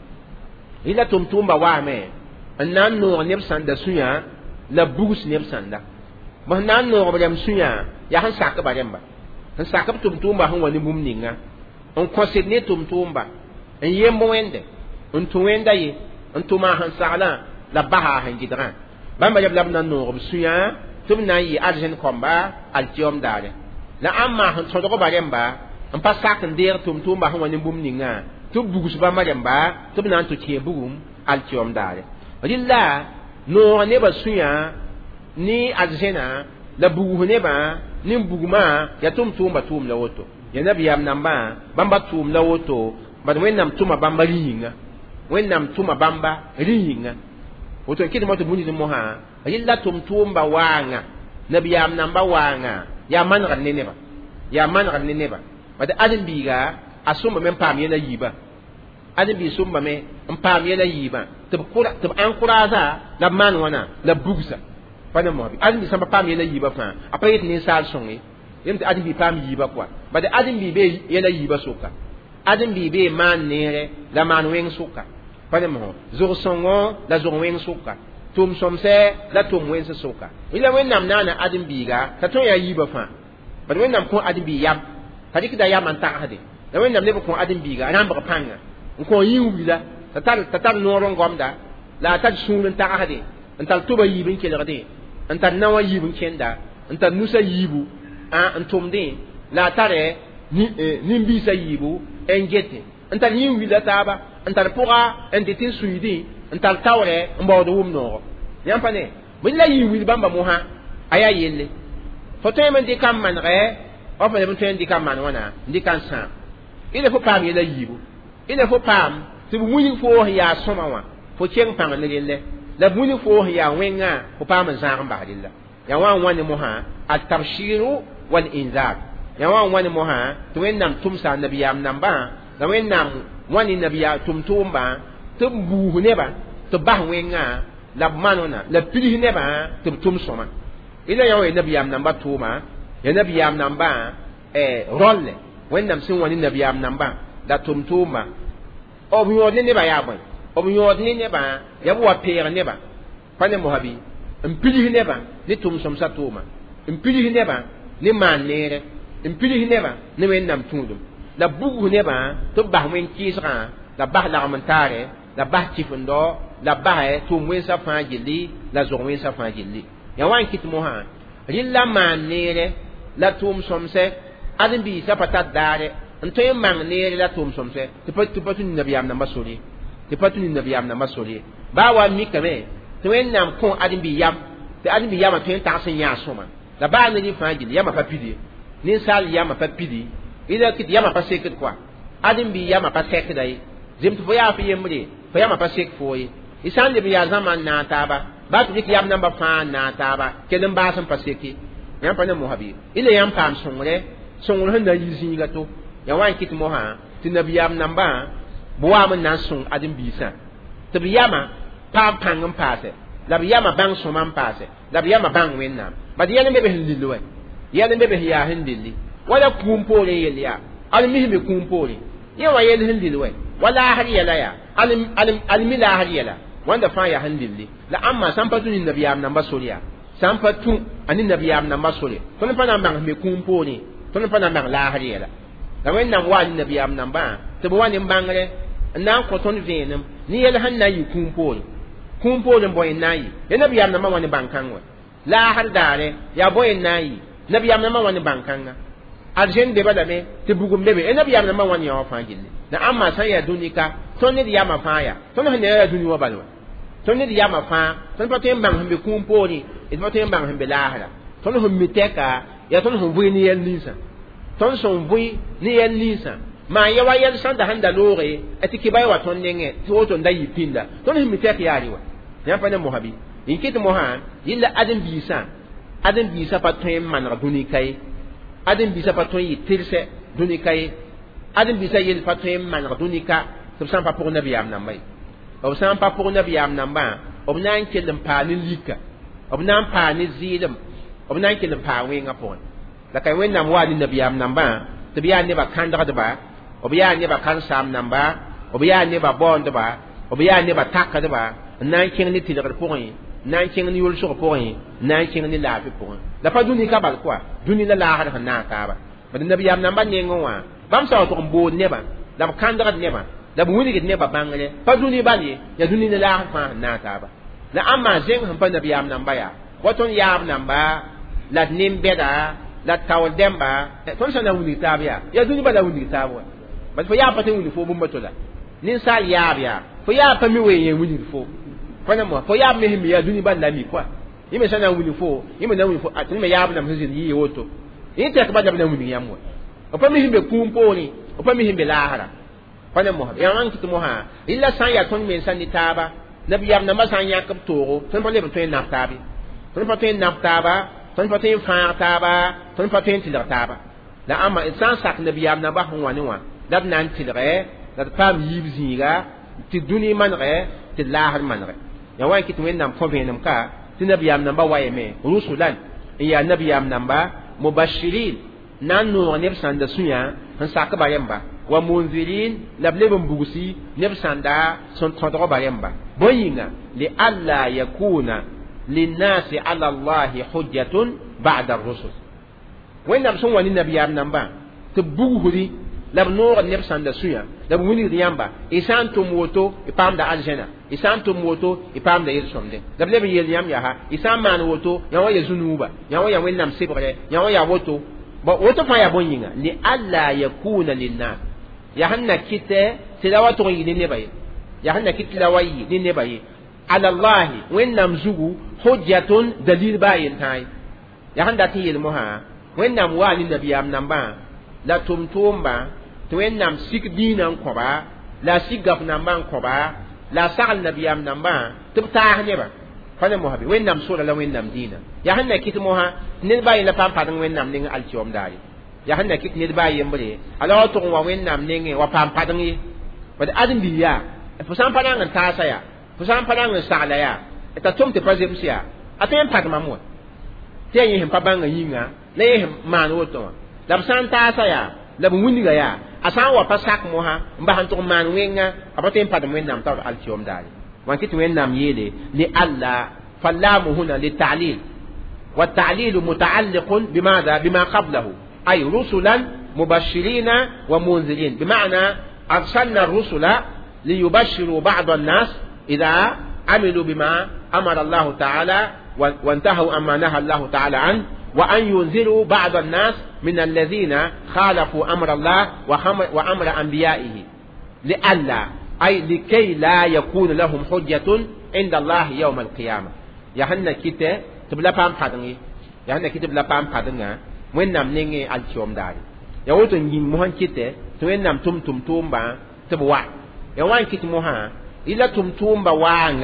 إلا توم تومبا وامي النام نور نبسان دا سنيا لا بوس نبسان دا بهنان نور بريم سنيا يا هن ساك بريمبا هن ساك توم تومبا هن وني ممنينغا on considère tum tumba en yembo wende on tuwenda yi on tuma han sala la baha han gidran bamba jab labna no suya tum na yi arjen komba altium dare la amma han so ko baremba on pa sak ndir tum tumba han wani bum ninga tu bugus bamba jamba tum na to tie bugum altium dare lilla no ne ba suya ni arjena la bugu ne ba ni buguma ya tum tumba tum la woto ya nabiyam namba bamba tum la woto bad wen nam tuma bamba ringa wen nam tuma bamba ringa woto kidi moto buni mo ha yilla tum tumba wanga nabiyam namba wanga ya man ran ne ba ya man ran ne ba bad adin biga asumba men pam yana yiba adin bi sumba me pam yana yiba to kura to an kuraza la man wana la bugsa pana mo bi adin bi samba pam yana yiba fa apayit ni sal songi yem te adin bi pam yiba kwa bad adin bi be yana yiba soka adin bi be man nere la man wen soka pane mo zo songo la zo wen soka tum somse la tum wen soka ila wen nam nana adin bi ga ta to ya yiba fa bad wen nam ko adin bi yam tadi kita yam an ta hade la wen nam ne ko adin bi ga nan ba panga ko yiwu la tatal no ron gomda la ta sunun ta hade antal tuba yibin ke lade antal nawa yibin kenda antal nusa yibu antum din la tare ni bisa yibu engete antal yin wila taba antal poga endetin suidi antal tawre mbawdo wumno yam pane billa yin wil bamba moha aya yelle foto men di kam man re o fa men ten di kam man wana di kan sa ile fo pam yela yibu ile fo pam ti bu muni fo ya soma wa fo chen pam ne lelle la muni fo ya wenga fo pam zan ba dilla ya wan wani moha at tabshiru wal inzar ya wan wani moha to wen nam tumsa nabiyam namba da wen nam wani nabiya tumtumba to buhu ne ba to ba wenga la manona la pili ne ba to tum soma ila ya wen nabiyam namba tuma ya nabiyam namba rolle wen nam sin wani nabiyam namba da tumtumba o biyo ne ba ya ban o biyo ne ba ya bo pere ne ba pane mohabi pili ne ba ni tum somsa tuma pili ne ba ni manere pili ne ba ni wen nam tundum la bugu ne ba to ba wen kisra la ba la mentare la ba tifundo la ba to wen sa fa jili la zo wen sa fa jili ya wan kit mo ha rilla manere la tum somse adin bi sa patat dare nto yem manere la tum somse te patu ni nabiyam na masori te patu ni nabiyam na masori ba wa mi kame to wen nam ko adin bi yam te adin bi yam to en ta sin ya soma la ba ni fa jili yama pa pidi ni sal yama pa pidi ila kit yama pa seket kwa adin bi yama pa sek dai zim to ya fi yemri fa yama pa sek foi isan de bi ya zaman na taba ba to kit yam namba fa na taba kelen ba san pa seki yam pa ne mohabi ila yam pam songre han da yizi ga to ya wan kit moha ti nabiyam namba buwa man nan song adin bi sa to bi yama pa pangam pase la bi yama bang so man pase la bi yama bang wenna ba di yana be hililwe yana be ya hindili wala kumpore yelia almihme kumpore yawa yel hindilwe wala hariyala ya almila hariyala wanda fa ya hindili la amma sampatu ni nabiyam namba soriya sampatu ani nabiyam namba sori to pa na bang me kumpore to pa na bang la hariyala la wen nam wa ni nabiyam namba to bo wani bangre na ko ton venum ni yel hanna yi kumpore boy nayi ya nabiyam namba wani bankanwa la har dare ya boy nayi nabiyam namba wani bankanga arjen de badame te bugum bebe nabiyam namba wani ya fa gilli na amma sai ya dunika to ne ya ma fa ya to ne ya duni wa balwa to ne ya ma fa to pa tem bang hambe kumpori e pa tem bang hambe lahara to ne hum miteka ya to ne hum bui ni yel nisa to ne son bui ni yel nisa ma ya wa yel san da handa lore etiki bai wa ton nenge to to ndai pinda to ne miteka ya riwa ya pa ne mohabi inkit mohan illa adin bisa pa tem man dunika yi adin bisa pa to yi tirse dunika yi adin bisa yel fatwe man dunika to san pa pour nabiyam nan mai o san pa pour nabiyam nan ba o nan kelim pa ni lika o nan pa ni zidum o nan kelim pa wenga pon la kai wen nam wa ni nabiyam nan ba to biya ne ba kan da ba o biya ne ba kan sam nan ba o biya ne ba bon da ba o biya ne ba takka da ba nan ken ni tilar pour yi nan ken ni yul sur pour yi nan ken ni la fi pour la pa dunika bal quoi dunila la har na ta ba ba nabiyam nan ba ne ngwa bam sa to mbo neba la kan da neba la wuni git neba bangale pa duni bani ya duni la fa na ta ba la amma zeng han pa nabiyam nan ba ya waton yab nan ba la nim beda la taw demba ton sa na wuni ta ba ya duni ba la wuni ta ba ba fa ya pa te wuni fo bum batola nin sa yab ya fo ya pa mi we ye wuni fo fa na mo fo ya mi mi ya duni ba la mi kwa yime sa na wuni fo yime na wuni fo atun me yab na mzin yi woto yin ta ba da na wuni yamwa opa mi himbe kumponi opa mi himbe lahara pana mo ya man kitu mo ha illa san ya ton men san ni taba nabiyam na masan ya kap toro ton pa le to en naftabi ton pa to en naftaba ton pa to en fa taba ton pa to en tilar taba la amma insan sak nabiyam na ba hon wani wa dab nan tilre dab pam yibziga ti duni man re ti lahar man re ya wa kitu en nam fo venam ka ti nabiyam na ba wa yeme rusulan ya nabiyam na ba mubashirin nan no ne sanda sunya han saka bayamba wa munzirin lablebun bugusi ne sanda son todro bayamba boyinga li alla yakuna linnasi ala allah hujjatun ba'da ar-rusul wenam son wani nabiyam namba to buguhuri lab no ne sanda sunya lab wuni riyamba isan to moto ipam da aljana isan to moto ipam da yelsomde lablebun yelyam ya ha isan man woto yawa yazunuba yawa ya wenam sibre yawa ya woto ba woto fa ya bonyinga li alla yakuna linnas ya hanna kite tilawatu yi ne baye ya hanna kite tilawayi ne baye ala allah wen namzugu hujjatun dalil bayin tay ya handa ti yel moha wen nam wali nabiyam namba la tumtumba to wen nam sik dinan ko ba la sigaf namba ko ba la sal nabiyam namba tibta ne ba fane mo habi wen nam sura la wen nam dina ya hanna kit mo ha nil bayi la pam padang wen nam ning alchom dai ya hanna kit nil bayi yembre ala to wa wen nam ning wa pam padang yi bad adin biya fu sam padang an ta sa ya fu sam padang an sa la ya eta tum te pazem sia atem pad mamu te yi him pabang yinga le him man wo to la san ta sa ya la bu wuni ga ya asan wa pasak mo ha mba han to man wenga abatem padam wen nam ta alchom dai وان كنت وين نام يلي لألا فاللام هنا للتعليل والتعليل متعلق بماذا بما قبله أي رسلا مبشرين ومنذرين بمعنى أرسلنا الرسل ليبشروا بعض الناس إذا عملوا بما أمر الله تعالى وانتهوا أما نهى الله تعالى عنه وأن ينذروا بعض الناس من الذين خالفوا أمر الله وأمر أنبيائه لألا أي لكي لا يكون لهم حجة عند الله يوم القيامة يهنا كده تبلا بام حدني يهنا كده تبلا بام حدنا وين نام نيجي الشوم داري يهوتن يم مهان كده توين نام توم با تبوا يوان كده مها إلا توم با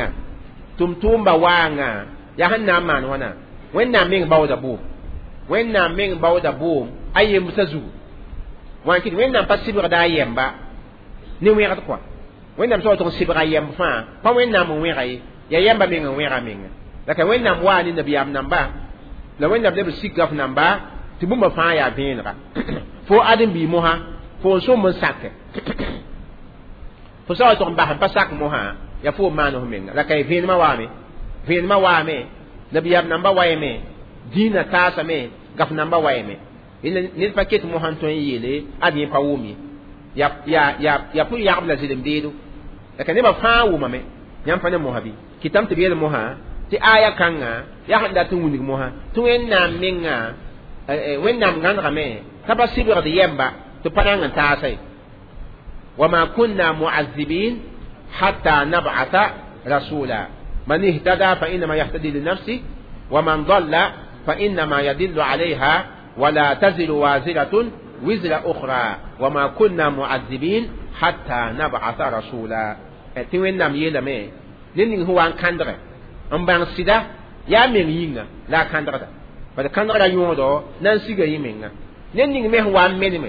وانا يهنا مان وانا وين نام مين باودا بوم وين نام مين باودا بوم أي مسزو وان كده وين نام بس سيبغ دا يمبا نيومي غتقوا wen nam so to sibra yam fa pa wen nam wen rai ya yamba men wen ra men la ka wen nam wa ni nabiyam namba la wen nam de sigaf namba ti bu ma fa ya bin ra fo adin bi mo ha fo so mo sakke fo so to ba pa sak mo ha ya fo ma no men la ka vin ma wa me nabiyam namba wa me dina ta sa me gaf namba wa me ni paket mo han to yele adin pa wumi ya pu ya abla zilim dedo laka ne ba fawo mame nyam fa ne mohabi kitam te biel moha ti aya kanga ya handa tu wuni moha tu en na menga wen nam ngan game ka ba sibir de yemba to pananga ta sai wa ma kunna mu'azzibin hatta nab'atha rasula man ihtada fa inna ma yahtadi li nafsi wa man dhalla fa inna ma yadillu 'alayha wa la tazilu waziratun وزر أخرى وما كنا معذبين حتى نبعث رسولا تين نام يلمه نين هو أن كندرة أم بان سيدا يا من يينا لا كندرة بس كندرة يومه نان سيجا يمينا نين مه هو أن من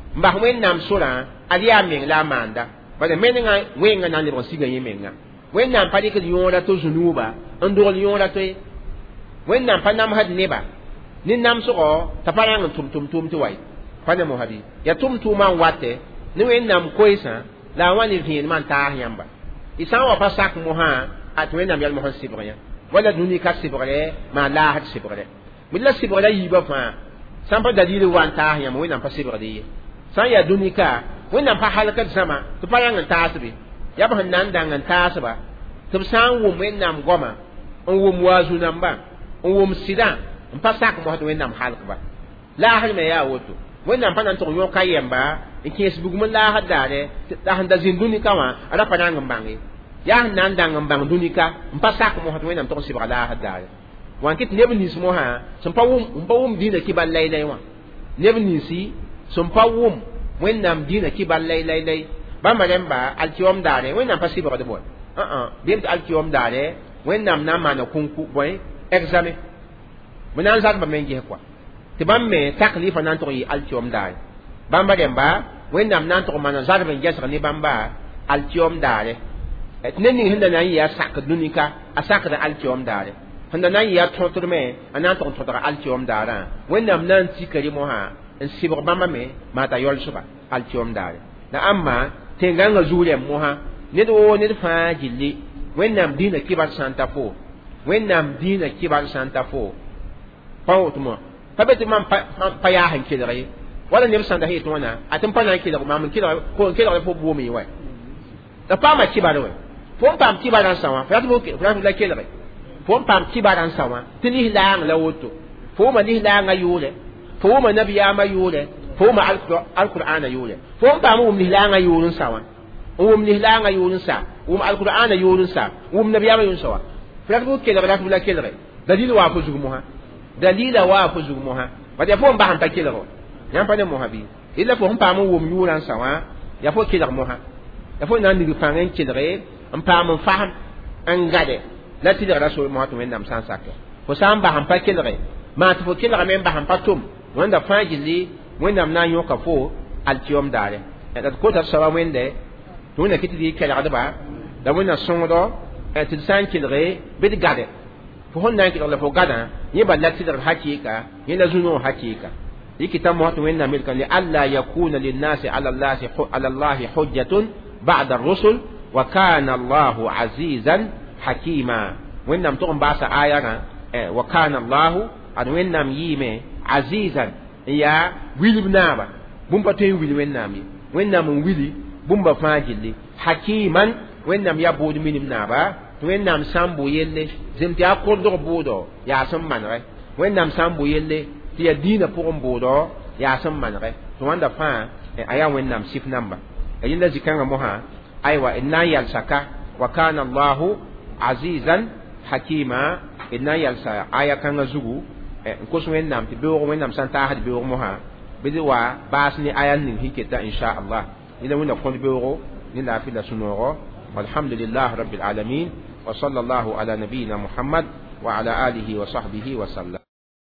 mba wẽnnaam sora ad yaa meng la a maanda bala menenga wẽnga na n lebg n siga yẽ menga wẽnnaam pa dɩkd yõora to zunuuba n dogl yõora to ye wẽnnaam pa namsd neba ne namsgɔ t'a pa rãng n tʋm tɩ wa ye pa ne mosã bɩ yaa tʋm-tʋʋmã n wate ne wẽnnaam koɛɛsã la a wa ne vẽenemã n taas yãmba y sã n wa pa sak mosã a tɩ wẽnnaam yɛl mos n sɩbg yã wala dũni ka sɩbgre maa laasd sɩbgre bɩ la sɩbgra yiibã fãa sã n pa dalil wa n taas yãmba wẽnnaam pa sɩbgd ye sã n yaa dũni ka wẽnnaam pa halkd zãma tɩ pa rãng n taasbe yaa b sẽn na n dãng n taasba tɩ b sã n wʋm wẽnnaam goamã n wʋm waazu nambã n wʋm sɩdã n pa sak mosd wẽnnaam halkba laasd me yaa woto wẽnnaam pa na n tʋg yõka yɛmba n kẽes bugum n laasd daare la sẽn da zĩnd dũni ka wã a ra pa rãng n bãng ye yaa sẽn na n dãng n bãng dũni ka n pa sak mosd wẽnnaam tʋg n sɩbga laasd daare wan kɩ tɩ neb nins mosã sẽn pa wʋm dĩinã kɩbar laylay wã neb ninsi sẽn pa wʋm wẽnnaam dĩinã kɩbar laylay bãmba rẽmba alkiyom daare wẽnnaam pa sɩbgd bõe bɩm tɩ alkiyom daare wẽnnaam na n maana kũnku bõe examen bõ na n zakba me n ges koa tɩ bãmb me taklifa na n tʋg yɩ alkiyom daare bãmba rẽmba wẽnnaam na n tʋg maana zadb n gesg ne bãmba alkiyom daare tɩ ne ning sẽn da na n yɩ a sakd dũnika a sakda alkiyom daare sẽn da na n yɩ a tõtdme a na n tʋg n tõdga alkiyom daarã wẽnnaam na n tika rẽ mosã n sɩbg bãmba me maa t'a yolsba alkiyom daare la ãmma tẽngãngã zuug rẽm mosã ned woo ned fãa gilli wẽnnaam dĩinã kɩbar sã n ta fo wẽnnaam dĩinã kɩbar sã n ta fo pa woto mo pa be tɩ mam pa yaas n kelg ye wala neb sãn da sẽn yetɩ wãna a tɩ m pa na n kelg mam n kelgre fo boome ye wa la paama kɩbar we fo n paam kɩbarã n sã wã fo rat la kelge fo n paam kɩbarã n sã wã tɩ lislaang la woto fo wʋma lislaangã yʋʋre fo wʋma nabiyaamã yʋʋre fo wʋma alqur'ana yʋʋre fo n paam wʋm lislaangã yʋʋr n sa wã n wʋm lislaangã yʋʋr n sa wʋm alqur'ana yʋʋr n sa wʋm nabiyaamã yʋʋr n sa wã fo rat kelg rat la kelge dalil waa fo zug mosã dalila waa fo zug mosã bad ya fo n bas n pa kelgo yãmb pa ne mosã bɩ illa fo sẽn paam n wʋm yʋʋrã n sa wã ya fo kelg mosã ya fo na n nig pãng n kelge n paam n fasem n gade la tɩlgra soo mosã tɩ wẽnnaam sã n sake fo sã n bas n pa kelge maa tɩ fo kelgame n bas n pa tʋm wẽnda fãa gilli wẽnnaam na n yõka fo alkiyom daare la d kota d soaba wẽnde tɩ wẽnna kɩ tɩ dɩ kelgdba la wẽnna sõngdo tɩ d sã n kelge bɩ d gade fo sẽn na n kelg la fo gadã yẽ bal la tɩlgd hakɩɩka yẽ la zu-noog hakɩɩka يكتب موت وين ملكا لئلا يكون للناس على الله حجة بعد الرسل وكان الله عزيزا حكيما وين نم تقوم باسا آيانا وكان الله أن وين نم يمي عزيزا يا ويلي بنابا بومبا تين ويلي وين نم ويلي بومبا فاجلي حكيما وين نم يبود من بنابا وين نم سامبو يلي زمتي أقول دو بودو يا سمان وين نم سامبو يلي tɩ ya dĩinã pʋgẽ bʋʋdɔ yaa sẽn manege tɩ wãnda fãa a yaa wẽnnaam sɩf namba a yẽnda zĩ-kãngã mosã aywa d na n yalsaka wa kana allahu azizan hakima d na n yalsa aya kãngã zugu n kos wẽnnaam tɩ beoog wẽnnaam sã n taasd beoog mosã bɩ d wa baas ne aya ning sẽn keta inchallah yẽla wẽnna kõd beoogo ne laafɩ la sũ-noogo walhamdulilah rabil alamin wa sallallahu ala nabiyina muhammad wa ala alihi wa sahbihi wa sallam